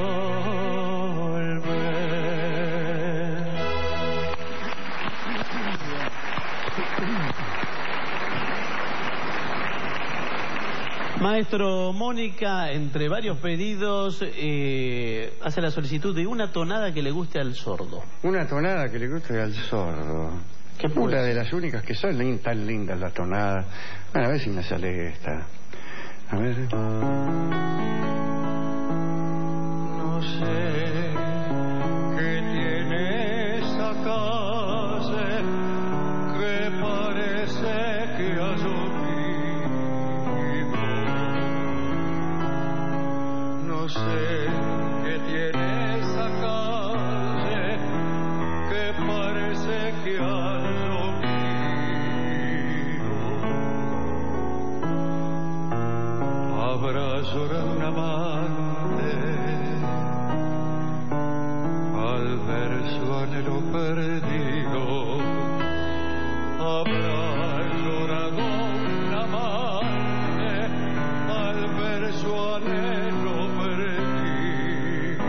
volver.
Maestro Mónica, entre varios pedidos, hace la solicitud de una tonada que le guste al sordo.
Una tonada que le guste al sordo.
¿Qué puede
Una
ser?
de las únicas que son tan lindas las tonadas. Bueno, a ver si me sale esta. A ver.
No sé qué tiene esa calle que parece que ha llovido. No sé qué tiene esa calle que parece que ha llovido. llorar un amante al ver su anhelo perdido. Habrá llorado un amante al ver su anhelo perdido.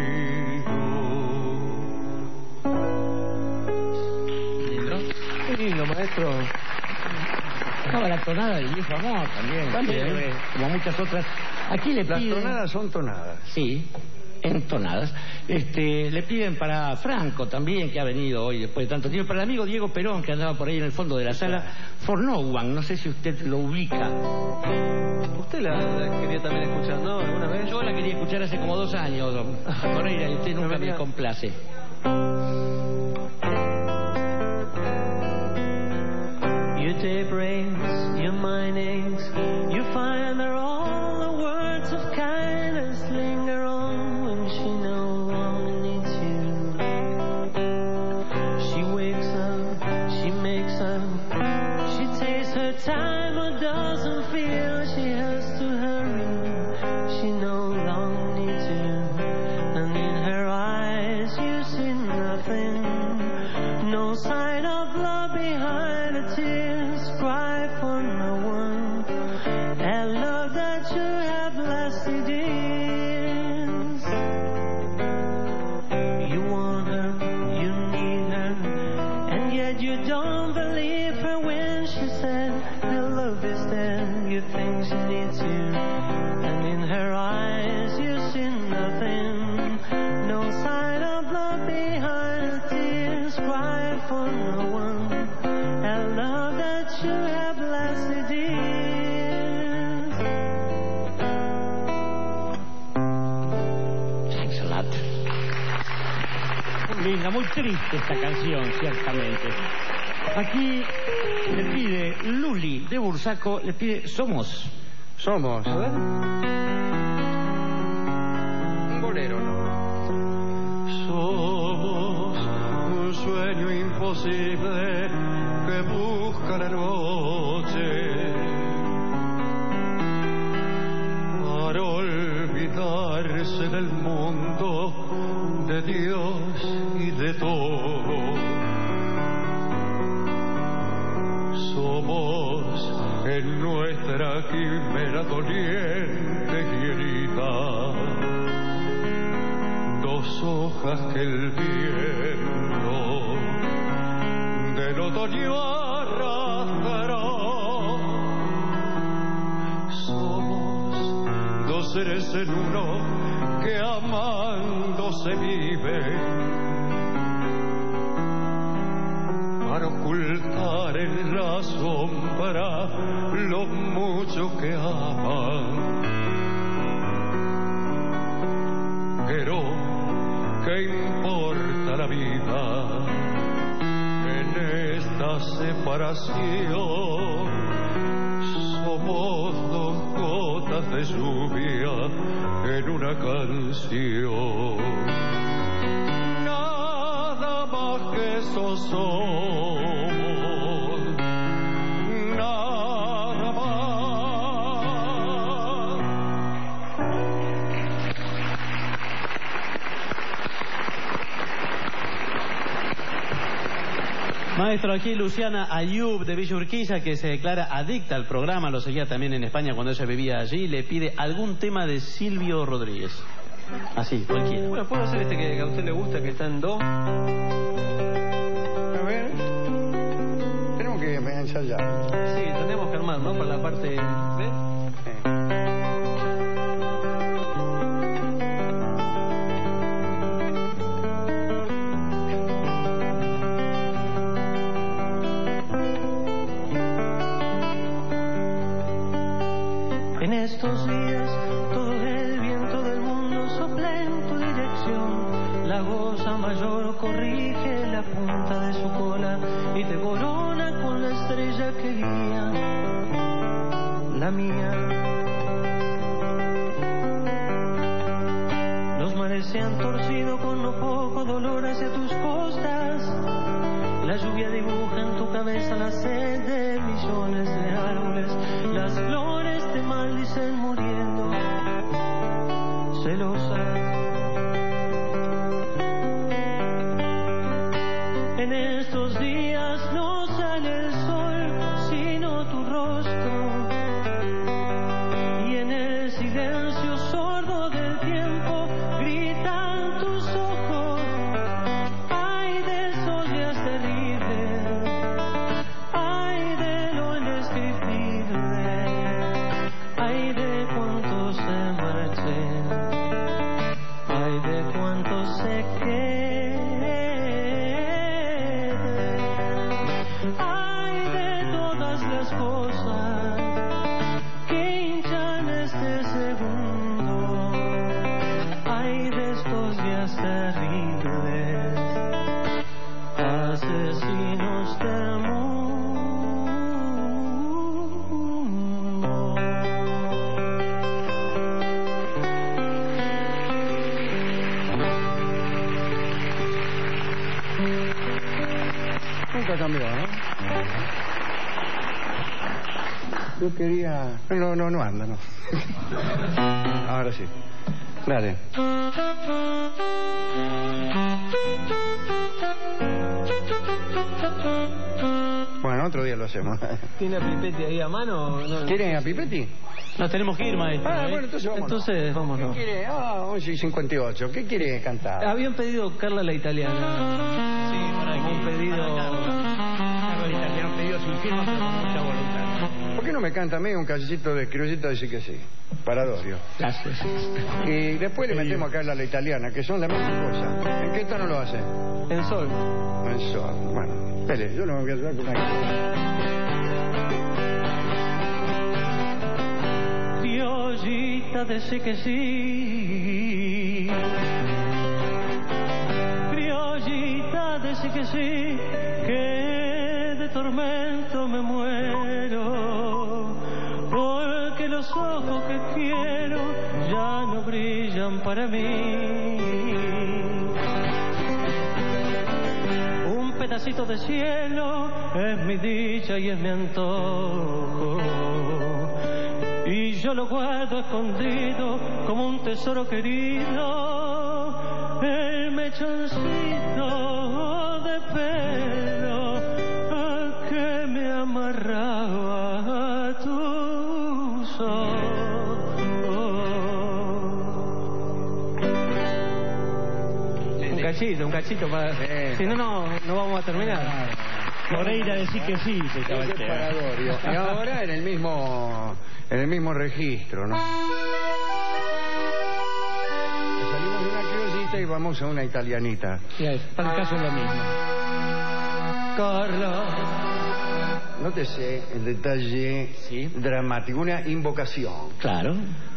Qué lindo, maestro.
Estaba la tonada del viejo amor también. Como muchas otras. Aquí le piden...
Las tonadas son tonadas.
Sí, entonadas. Le piden para Franco también, que ha venido hoy después de tanto tiempo. Para el amigo Diego Perón, que andaba por ahí en el fondo de la sala. For No One, no sé si usted lo ubica.
¿Usted la quería también escuchar, no? ¿Alguna vez?
Yo la quería escuchar hace como 2 años, Moreira, y usted nunca me complace.
Your day breaks, your mind aches. You find that all the words of kindness linger on when she no longer needs you. She wakes up, she makes up, she takes her time but doesn't feel she has to hurry. She no longer needs you, and in her eyes you see nothing, no sign of love behind the tears. Cry for no one, and love that you have lasted years. You want her, you need her, and yet you don't believe her when she said the love is dead. You think she needs you, and in her eyes you see nothing, no sign of love behind the tears. Cry for no one, and love that you have lasted years.
Thanks a lot. Muy linda, muy triste esta canción, ciertamente. Aquí le pide Luli de Bursaco, le pide Somos.
Somos. A ver. Un bolero, ¿no?
Somos un sueño imposible que busca la noche para olvidarse del mundo, de Dios y de todo. Somos en nuestra quimera doliente y herida dos hojas que el viento del otoño arrastrará. Somos dos seres en uno que amando se vive para ocultar en la sombra lo mucho que aman. Pero ¿qué importa la vida en esta separación? Somos dos gotas de lluvia en una canción. Nada más que eso somos. Nada más.
Maestro, aquí Luciana Ayub de Villa Urquiza, que se declara adicta al programa, lo seguía también en España cuando ella vivía allí, le pide algún tema de Silvio Rodríguez. Así, cualquiera.
Bueno, puedo hacer este que a usted le gusta, que está en do.
A ver. Tenemos que ensayar.
Sí, tenemos que armar, ¿no? Para la parte B.
En estos días todo el viento del mundo sopla en tu dirección. La goza mayor corrige la punta de su cola y te corona con la estrella que guía la mía. Los mares se han torcido con no poco dolor hacia tus costas. La lluvia dibuja en tu cabeza la sed de millones de árboles. Las flores te maldicen muriendo. cosas. En estos días no sale el sol, sino tu rostro. Y en el silencio sordo del tiempo gritan tus ojos. Ay de esos días terribles, ay de lo indescriptible, ay de cuántos se marchen, ay de cuántos se queden. Ay de todas las cosas que hinchan este segundo. Ay de estos días terribles, asesinos del mundo.
Nunca cambió, ¿no? Yo quería... No anda, no. Ahora sí. Dale. Bueno, otro día lo hacemos.
¿Tiene a Pipetti ahí a mano? No,
¿Quieren a Pipetti?
Nos tenemos que ir, maestro.
Bueno, entonces vámonos.
Entonces, vámonos.
¿Qué quiere? 11:58. ¿Qué quiere cantar?
Habían pedido Carla la italiana.
Sí, por aquí.
Como un pedido...
Carla la italiana, un pedido sin firma, pero con mucha voluntad.
¿Por qué no me canta a mí un cachito de criollita de sí que sí? Para Dorio.
Gracias.
Y después le metemos a Carla la italiana, que son la misma cosa. ¿En qué tono lo hace?
En sol.
En sol. Bueno, espere, yo no me voy a ayudar con una...
Criollita de sí que sí, criollita de sí que sí, que de tormento me muero, porque los ojos que quiero ya no brillan para mí. Un pedacito de cielo es mi dicha y es mi antojo, y yo lo guardo escondido como un tesoro querido, el mechoncito de pelo que me amarraba a tus ojos.
Un cachito para... Si no, no vamos a terminar.
Moreira decir que sí, se acaba el tema.
Para Dorio. Y ahora en el mismo registro, ¿no? Salimos de una criollita y vamos a una italianita.
Para el caso es lo mismo.
Carla. Nótese el detalle dramático, una invocación.
Claro.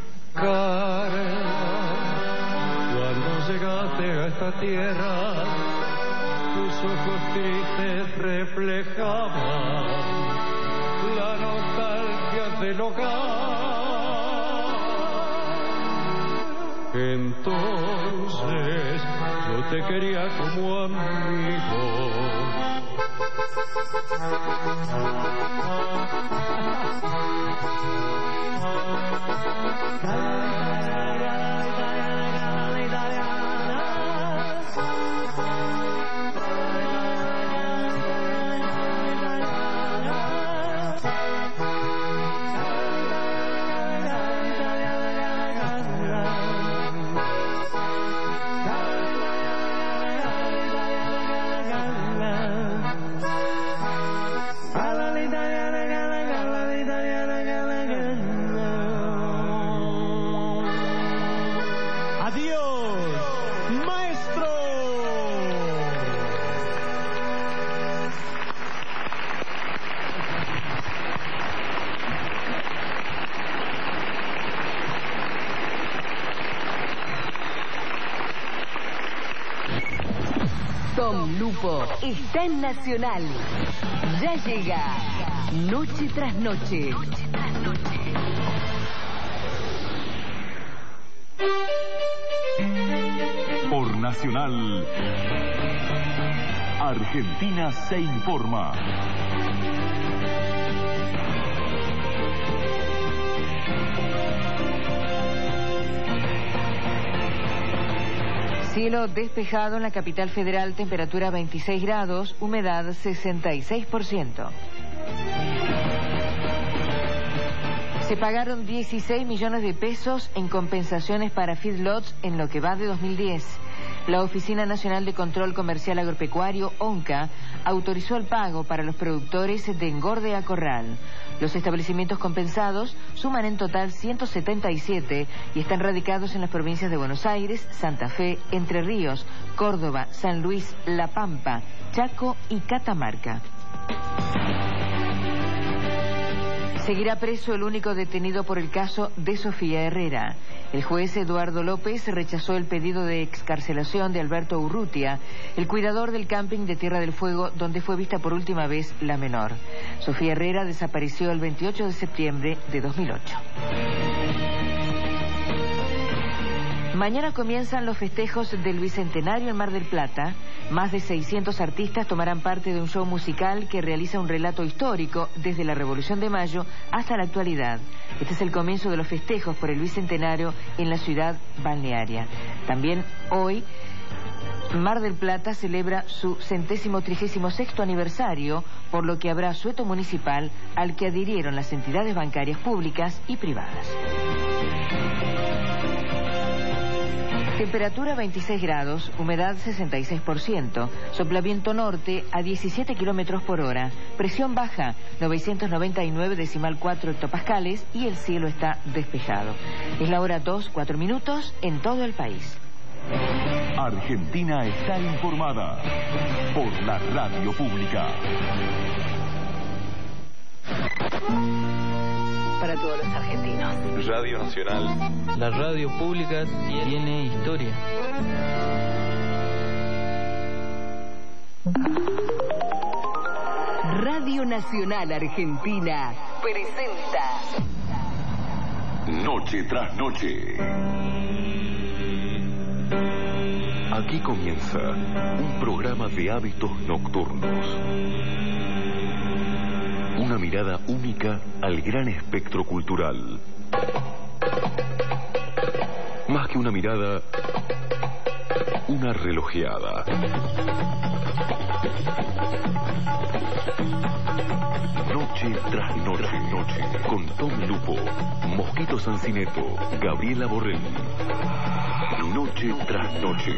Carla, cuando llegaste a esta tierra, tus ojos tristes reflejaban la nostalgia del hogar. Entonces yo te quería como amigo.
Tom Lupo está en Nacional. Ya llega Noche tras Noche.
Por Nacional, Argentina se informa.
Cielo despejado en la capital federal, temperatura 26 grados, humedad 66%. Se pagaron 16 millones de pesos en compensaciones para feedlots en lo que va de 2010. La Oficina Nacional de Control Comercial Agropecuario, ONCA, autorizó el pago para los productores de engorde a corral. Los establecimientos compensados suman en total 177 y están radicados en las provincias de Buenos Aires, Santa Fe, Entre Ríos, Córdoba, San Luis, La Pampa, Chaco y Catamarca. Seguirá preso el único detenido por el caso de Sofía Herrera. El juez Eduardo López rechazó el pedido de excarcelación de Alberto Urrutia, el cuidador del camping de Tierra del Fuego donde fue vista por última vez la menor. Sofía Herrera desapareció el 28 de septiembre de 2008. Mañana comienzan los festejos del Bicentenario en Mar del Plata. Más de 600 artistas tomarán parte de un show musical que realiza un relato histórico desde la Revolución de Mayo hasta la actualidad. Este es el comienzo de los festejos por el Bicentenario en la ciudad balnearia. También hoy, Mar del Plata celebra su 136º aniversario, por lo que habrá asueto municipal al que adhirieron las entidades bancarias públicas y privadas. Temperatura 26 grados, humedad 66%, sopla viento norte a 17 kilómetros por hora, presión baja 999,4 hectopascales y el cielo está despejado. Es la hora 2:04 minutos en todo el país.
Argentina está informada por la radio pública.
Para todos los argentinos.
Radio Nacional.
La radio pública tiene historia.
Radio Nacional Argentina presenta
Noche tras noche. Aquí comienza un programa de hábitos nocturnos. Una mirada única al gran espectro cultural. Más que una mirada, una relojeada. Noche tras noche, con Tom Lupo, Mosquito Sancineto, Gabriela Borrell. Noche tras noche.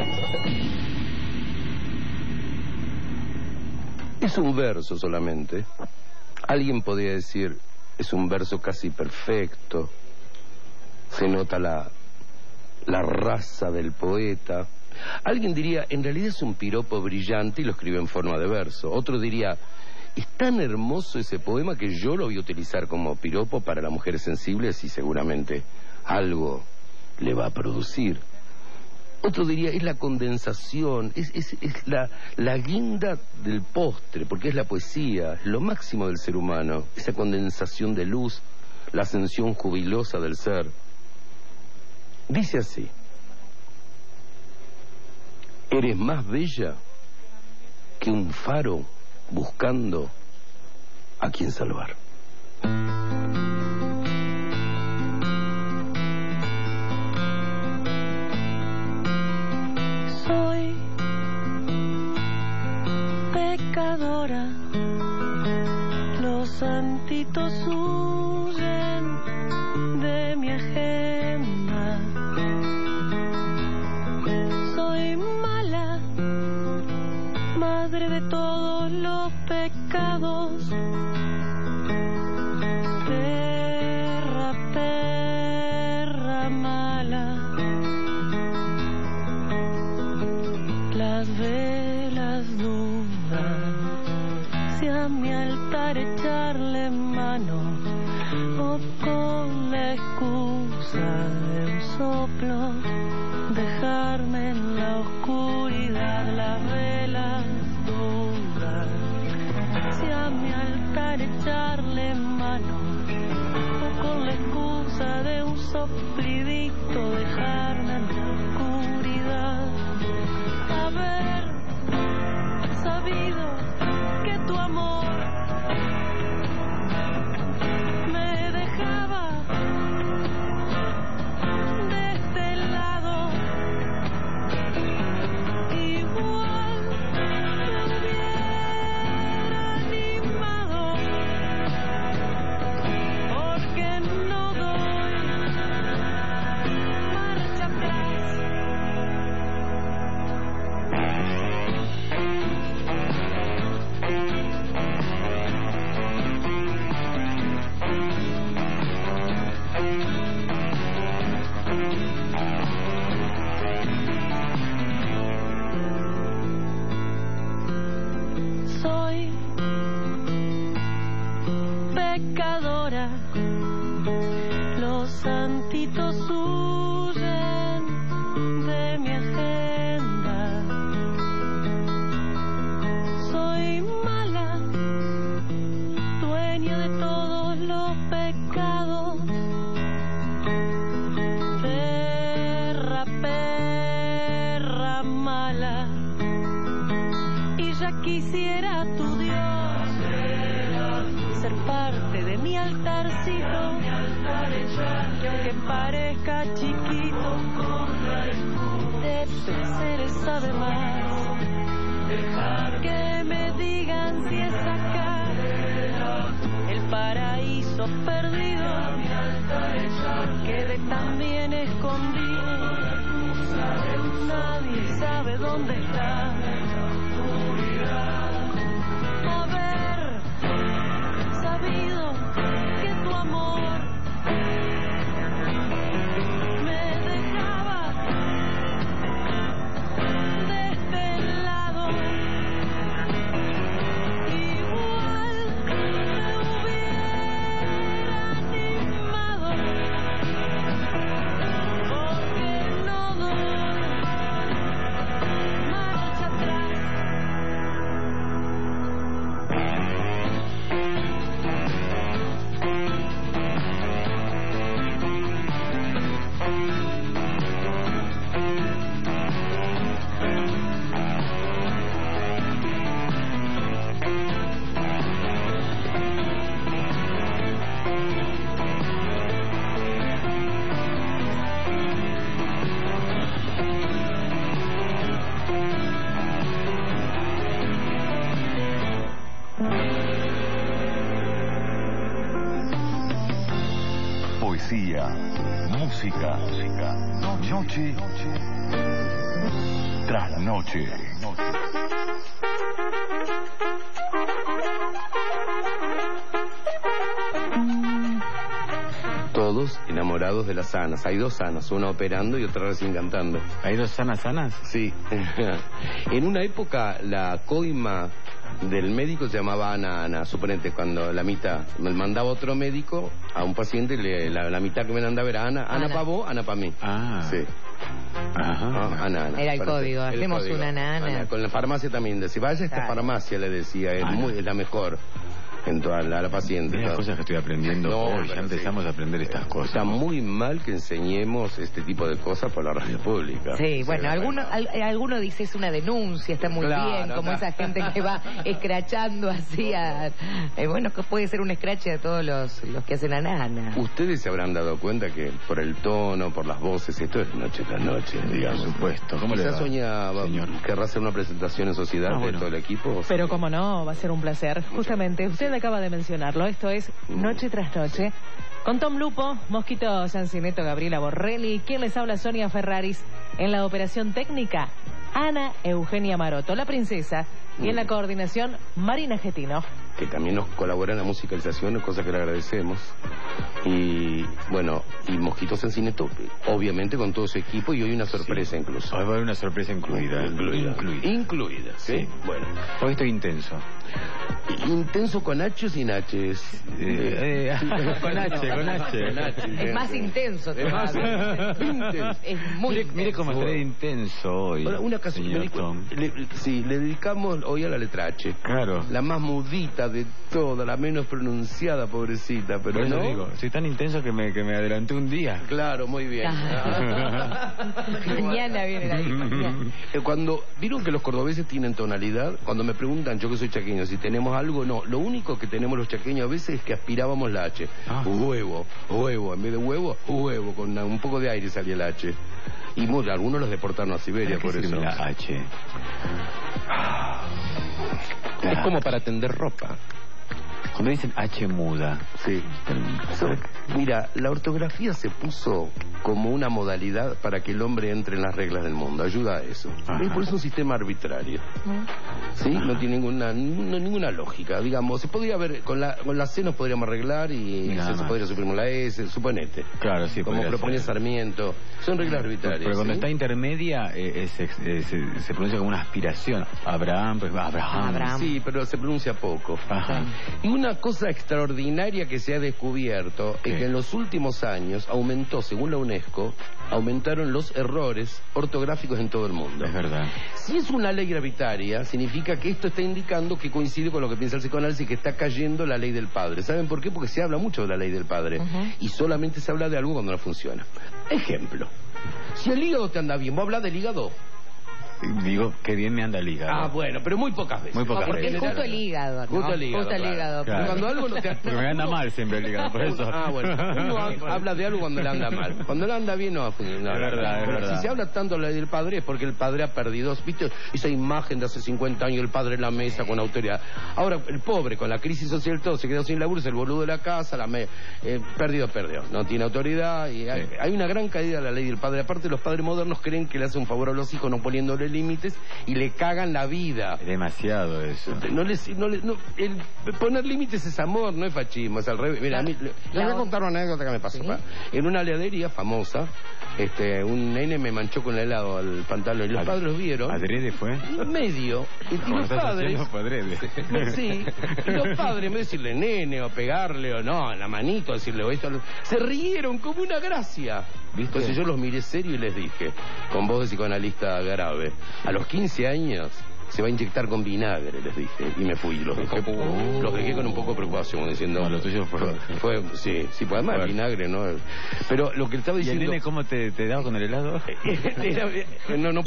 Es un verso solamente. Alguien podría decir, es un verso casi perfecto, se nota la raza del poeta. Alguien diría, en realidad es un piropo brillante y lo escribe en forma de verso. Otro diría, es tan hermoso ese poema que yo lo voy a utilizar como piropo para las mujeres sensibles y seguramente algo le va a producir. Otro diría, es la condensación, es la guinda del postre, porque es la poesía, es lo máximo del ser humano, esa condensación de luz, la ascensión jubilosa del ser. Dice así: eres más bella que un faro buscando a quien salvar.
Soy pecadora, los santitos huyen de mi agenda. Soy mala, madre de todos los pecados. Perra mala. Las velas dudan si a mi altar echarle mano o con la excusa de un soplo dejarme en la oscuridad. Las velas dudan si a mi altar echarle mano o con la excusa de un soplidito dejarme en la oscuridad. Haber sabido que tu amor me dejaba de este lado tierra mala y ya quisiera tu Dios ser parte de mi altarcito, que aunque parezca chiquito, de seres sabe más. Que me digan si es acá el paraíso perdido, quede tan bien escondido, nadie sabe dónde está. Haber sabido que tu amor me dejaba de este lado, igual me hubiera animado, porque no doy marcha atrás.
Poesía, música, noche tras noche.
Todos enamorados de las Anas. Hay dos Anas, una operando y otra recién cantando.
¿Hay dos Anas?
Sí. En una época la coima del médico se llamaba Ana. Suponete, cuando la mitad me mandaba otro médico a un paciente, la mitad que me mandaba era Ana pa' vos, Ana pa' mí.
Ah.
Sí.
Ajá.
Ana.
Era el código, hacemos
código.
una Ana.
Con la farmacia también decía, vaya a esta farmacia, le decía, es la mejor en toda la paciente.
Las cosas que estoy aprendiendo hoy, ya empezamos a aprender estas cosas.
Está muy mal que enseñemos este tipo de cosas por la radio pública.
Sí, bueno, alguno dice es una denuncia, está muy bien, como esa gente que va escrachando así bueno, que puede ser un escrache a todos los que hacen a Nana.
Ustedes se habrán dado cuenta que por el tono, por las voces, esto es noche tras noche, digamos.
Por supuesto. ¿Cómo le va,
soñaba,
señor?
¿Querrá hacer una presentación en sociedad de todo el equipo?
Pero cómo no, va a ser un placer. Justamente, usted acaba de mencionarlo, esto es Noche tras Noche, con Tom Lupo, Mosquito Sancineto, Gabriela Borrelli, quien les habla, Sonia Ferraris, en la operación técnica, Ana Eugenia Maroto, la princesa, y en la coordinación, Marina Getino.
Que también nos colabora en la musicalización, cosa que le agradecemos. Y bueno, y Mosquito Sancineto, obviamente con todo su equipo, y hoy una sorpresa incluso.
Hoy va a haber una sorpresa incluida.
Incluida, ¿sí? Bueno.
Hoy estoy intenso.
¿Intenso con H o sin H?
Con H.
Es más intenso todavía. Es muy
Mire cómo estaré intenso hoy.
Ahora, una cosa,
señor Tom.
Le dedicamos hoy a la letra H.
Claro.
La más mudita de todas, la menos pronunciada, pobrecita, pero
bueno,
no.
Digo, soy tan intenso que me adelanté un día.
Claro, muy bien.
Mañana viene la mañana.
Cuando vieron que los cordobeses tienen tonalidad, cuando me preguntan, yo que soy chaqueño, si tenemos algo, no. Lo único que tenemos los chaqueños a veces es que aspirábamos la H. Huevo. En vez de huevo, huevo. Con un poco de aire salía la H. Y algunos los deportaron a Siberia por eso.
La H.
Es como para tender ropa.
Cuando dicen H muda.
Sí. Mira, la ortografía se puso como una modalidad para que el hombre entre en las reglas del mundo. Ayuda a eso. Es por eso un sistema arbitrario. ¿Sí? No tiene ninguna lógica. Digamos, se podría ver, con la C nos podríamos arreglar y se podría suprimir la S, suponete.
Claro, sí.
Como propone Sarmiento. Son reglas arbitrarias.
Pero cuando
¿sí?
está intermedia, se pronuncia como una aspiración. Abraham.
Sí, pero se pronuncia poco.
Ajá.
Y una cosa extraordinaria que se ha descubierto es que en los últimos años según la UNESCO, aumentaron los errores ortográficos en todo el mundo.
Es verdad.
Si es una ley gravitaria, significa que esto está indicando que coincide con lo que piensa el psicoanálisis, que está cayendo la ley del padre. ¿Saben por qué? Porque se habla mucho de la ley del padre y solamente se habla de algo cuando no funciona. Ejemplo. Si el hígado te anda bien, ¿vos hablas del hígado?
Digo, qué bien me anda el hígado.
Ah, bueno, pero muy pocas veces.
Muy pocas
Porque
veces.
es justo el hígado, ¿no?
Justo el hígado, claro. Cuando algo no te...
Porque me anda mal siempre el hígado, por eso.
Ah, bueno. Uno habla de algo cuando le anda mal. Cuando le anda bien no va a funcionar.
Es verdad, es verdad.
Si se habla tanto del padre es porque el padre ha perdido, ¿viste? Esa imagen de hace 50 años, el padre en la mesa con autoridad. Ahora, el pobre, con la crisis social todo, se quedó sin laburo, es el boludo de la casa, perdió. No tiene autoridad y hay una gran caída de la ley del padre. Aparte, los padres modernos creen que le hacen un favor a los hijos no poniéndole límites y le cagan la vida.
Demasiado eso.
Poner límites es amor, no es fascismo, es al revés. Mira, les voy a contar una anécdota que me pasó. ¿Sí? En una heladería famosa, un nene me manchó con el helado al pantalón y los padres lo vieron.
¿Adrede fue?
Medio. Y los padres... Sí. Y los padres, en vez de decirle nene o pegarle o no, en la manito, decirle esto, se rieron como una gracia. ¿Viste? Entonces yo los miré serio y les dije, con voz de psicoanalista grave, a los 15 años se va a inyectar con vinagre, les dije, y me fui, los dejé con un poco de preocupación, diciendo... No,
lo tuyo fue
sí, pues además el vinagre, ¿no? Pero lo que estaba diciendo...
¿Y el nene cómo te daba con el helado?
No